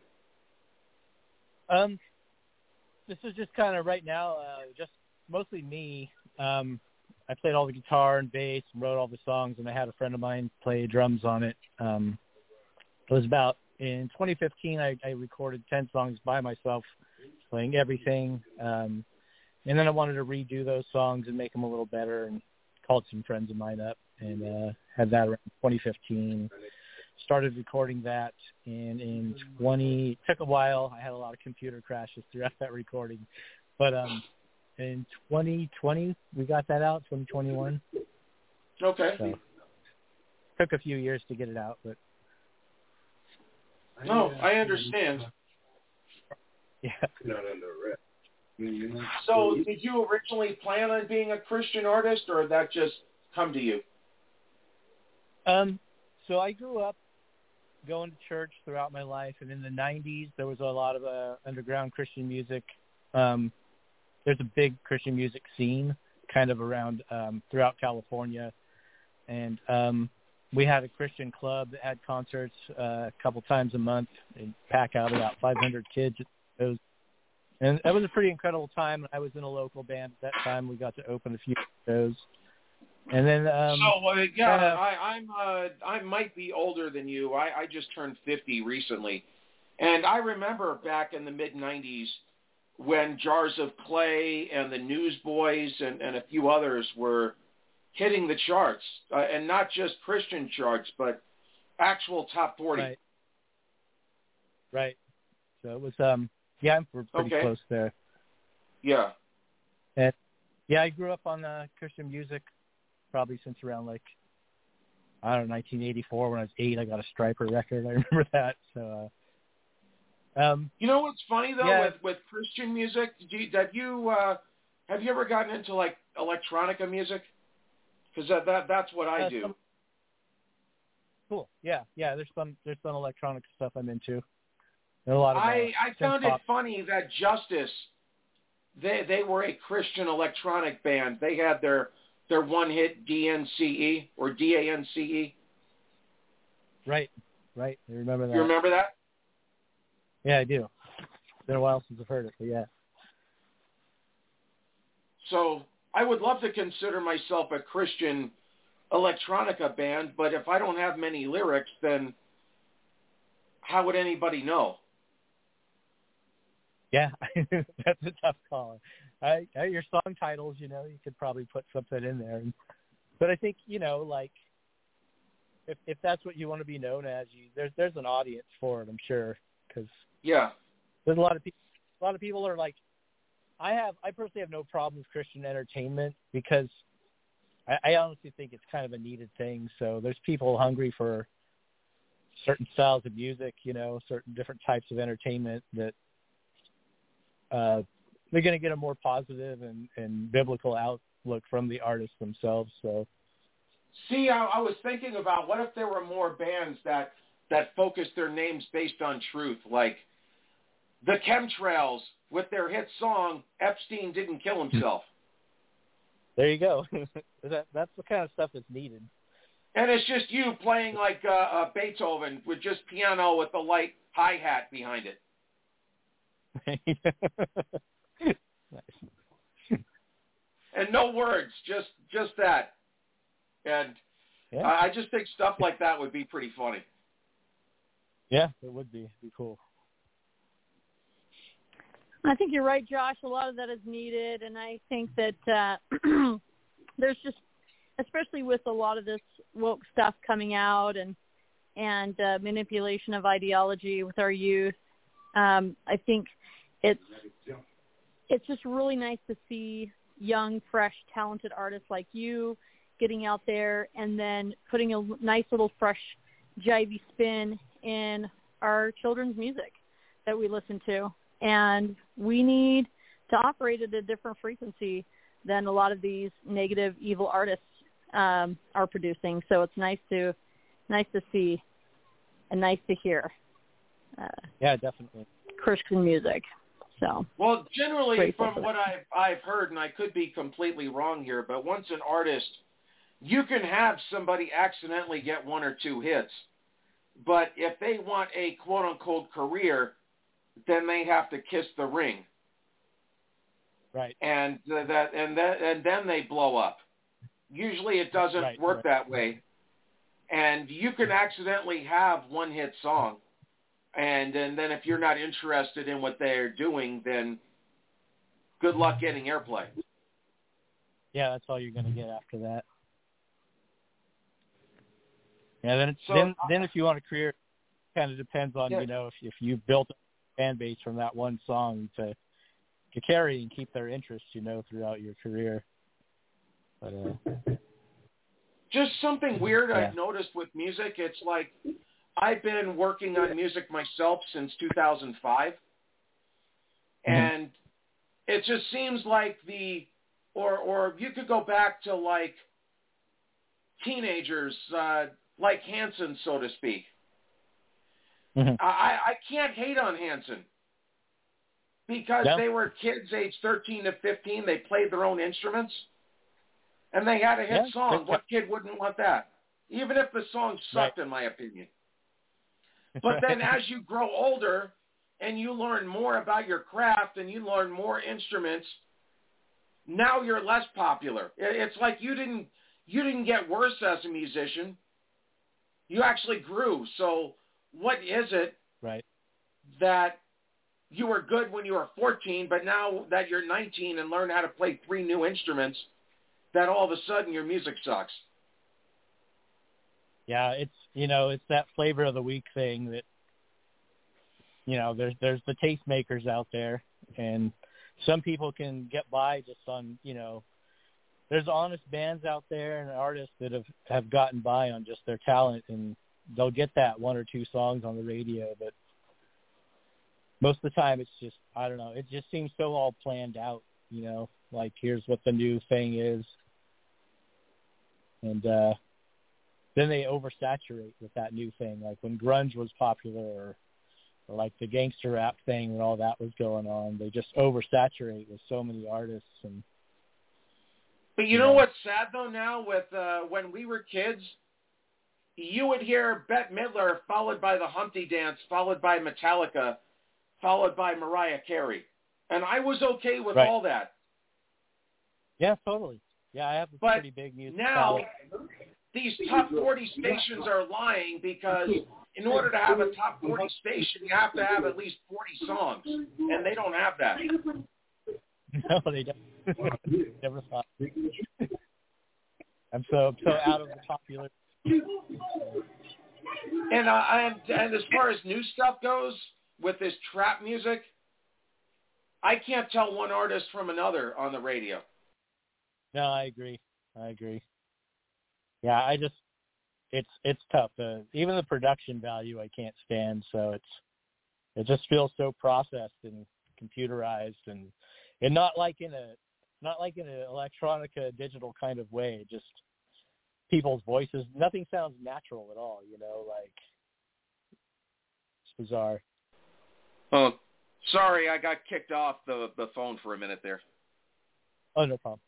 This is just kind of right now, just mostly me. I played all the guitar and bass and wrote all the songs, and I had a friend of mine play drums on it. It was about in 2015, I recorded 10 songs by myself, playing everything. And then I wanted to redo those songs and make them a little better, and called some friends of mine up and had that around 2015. Started recording that, and it took a while. I had a lot of computer crashes throughout that recording. But in 2020, we got that out, 2021. Okay. So, took a few years to get it out, but... No, I understand. Yeah. So did you originally plan on being a Christian artist, or did that just come to you? So I grew up going to church throughout my life, and in the 90s, there was a lot of underground Christian music. There's a big Christian music scene kind of around throughout California, and we had a Christian club that had concerts a couple times a month and pack out about 500 kids at those. And that was a pretty incredible time. I was in a local band at that time. We got to open a few shows. And then I might be older than you. I just turned 50 recently. And I remember back in the mid-90s when Jars of Clay and the Newsboys and a few others were hitting the charts, and not just Christian charts, but actual top 40. Right. So it was, we're pretty close there. Yeah. And I grew up on Christian music probably since around 1984 when I was 8. I got a Stryper record. I remember that. So, you know what's funny though with Christian music? Have you ever gotten into electronica music? Because that's what I do. Cool. Yeah. There's some electronic stuff I'm into. There's a lot of. I found it funny that Justice, they were a Christian electronic band. They had their one hit DNCE or DANCE. Right. I remember that. You remember that? Yeah, I do. It's been a while since I've heard it, but yeah. So I would love to consider myself a Christian electronica band, but if I don't have many lyrics, then how would anybody know? Yeah, that's a tough call. Your song titles, you could probably put something in there. But I think, if that's what you want to be known as, there's an audience for it, I'm sure. Cause there's a lot of people. A lot of people are like, I personally have no problem with Christian entertainment because I honestly think it's kind of a needed thing. So there's people hungry for certain styles of music, certain different types of entertainment that they're going to get a more positive and biblical outlook from the artists themselves. So, see, I was thinking about what if there were more bands that focused their names based on truth, like the Chemtrails with their hit song, Epstein Didn't Kill Himself. There you go. That's the kind of stuff that's needed. And it's just you playing like Beethoven with just piano with the light hi-hat behind it. Nice. And no words, just that. And I just think stuff like that would be pretty funny. Yeah, it would be. It'd be cool. I think you're right, Josh. A lot of that is needed, and I think that there's just, especially with a lot of this woke stuff coming out and manipulation of ideology with our youth, I think it's just really nice to see young, fresh, talented artists like you getting out there and then putting a nice little fresh jivey spin in our children's music that we listen to. And we need to operate at a different frequency than a lot of these negative, evil artists are producing. So it's nice to see and nice to hear. Yeah, definitely. Christian music. So. Well, generally, from what I've heard, and I could be completely wrong here, but once an artist, you can have somebody accidentally get 1 or 2 hits, but if they want a quote-unquote career, then they have to kiss the ring. Right. And then they blow up. Usually it doesn't work that way. And you can accidentally have 1-hit song, and then if you're not interested in what they're doing, then good luck getting airplay. Yeah, that's all you're going to get after that. Yeah, then if you want a career, it kind of depends on, if you built a fan base from that one song to carry and keep their interest, throughout your career. But just something weird I've noticed with music. It's like I've been working on music myself since 2005, and it just seems like or you could go back to like teenagers, like Hanson, so to speak. I can't hate on Hanson because they were kids aged 13 to 15. They played their own instruments, and they had a hit song. What kid wouldn't want that? Even if the song sucked, in my opinion. But then as you grow older and you learn more about your craft and you learn more instruments, now you're less popular. It's like you didn't get worse as a musician. You actually grew. So what is it that you were good when you were 14, but now that you're 19 and learn how to play 3 new instruments, that all of a sudden your music sucks? Yeah, it's that flavor of the week thing that, there's the tastemakers out there, and some people can get by just on, there's honest bands out there and artists that have gotten by on just their talent, and they'll get that 1 or 2 songs on the radio, but most of the time it's just, I don't know, it just seems so all planned out, like here's what the new thing is. And then they oversaturate with that new thing, like when grunge was popular or like the gangster rap thing when all that was going on. They just oversaturate with so many artists. But you know what's sad, though, now with when we were kids, you would hear Bette Midler followed by the Humpty Dance, followed by Metallica, followed by Mariah Carey. And I was okay with all that. Yeah, totally. Yeah, I have a pretty big music now, palette. These top 40 stations are lying because in order to have a top 40 station, you have to have at least 40 songs, and they don't have that. No, they don't. Never thought. I'm so out of the popular. And as far as new stuff goes, with this trap music, I can't tell one artist from another on the radio. No, I agree. Yeah, it's tough. Even the production value I can't stand. So it just feels so processed and computerized and not like in an electronica digital kind of way. Just people's voices. Nothing sounds natural at all. Like it's bizarre. Oh, sorry, I got kicked off the phone for a minute there. Oh, no problem.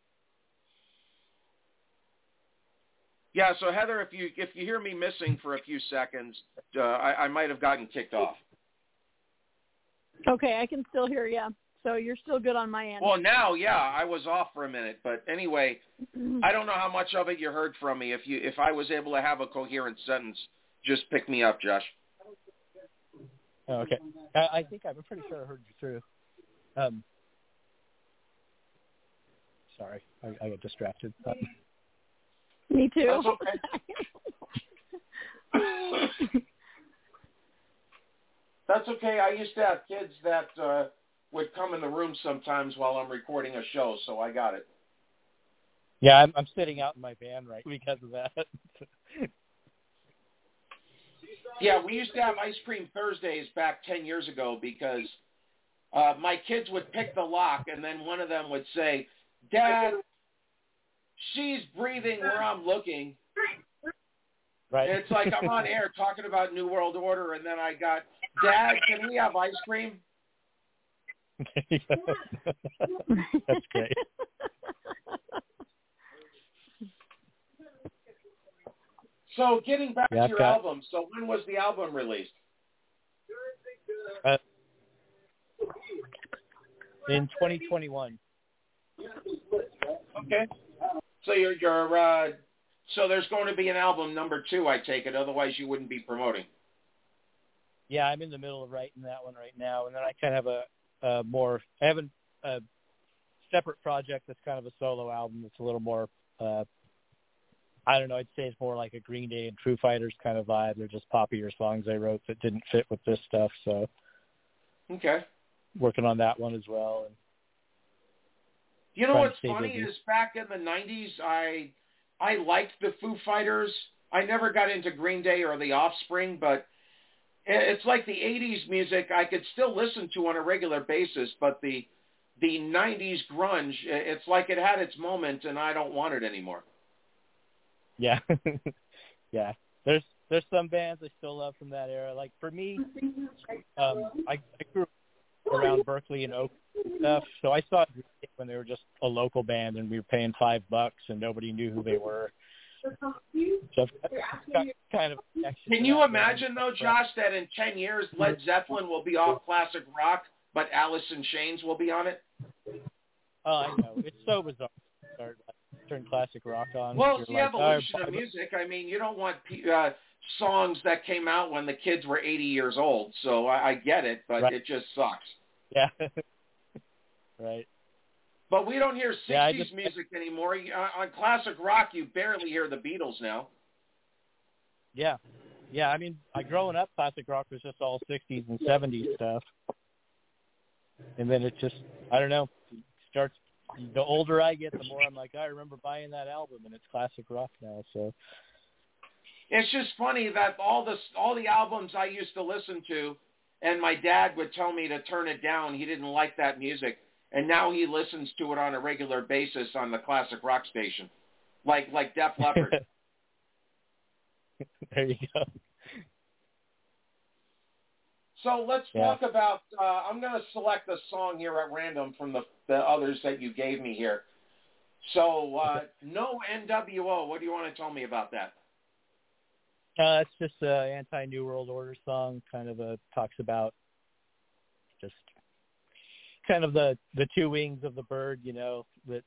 Yeah, so Heather, if you hear me missing for a few seconds, I might have gotten kicked off. Okay, I can still hear you. So you're still good on my end. Well, now, yeah, I was off for a minute, but anyway, I don't know how much of it you heard from me. If I was able to have a coherent sentence, just pick me up, Josh. Oh, okay. I'm pretty sure I heard you through. Sorry, I got distracted. Me too. That's okay. That's okay. I used to have kids that would come in the room sometimes while I'm recording a show, so I got it. Yeah, I'm sitting out in my van right because of that. Yeah, we used to have Ice Cream Thursdays back 10 years ago because my kids would pick the lock, and then one of them would say, "Dad, she's breathing where I'm looking." Right. And it's like I'm on air talking about New World Order, and then I got, "Dad, can we have ice cream?" That's great. So getting back to your album, so when was the album released? In 2021. Okay. So you're so there's going to be an album number 2, I take it. Otherwise, you wouldn't be promoting. Yeah, I'm in the middle of writing that one right now, and then I kind of have I have a separate project that's kind of a solo album. It's a little more, I don't know, I'd say it's more like a Green Day and Foo Fighters kind of vibe. They're just poppier songs I wrote that didn't fit with this stuff, so. Okay. Working on that one as well. And you know what's funny is back in the 90s, I liked the Foo Fighters. I never got into Green Day or The Offspring, but it's like the 80s music I could still listen to on a regular basis, but the 90s grunge, it's like it had its moment, and I don't want it anymore. Yeah. Yeah. There's some bands I still love from that era. Like, for me, I grew up around Berkeley and Oak stuff, so I saw Green Day when they were just a local band, and we were paying $5, and nobody knew who they were. So kind of. Can you imagine, though, Josh, that in 10 years Led Zeppelin will be off classic rock, but Alice in Chains will be on it? Oh, I know. It's so bizarre to turn classic rock on. Well, it's the evolution of music. I mean, you don't want songs that came out when the kids were 80 years old, so I get it, but It just sucks. Yeah. Right. But we don't hear 60s music anymore. On classic rock, you barely hear the Beatles now. Yeah. Yeah, I mean, growing up, classic rock was just all 60s and 70s stuff. And then it just, I don't know, starts, the older I get, the more I'm like, I remember buying that album, and it's classic rock now, so. It's just funny that all the albums I used to listen to, and my dad would tell me to turn it down. He didn't like that music. And now he listens to it on a regular basis on the classic rock station, like Def Leppard. There you go. So let's talk about, I'm going to select a song here at random from the others that you gave me here. So, No NWO, what do you want to tell me about that? It's just an anti-New World Order song, kind of talks about just kind of the two wings of the bird, you know, that,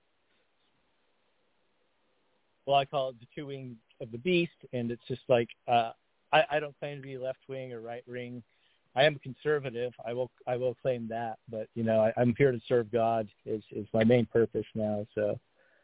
well, I call it the two wings of the beast, and it's just like, I don't claim to be left wing or right wing. I am a conservative. I will claim that, but you know, I'm here to serve God is my main purpose now. So.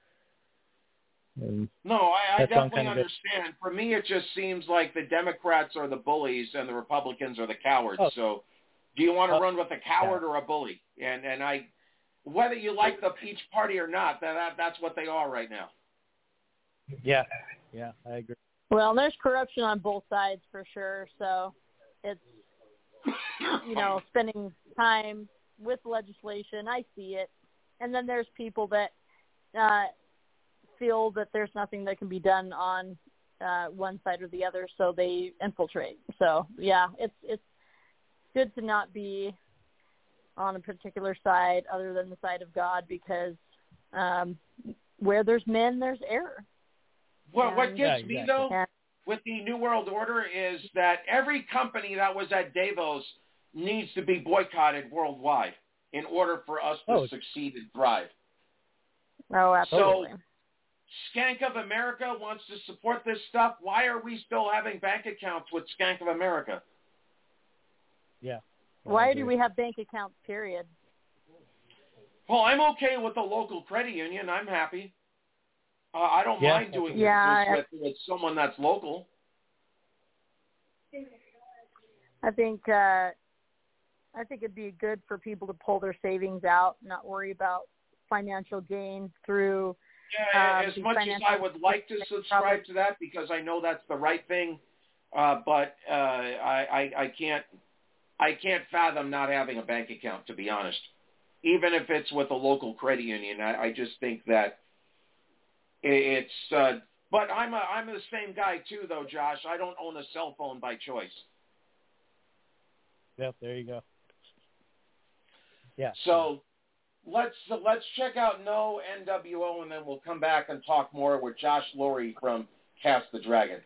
No, I definitely understand. For me, it just seems like the Democrats are the bullies and the Republicans are the cowards. Oh. So, do you want to run with a coward or a bully? And whether you like the Peach Party or not, that's what they are right now. Yeah, I agree. Well, there's corruption on both sides for sure. So, it's spending time with legislation. I see it, and then there's people that feel that there's nothing that can be done on one side or the other, so they infiltrate. So, yeah, it's good to not be on a particular side other than the side of God, because where there's men, there's error. Well, what gets me, though, with the New World Order is that every company that was at Davos needs to be boycotted worldwide in order for us to succeed and thrive. Oh, absolutely. So, Skank of America wants to support this stuff. Why are we still having bank accounts with Skank of America? Yeah. Why do we have bank accounts, period? Well, I'm okay with the local credit union. I'm happy. I don't mind doing business with someone that's local. I think I think it'd be good for people to pull their savings out, not worry about financial gain through. Yeah, as much as I would like to subscribe to that because I know that's the right thing, but I can't fathom not having a bank account, to be honest. Even if it's with a local credit union, I just think that it's. But I'm the same guy too, though, Josh. I don't own a cell phone by choice. Yep, there you go. Yeah. So let's check out No NWO, and then we'll come back and talk more with Josh Laurie from Cast the Dragon.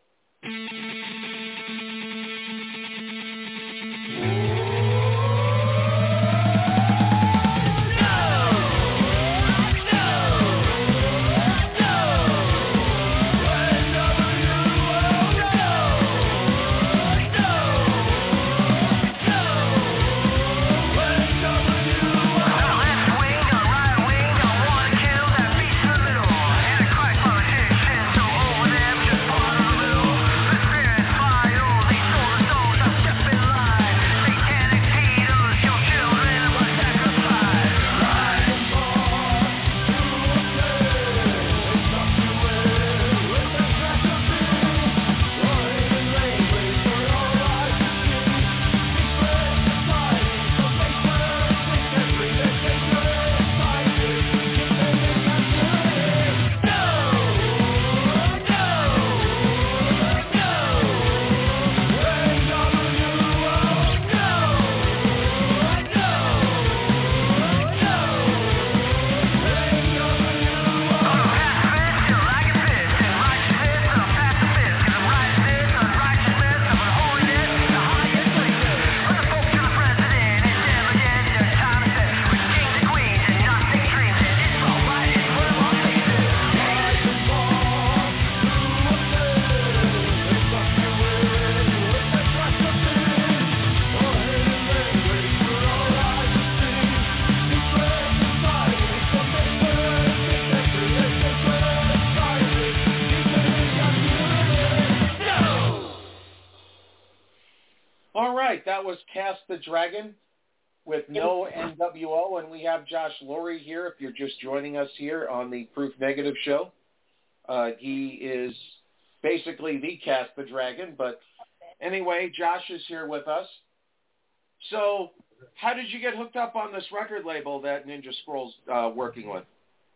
That was Cast the Dragon with No NWO, and we have Josh Laurie here if you're just joining us here on the Proof Negative show. He is basically the Cast the Dragon, but anyway, Josh is here with us. So how did you get hooked up on this record label that Ninja Scroll's working with?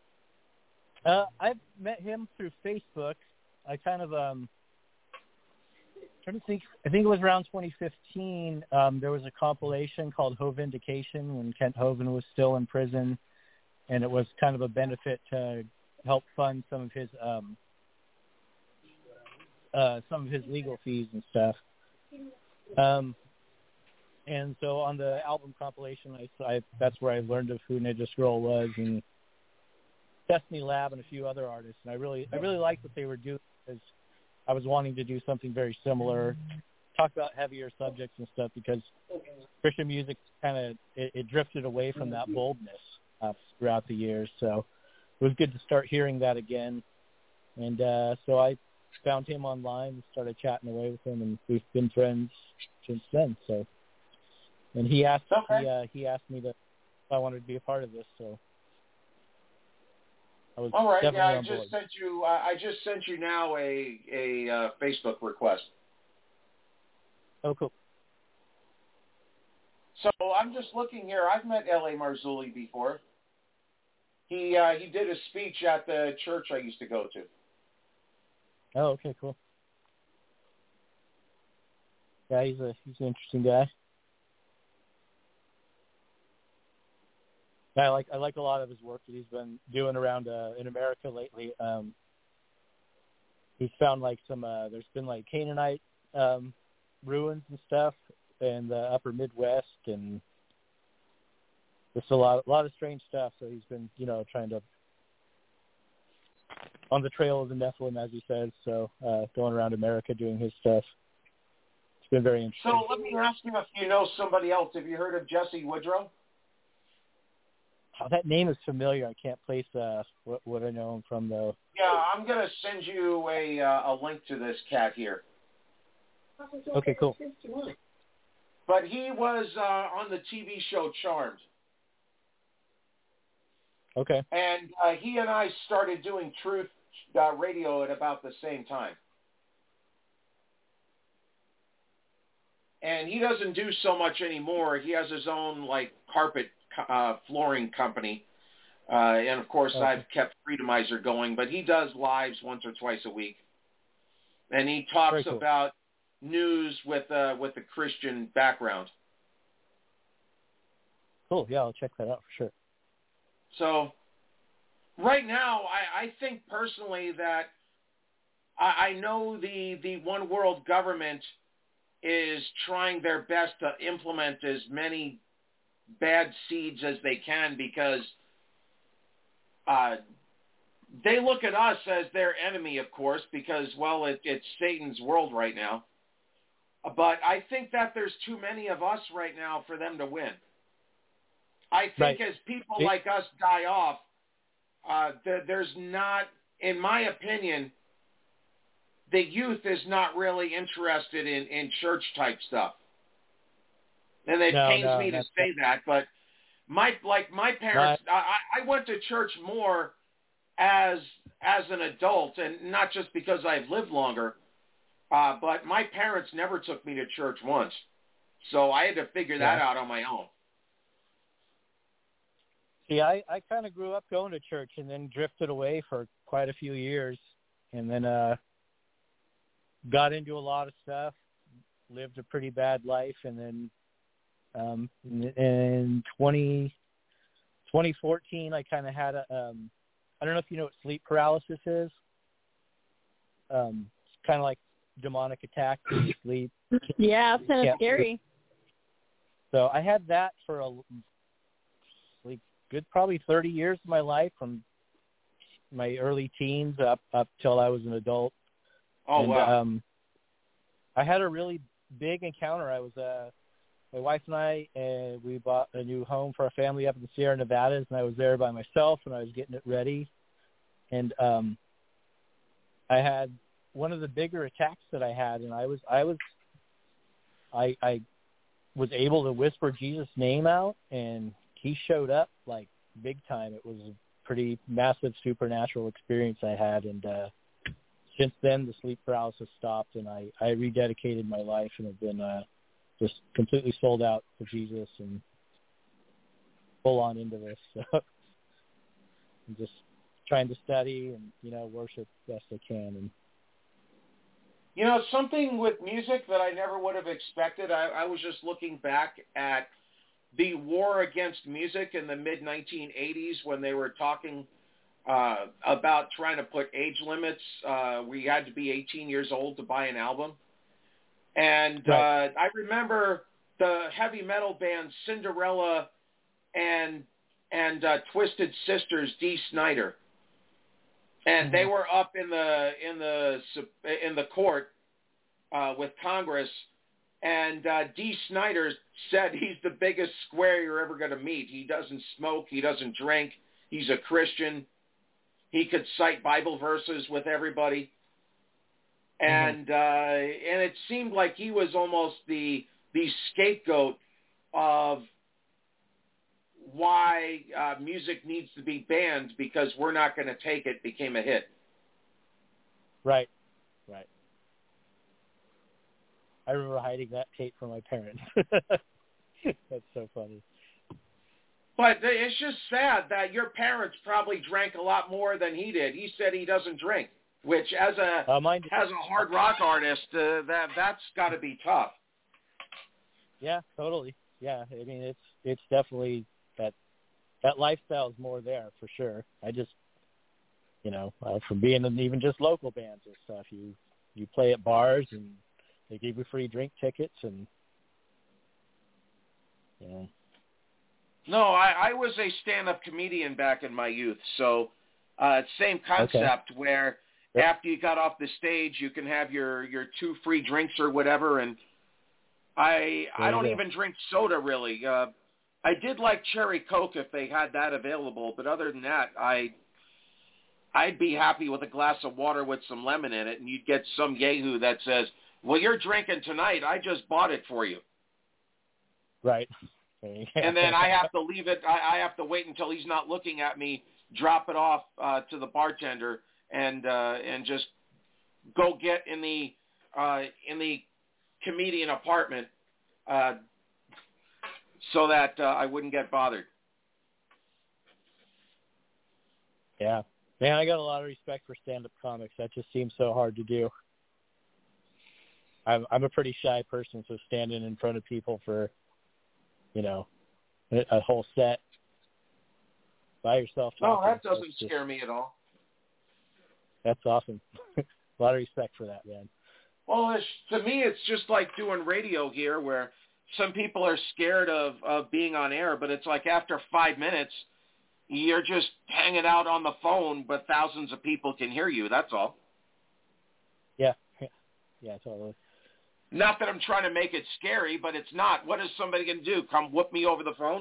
I've met him through Facebook. I kind of trying to think. I think it was around 2015. There was a compilation called Ho Vindication when Kent Hovind was still in prison, and it was kind of a benefit to help fund some of his legal fees and stuff. And so on the album compilation, that's where I learned of who Ninja Scroll was, and Destiny Lab and a few other artists. And I really liked what they were doing because I was wanting to do something very similar, talk about heavier subjects and stuff, because Christian music kind of it drifted away from that boldness throughout the years. So it was good to start hearing that again. And so I found him online and started chatting away with him, and we've been friends since then. So, and he asked me if I wanted to be a part of this. So. All right. Yeah, I just sent you now a Facebook request. Oh, cool. So I'm just looking here. I've met L.A. Marzulli before. He did a speech at the church I used to go to. Oh, okay, cool. Yeah, he's an interesting guy. I like a lot of his work that he's been doing around in America lately. He's found like some there's been like Canaanite ruins and stuff in the upper Midwest, and just a lot of strange stuff. So he's been trying to on the trail of the Nephilim, as he says. So going around America doing his stuff. It's been very interesting. So let me ask you if you know somebody else. Have you heard of Jesse Woodrow? Oh, that name is familiar. I can't place what I know him from, though. Yeah, I'm going to send you a link to this cat here. Okay, cool. But he was on the TV show Charmed. Okay. And he and I started doing Truth Radio at about the same time. And he doesn't do so much anymore. He has his own like carpet flooring company. And of course, I've kept Freedomizer going, but he does lives once or twice a week. And he talks about news with a Christian background. Cool. Yeah, I'll check that out for sure. So right now, I think personally that I know the one world government is trying their best to implement as many bad seeds as they can because they look at us as their enemy, of course, because, well, it's Satan's world right now. But I think that there's too many of us right now for them to win. I think as people like us die off, there's not, in my opinion, the youth is not really interested in church-type stuff. And it pains me to say that, but my parents, I went to church more as an adult, and not just because I've lived longer, but my parents never took me to church once. So I had to figure that out on my own. See, I kind of grew up going to church and then drifted away for quite a few years, and then got into a lot of stuff, lived a pretty bad life, and then in 2014 I kind of had a I don't know if you know what sleep paralysis is. It's kind of like demonic attack when you sleep. Yeah, it's kind of scary. So I had that for good probably 30 years of my life, from my early teens up till I was an adult. Oh, and, wow. I had a really big encounter. I was my wife and I, we bought a new home for our family up in the Sierra Nevadas, and I was there by myself, and I was getting it ready. And I had one of the bigger attacks that I had, and I was able to whisper Jesus' name out, and he showed up like big time. It was a pretty massive supernatural experience I had, and since then the sleep paralysis stopped, and I rededicated my life and have been just completely sold out for Jesus and full on into this. So I'm just trying to study and, worship best I can. And something with music that I never would have expected, I was just looking back at the war against music in the mid-1980s when they were talking about trying to put age limits. We had to be 18 years old to buy an album. And I remember the heavy metal band Cinderella and Twisted Sisters, Dee Snider. And they were up in the court with Congress, and Dee Snider said he's the biggest square you're ever going to meet. He doesn't smoke, he doesn't drink, he's a Christian. He could cite Bible verses with everybody, and it seemed like he was almost the scapegoat of why music needs to be banned because we're not going to take it became a hit. Right. I remember hiding that tape from my parents. That's so funny. But it's just sad that your parents probably drank a lot more than he did. He said he doesn't drink, which as a hard rock artist, that's got to be tough. Yeah, totally. Yeah, I mean it's definitely that lifestyle is more there for sure. I just, from being in even just local bands and stuff, you play at bars and they give you free drink tickets and, No, I was a stand-up comedian back in my youth, so same concept where after you got off the stage, you can have your 2 free drinks or whatever, and I don't even drink soda really. I did like cherry Coke if they had that available, but other than that, I'd be happy with a glass of water with some lemon in it, and you'd get some yahoo that says, well, you're drinking tonight. I just bought it for you. Right. And then I have to leave it. I have to wait until he's not looking at me, drop it off to the bartender, and just go get in the comedian apartment so that I wouldn't get bothered. Yeah. Man, I got a lot of respect for stand-up comics. That just seems so hard to do. I'm a pretty shy person, so standing in front of people for, a whole set by yourself. Oh, that doesn't scare me at all. That's awesome. A lot of respect for that, man. Well, to me, it's just like doing radio here, where some people are scared of being on air, but it's like after 5 minutes, you're just hanging out on the phone, but thousands of people can hear you. That's all. Yeah, totally. Not that I'm trying to make it scary, but it's not. What is somebody going to do? Come whoop me over the phone?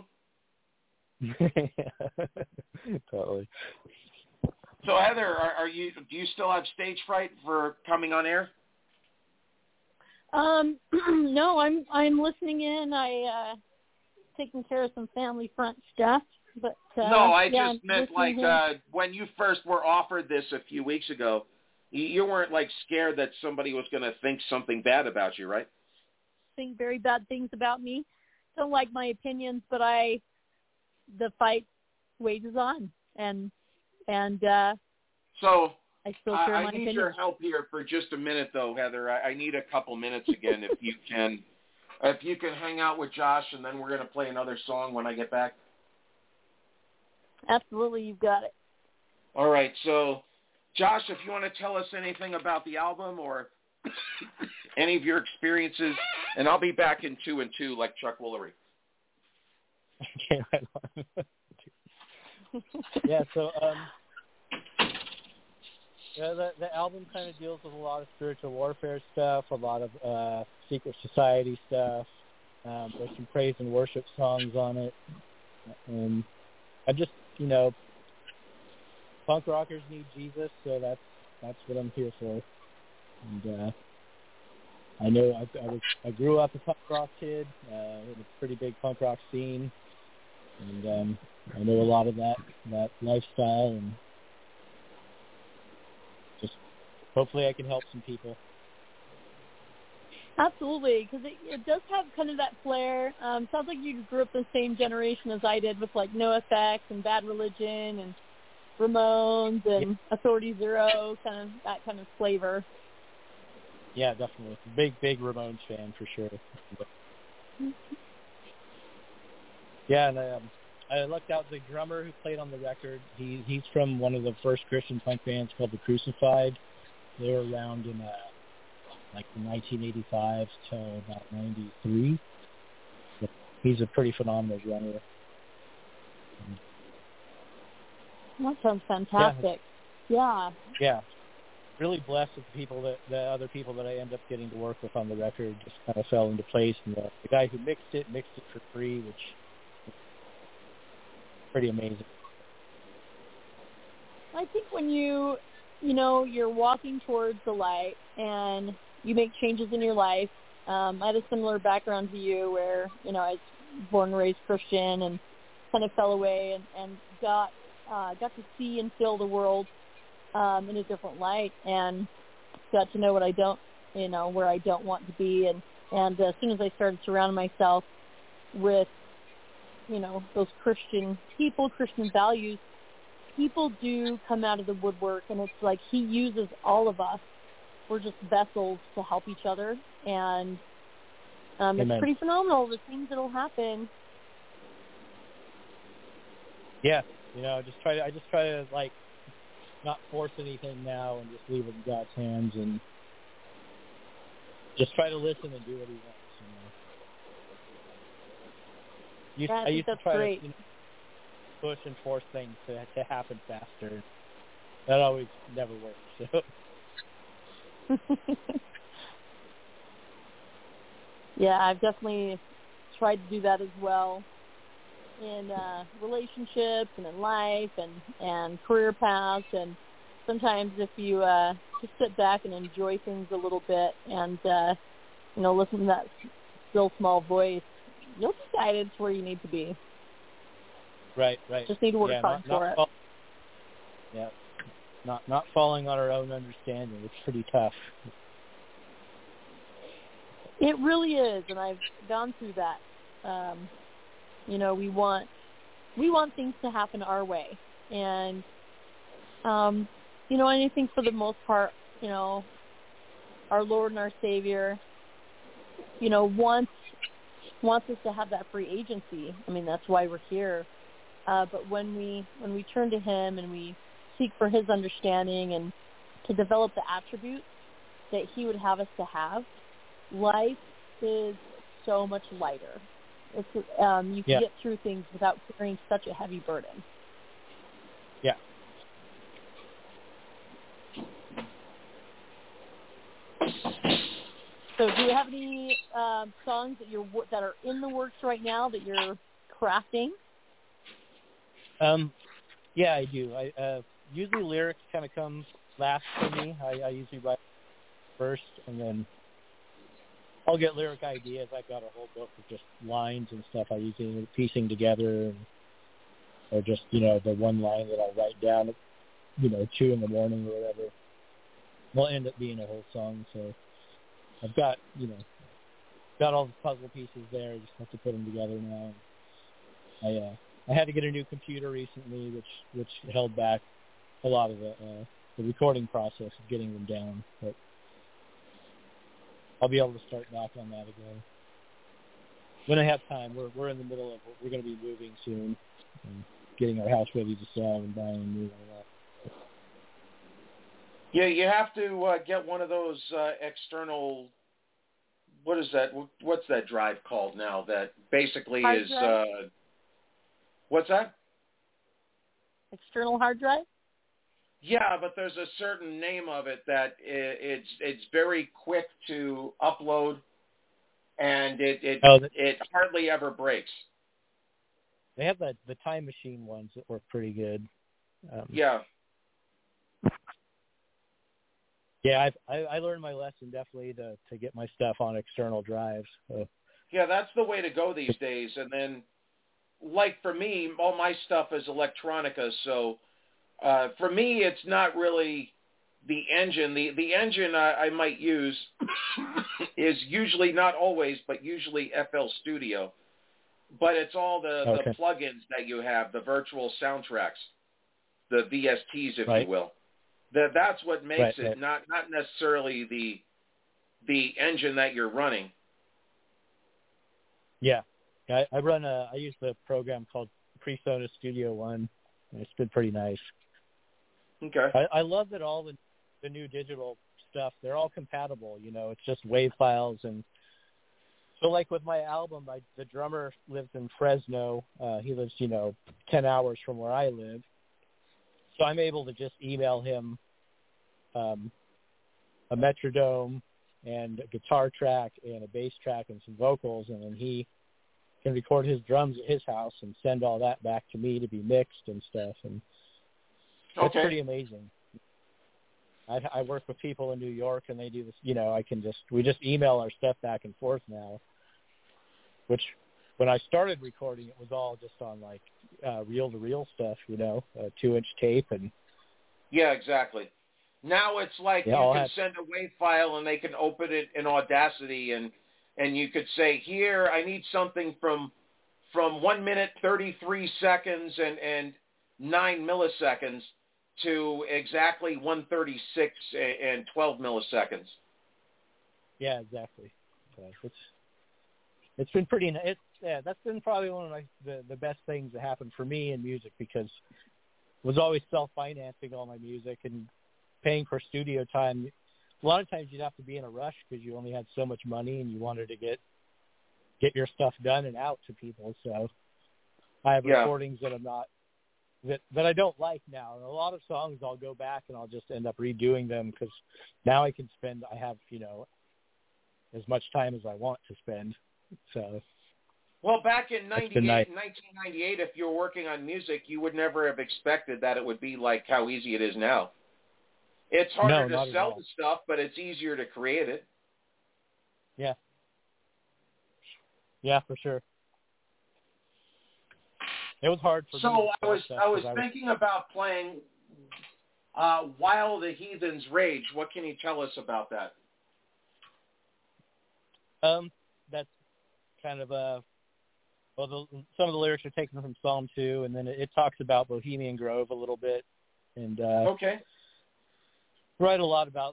Totally. So Heather, do you still have stage fright for coming on air? No, I'm listening in. I taking care of some family front stuff. But no, I just meant like when you first were offered this a few weeks ago, you weren't like scared that somebody was going to think something bad about you, right? Think very bad things about me. Don't like my opinions, but the fight wages on, and so I still share my I need opinions. your help here for just a minute, though, Heather. I need a couple minutes again, if you can. If you can hang out with Josh, and then we're going to play another song when I get back. Absolutely, you've got it. All right, so Josh, if you want to tell us anything about the album or any of your experiences, and I'll be back in 2 and 2 like Chuck Woolery. Okay, right on. Yeah, so the album kind of deals with a lot of spiritual warfare stuff, a lot of secret society stuff. There's some praise and worship songs on it. And I just, punk rockers need Jesus, so that's what I'm here for. And I know I grew up a punk rock kid in a pretty big punk rock scene, and I know a lot of that lifestyle, and just hopefully I can help some people. Absolutely, because it does have kind of that flair. Sounds like you grew up the same generation as I did with like NoFX and Bad Religion and Ramones and Authority Zero, that kind of flavor. Yeah, definitely. Big Ramones fan for sure. Yeah, and I lucked out the drummer who played on the record. He's from one of the first Christian punk bands called The Crucified. They were around in from 1985 till about 93. But he's a pretty phenomenal drummer. That sounds fantastic. Yeah. Yeah. Really blessed with the other people that I end up getting to work with on the record. Just kind of fell into place. And the guy who mixed it for free, which is pretty amazing. I think when you're walking towards the light and you make changes in your life. I had a similar background to you where, I was born and raised Christian and kind of fell away and got to see and feel the world in a different light and got to know what I don't, where I don't want to be. And as soon as I started surrounding myself with, those Christian people, Christian values, people do come out of the woodwork, and it's like he uses all of us. We're just vessels to help each other, and it's pretty phenomenal, the things that'll happen. Yeah, I just try to like not force anything now and just leave it in God's hands and just try to listen and do what He wants. I used to try to push and force things to happen faster. That always never works. So. Yeah, I've definitely tried to do that as well in relationships and in life and career paths. And sometimes if you just sit back and enjoy things a little bit and listen to that still small voice, you'll be guided to where you need to be. Right. Just need to work hard for it. Not falling on our own understanding. It's pretty tough. It really is, and I've gone through that. We want things to happen our way, and and I think for the most part, our Lord and our Savior, wants us to have that free agency. I mean, that's why we're here. But when we turn to Him and we seek for His understanding and to develop the attributes that He would have us to have, life is so much lighter. It's you can get through things without carrying such a heavy burden. Yeah. So, do you have any songs that are in the works right now that you're crafting? Yeah, I do. I usually lyrics kind of come last for me. I usually write first, and then I'll get lyric ideas. I've got a whole book of just lines and stuff I usually piecing together, or just the one line that I'll write down at 2 in the morning or whatever will end up being a whole song. So I've got all the puzzle pieces there. I just have to put them together now. I had to get a new computer recently, which held back a lot of the recording process of getting them down, but I'll be able to start back on that again when I have time. We're in the middle of we're going to be moving soon, and getting our house ready to sell and buying a new one. Yeah, you have to get one of those external. What is that? What's that drive called now? That basically hard is. Drive? What's that? External hard drive? Yeah, but there's a certain name of it that it's very quick to upload, and it hardly ever breaks. They have the Time Machine ones that work pretty good. Yeah. Yeah, I learned my lesson definitely to get my stuff on external drives. Yeah, that's the way to go these days. And then, like for me, all my stuff is electronica, so for me, it's not really the engine. The engine I might use is usually, not always, but usually FL Studio. But it's all the plugins that you have, the virtual soundtracks, the VSTs, if you will. That's what makes it, not necessarily the engine that you're running. Yeah. I use the program called PreSonus Studio One, and it's been pretty nice. Okay. I love that all the new digital stuff, they're all compatible. It's just WAV files, and so like with my album, the drummer lives in Fresno. He lives 10 hours from where I live, so I'm able to just email him a metrodome and a guitar track and a bass track and some vocals, and then he can record his drums at his house and send all that back to me to be mixed and stuff, and that's pretty amazing. I work with people in New York, and they do this. We just email our stuff back and forth now. Which, when I started recording, it was all just on like reel-to-reel stuff, 2-inch tape, and yeah, exactly. Now it's like you can send a WAV file, and they can open it in Audacity, and you could say, here, I need something from 1 minute 33 seconds and 9 milliseconds to exactly 136 and 12 milliseconds. Yeah, exactly. It's been pretty. That's been probably one of the best things that happened for me in music, because I was always self-financing all my music and paying for studio time. A lot of times you'd have to be in a rush because you only had so much money and you wanted to get your stuff done and out to people. So I have recordings that I'm not that I don't like now. And a lot of songs I'll go back and I'll just end up redoing them, because now I have as much time as I want to spend. So, well, back in 1998, if you were working on music, you would never have expected that it would be like how easy it is now. It's harder to sell the stuff, but it's easier to create it. Yeah. Yeah, for sure. It was hard for me. So I was thinking about playing While the Heathens Rage. What can you tell us about that? That's kind of some of the lyrics are taken from Psalm 2, and then it talks about Bohemian Grove a little bit, and okay, write a lot about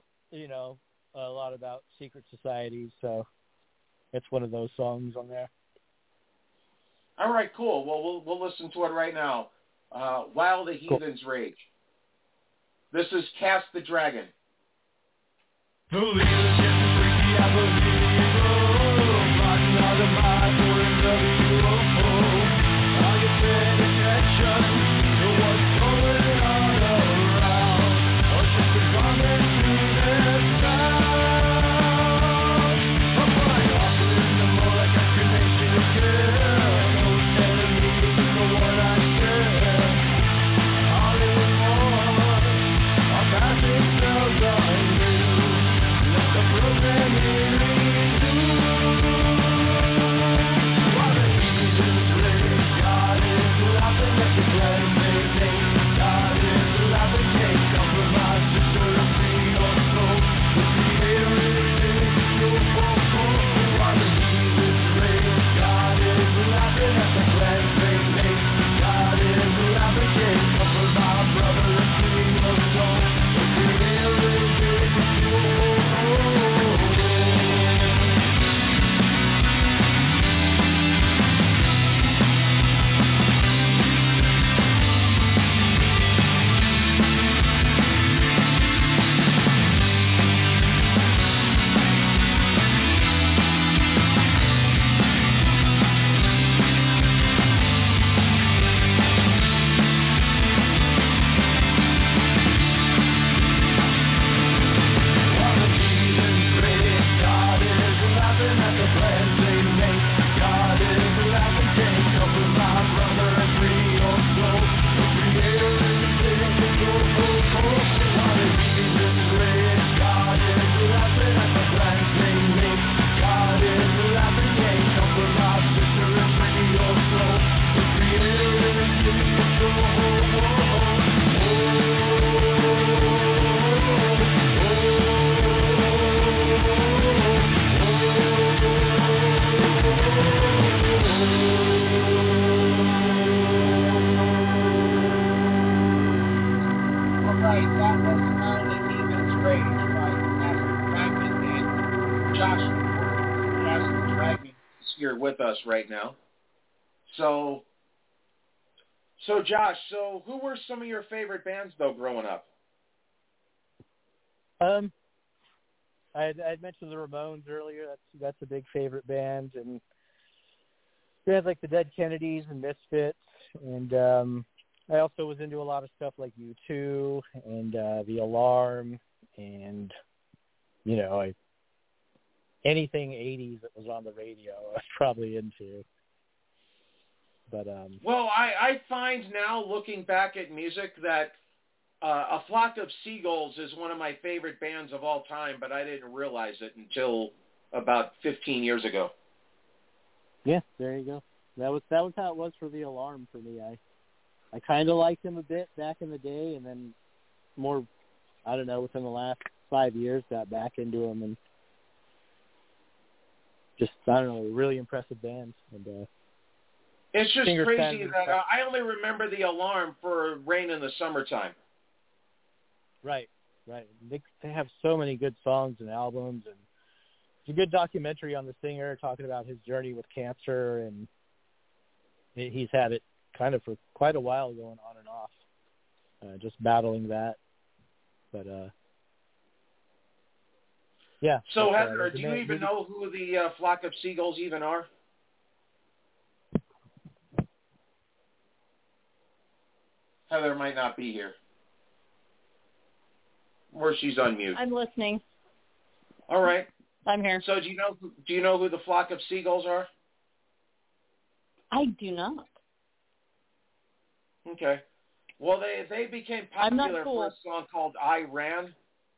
secret societies. So it's one of those songs on there. All right, cool. Well, we'll listen to it right now. While the Heathens Rage. This is Cast the Dragon. With us right now. So Josh, who were some of your favorite bands though growing up? I had mentioned the Ramones earlier. That's a big favorite band, and we had like the Dead Kennedys and Misfits, and I also was into a lot of stuff like U2 and The Alarm, and anything 80s that was on the radio I was probably into. But well, I find now, looking back at music, that A Flock of Seagulls is one of my favorite bands of all time, but I didn't realize it until about 15 years ago. Yeah, there you go. That was how it was for The Alarm for me. I kind of liked them a bit back in the day, and then more, I don't know, within the last 5 years, got back into them, and just, I don't know, really impressive bands. And it's just crazy that I only remember The Alarm for Rain in the Summertime. Right. They have so many good songs and albums, and it's a good documentary on the singer talking about his journey with cancer, and he's had it kind of for quite a while going on and off, just battling that. But yeah. So Heather, do you even know who the Flock of Seagulls even are? Heather might not be here. Or she's on mute. I'm listening. All right. I'm here. So do you know who the Flock of Seagulls are? I do not. Okay. Well, they became popular for a song called I Ran.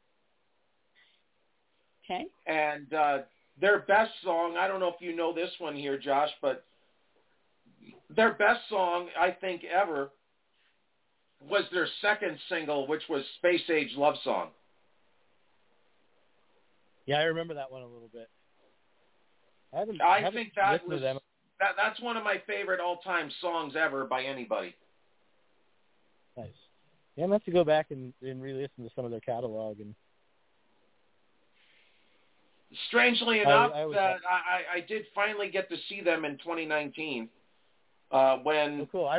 Okay. And their best song, I don't know if you know this one here, Josh, but their best song, I think, ever was their second single, which was Space Age Love Song. Yeah, I remember that one a little bit. I think that's one of my favorite all-time songs ever by anybody. Nice. Yeah, I'm going to have to go back and re-listen to some of their catalog. And strangely enough, I did finally get to see them in 2019 when oh, cool.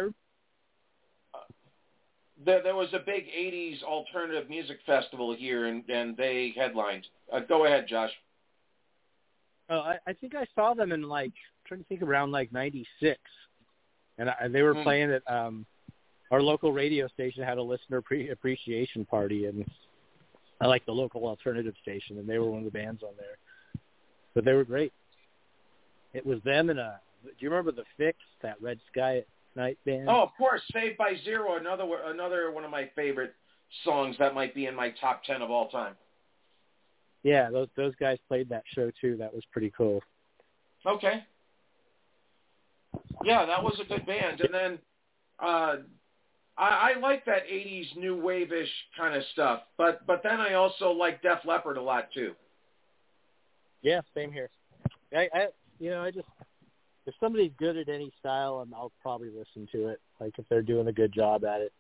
there was a big 80s alternative music festival here, and they headlined. Go ahead, Josh. Oh, I think I saw them in, like, I'm trying to think, around, like, 96. And they were playing at our local radio station had a listener appreciation party, and I like the local alternative station, and they were one of the bands on there. But they were great. It was them and do you remember The Fix, that Red Sky at Night band? Oh, of course, Saved by Zero, another one of my favorite songs that might be in my top 10 of all time. Yeah, those guys played that show too. That was pretty cool. Okay. Yeah, that was a good band. And then I like that 80s new wave-ish kind of stuff. But then I also like Def Leppard a lot too. Yeah, same here. I just, if somebody's good at any style, I'll probably listen to it. Like if they're doing a good job at it.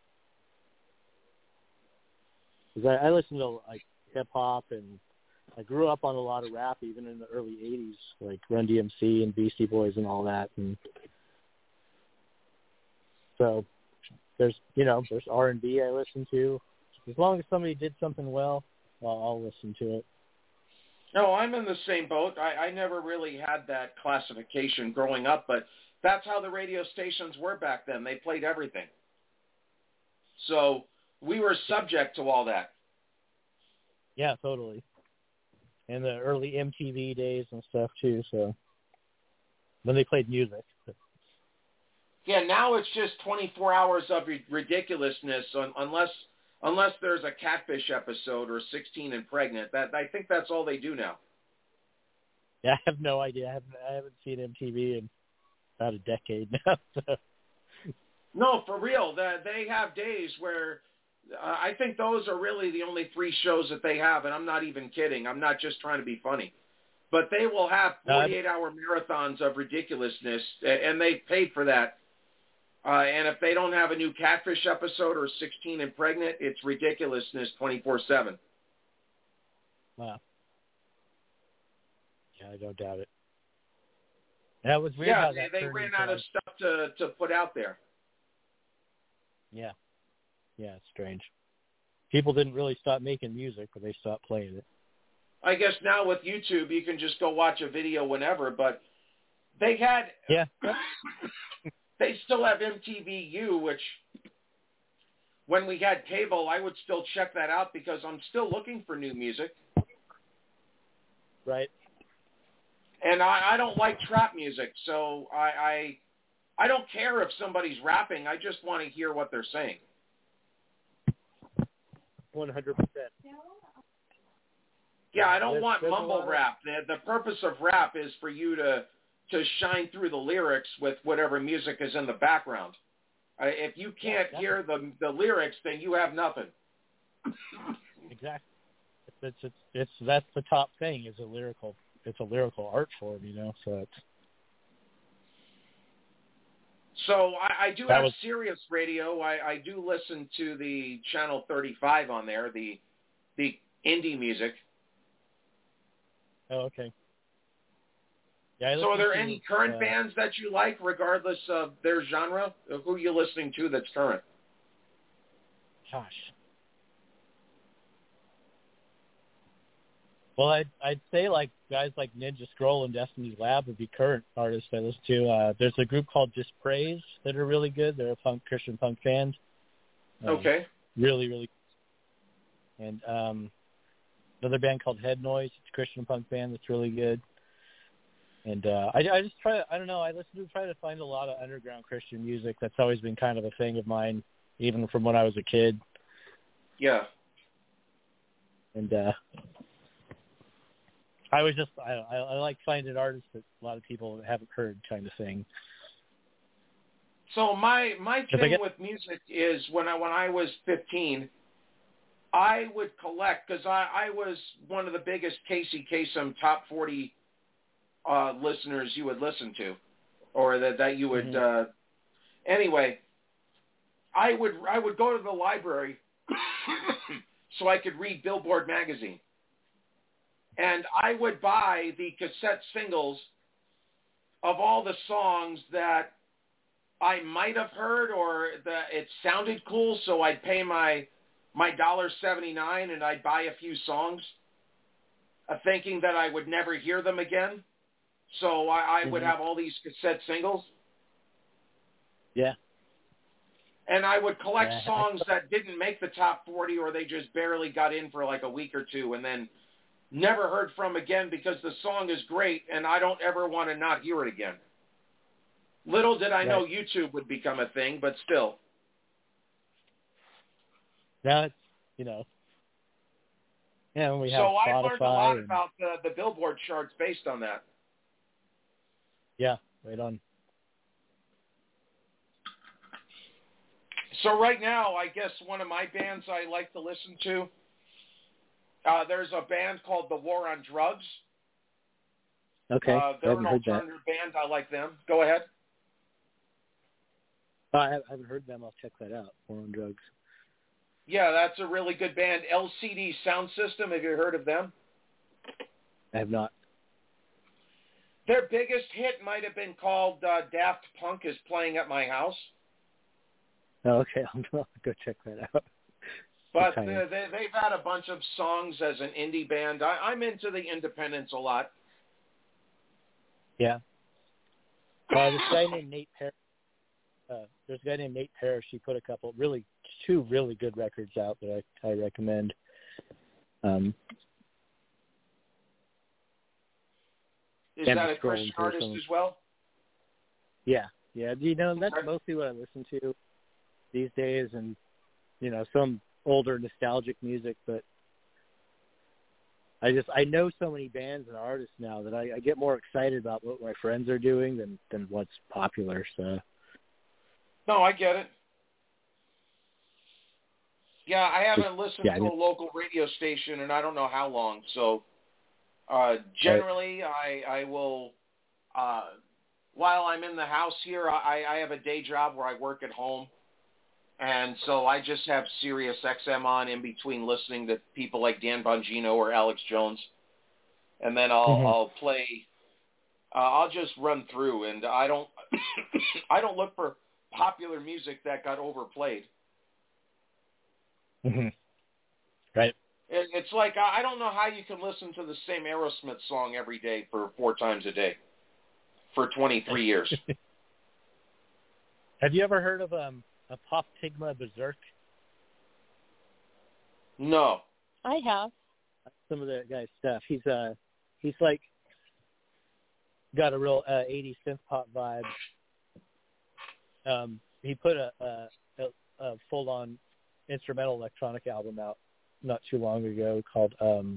Because I listen to like hip hop, and I grew up on a lot of rap even in the early 80s, like Run DMC and Beastie Boys and all that. And so there's R&B I listen to. As long as somebody did something well, I'll listen to it. No, I'm in the same boat. I never really had that classification growing up, but that's how the radio stations were back then. They played everything. So we were subject to all that. Yeah, totally. And the early MTV days and stuff too, so when they played music. Yeah, now it's just 24 hours of ridiculousness unless there's a Catfish episode or 16 and Pregnant. I think that's all they do now. Yeah, I have no idea. I haven't seen MTV in about a decade now. So. No, for real. They have days where I think those are really the only 3 shows that they have, and I'm not even kidding. I'm not just trying to be funny. But they will have 48-hour marathons of ridiculousness, and they paid for that. And if they don't have a new Catfish episode or 16 and Pregnant, it's ridiculousness 24/7. Wow. Yeah, I don't doubt it. That was weird. Yeah, they ran out of stuff to put out there. Yeah. Yeah, it's strange. People didn't really stop making music, but they stopped playing it. I guess now with YouTube, you can just go watch a video whenever, but they had... Yeah. They still have MTVU, which when we had cable, I would still check that out because I'm still looking for new music. Right. And I don't like trap music, so I don't care if somebody's rapping. I just want to hear what they're saying. 100%. Yeah, I don't want mumble rap. The purpose of rap is for you to shine through the lyrics with whatever music is in the background. If you can't hear the lyrics, then you have nothing. Exactly. That's the top thing. It's a lyrical art form, So it's. So I do have Sirius Radio. I do listen to the Channel 35 on there, the indie music. Oh, okay. Yeah, so are there any current bands that you like, regardless of their genre? Who are you listening to that's current? Gosh. Well, I'd say like guys like Ninja Scroll and Destiny's Lab would be current artists I listen to. There's a group called Dispraise that are really good. They're a Christian punk band. Okay. Really, really. And another band called Head Noise. It's a Christian punk band that's really good. And I just try to find a lot of underground Christian music. That's always been kind of a thing of mine, even from when I was a kid. Yeah. And I like finding artists that a lot of people haven't heard, kind of thing. So my thing with music is when I was 15, I would collect, because I was one of the biggest Casey Kasem top 40 listeners you would listen to, or that you would. Anyway, I would go to the library so I could read Billboard magazine, and I would buy the cassette singles of all the songs that I might have heard or that it sounded cool, so I'd pay my $1.79 and I'd buy a few songs, thinking that I would never hear them again. So I would have all these cassette singles. Yeah. And I would collect songs that didn't make the top 40 or they just barely got in for like a week or two and then never heard from again because the song is great and I don't ever want to not hear it again. Little did I know YouTube would become a thing, but still. Now it's, when we have so Spotify. I learned a lot about the Billboard charts based on that. Yeah, right on. So right now, I guess one of my bands I like to listen to, there's a band called The War on Drugs. Okay, they're an alternative band. I like them. Go ahead. I haven't heard them. I'll check that out. War on Drugs. Yeah, that's a really good band. LCD Sound System. Have you heard of them? I have not. Their biggest hit might have been called Daft Punk is Playing at My House. Oh, okay. I'll go check that out. But they've had a bunch of songs as an indie band. I'm into the independents a lot. Yeah. This guy named Nate Parrish. There's a guy named Nate Parrish. He put two really good records out that I recommend. Is that a Christian artist as well? Yeah. That's mostly what I listen to these days, and some older nostalgic music. But I know so many bands and artists now that I get more excited about what my friends are doing than what's popular. So. No, I get it. Yeah, I haven't listened to a local radio station in I don't know how long. So generally, I will, while I'm in the house here, I have a day job where I work at home. And so I just have Sirius XM on in between listening to people like Dan Bongino or Alex Jones. And then I'll play, I'll just run through, and I don't I don't look for popular music that got overplayed. Right. It's like, I don't know how you can listen to the same Aerosmith song every day for 4 times a day for 23 years. Have you ever heard of a Pop Tigma Berserk? No. I have. Some of the guy's stuff. He's like got a real 80s synth pop vibe. He put a full-on instrumental electronic album out not too long ago called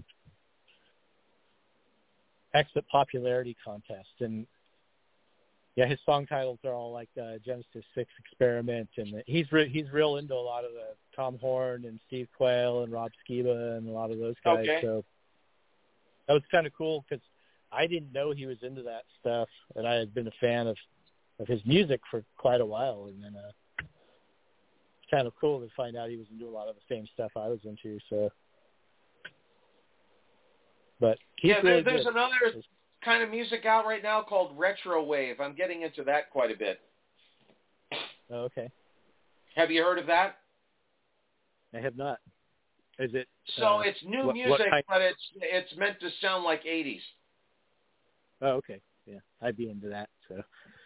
Exit Popularity Contest, and his song titles are all like Genesis 6 Experiment, and he's real into a lot of the Tom Horn and Steve Quayle and Rob Skiba and a lot of those guys. Okay. So that was kind of cool because I didn't know he was into that stuff, and I had been a fan of his music for quite a while, and then it's kind of cool to find out he was into a lot of the same stuff I was into. So, but really there's good. Another kind of music out right now called retro wave. I'm getting into that quite a bit. Oh, okay. Have you heard of that? I have not. Is it? So it's new music, but it's meant to sound like 80s. Oh, okay. Yeah, I'd be into that. So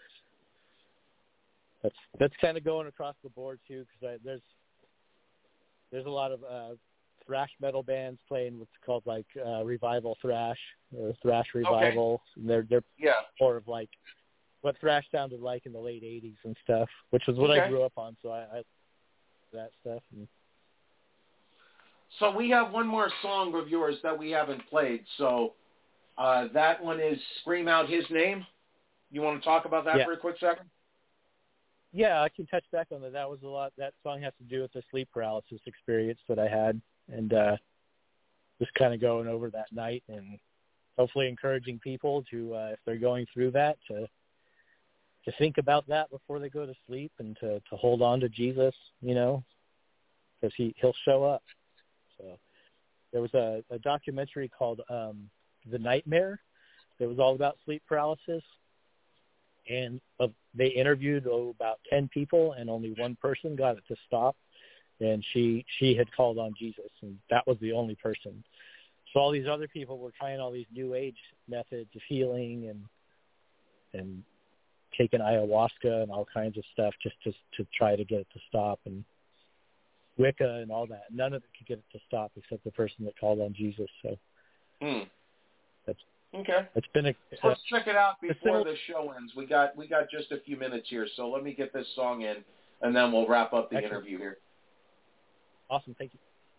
that's kind of going across the board too, because there's a lot of thrash metal bands playing what's called like revival thrash or thrash revival. Okay. And they're more of like what thrash sounded like in the late 80s and stuff, which was what I grew up on. So I that stuff. And so we have one more song of yours that we haven't played. So that one is Scream Out His Name. You want to talk about that for a quick second? Yeah, I can touch back on that. That was a lot. That song has to do with the sleep paralysis experience that I had, and just kind of going over that night, and hopefully encouraging people to, if they're going through that, to think about that before they go to sleep, and to hold on to Jesus, because he'll show up. So there was a documentary called The Nightmare that was all about sleep paralysis. And they interviewed about 10 people, and only one person got it to stop. And she had called on Jesus, and that was the only person. So all these other people were trying all these new age methods of healing and taking ayahuasca and all kinds of stuff just to try to get it to stop, and Wicca and all that. None of it could get it to stop except the person that called on Jesus. So that's okay. It's been let's check it out before the show ends. We got just a few minutes here, so let me get this song in, and then we'll wrap up the interview here. Awesome, thank you.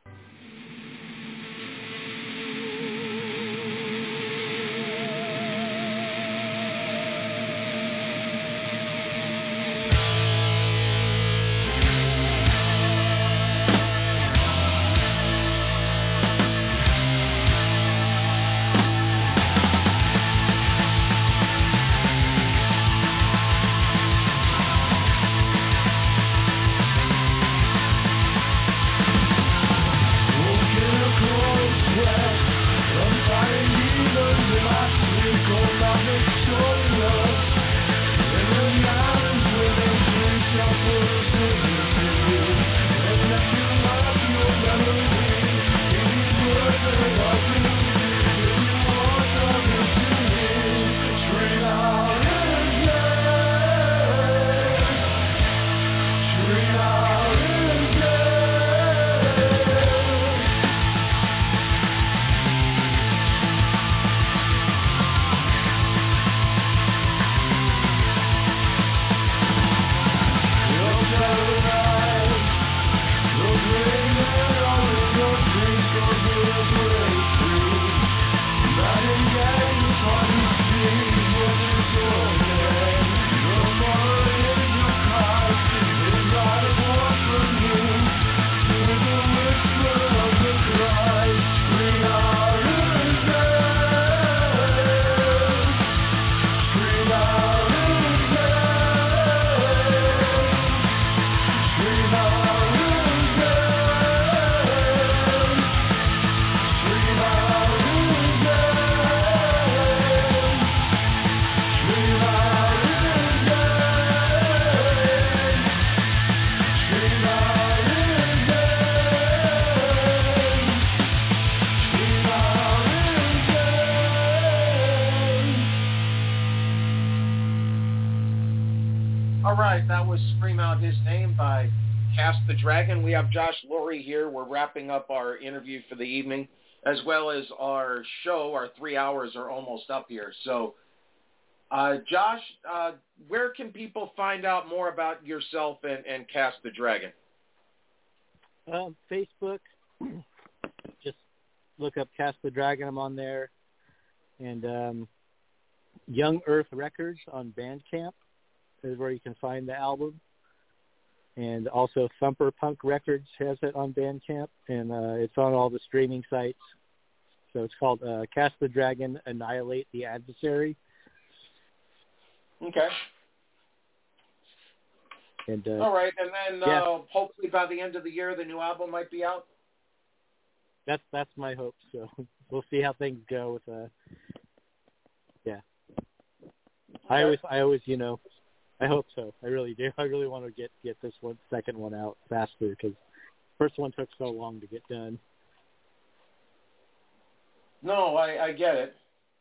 All right, that was Scream Out His Name by Cast the Dragon. We have Josh Lurie here. We're wrapping up our interview for the evening, as well as our show. Our 3 hours are almost up here. So, Josh, where can people find out more about yourself and Cast the Dragon? Facebook. Just look up Cast the Dragon. I'm on there. And Young Earth Records on Bandcamp is where you can find the album. And also Thumper Punk Records has it on Bandcamp, and it's on all the streaming sites. So it's called Cast the Dragon, Annihilate the Adversary. Okay. And all right, and then hopefully by the end of the year, the new album might be out. That's my hope. So we'll see how things go with yeah. Okay. I always, I hope so. I really do. I really want to get this second one out faster, because first one took so long to get done. No, I get it.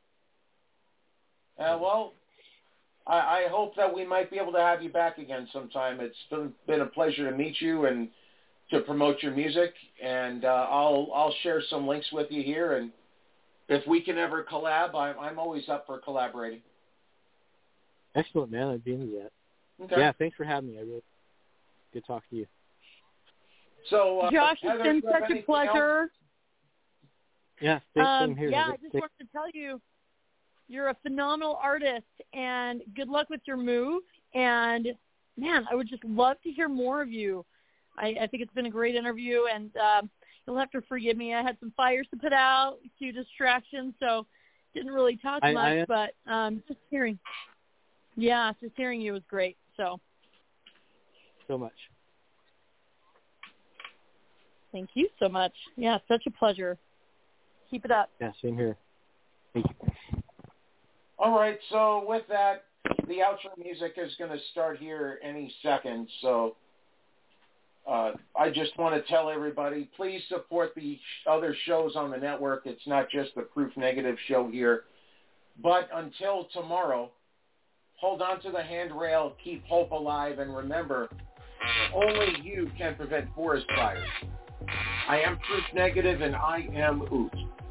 Well, I hope that we might be able to have you back again sometime. It's been a pleasure to meet you and to promote your music. And I'll share some links with you here. And if we can ever collab, I'm always up for collaborating. Excellent, man. I'd be into that. Okay. Yeah, thanks for having me. I really good talking to you. So, Josh, it's Heather, been such a pleasure. Else? Yeah, same here. Yeah, I just wanted to tell you, you're a phenomenal artist, and good luck with your move. And man, I would just love to hear more of you. I think it's been a great interview, and you'll have to forgive me. I had some fires to put out, a few distractions, so didn't really talk much, but just hearing you was great. So much. Thank you so much. Yeah, such a pleasure. Keep it up. Yeah, same here. Thank you. All right, so with that, the outro music is going to start here any second, so I just want to tell everybody, please support the other shows on the network. It's not just the Proof Negative show here. But until tomorrow, hold on to the handrail, keep hope alive, and remember, only you can prevent forest fires. I am Proof Negative, and I am Oot.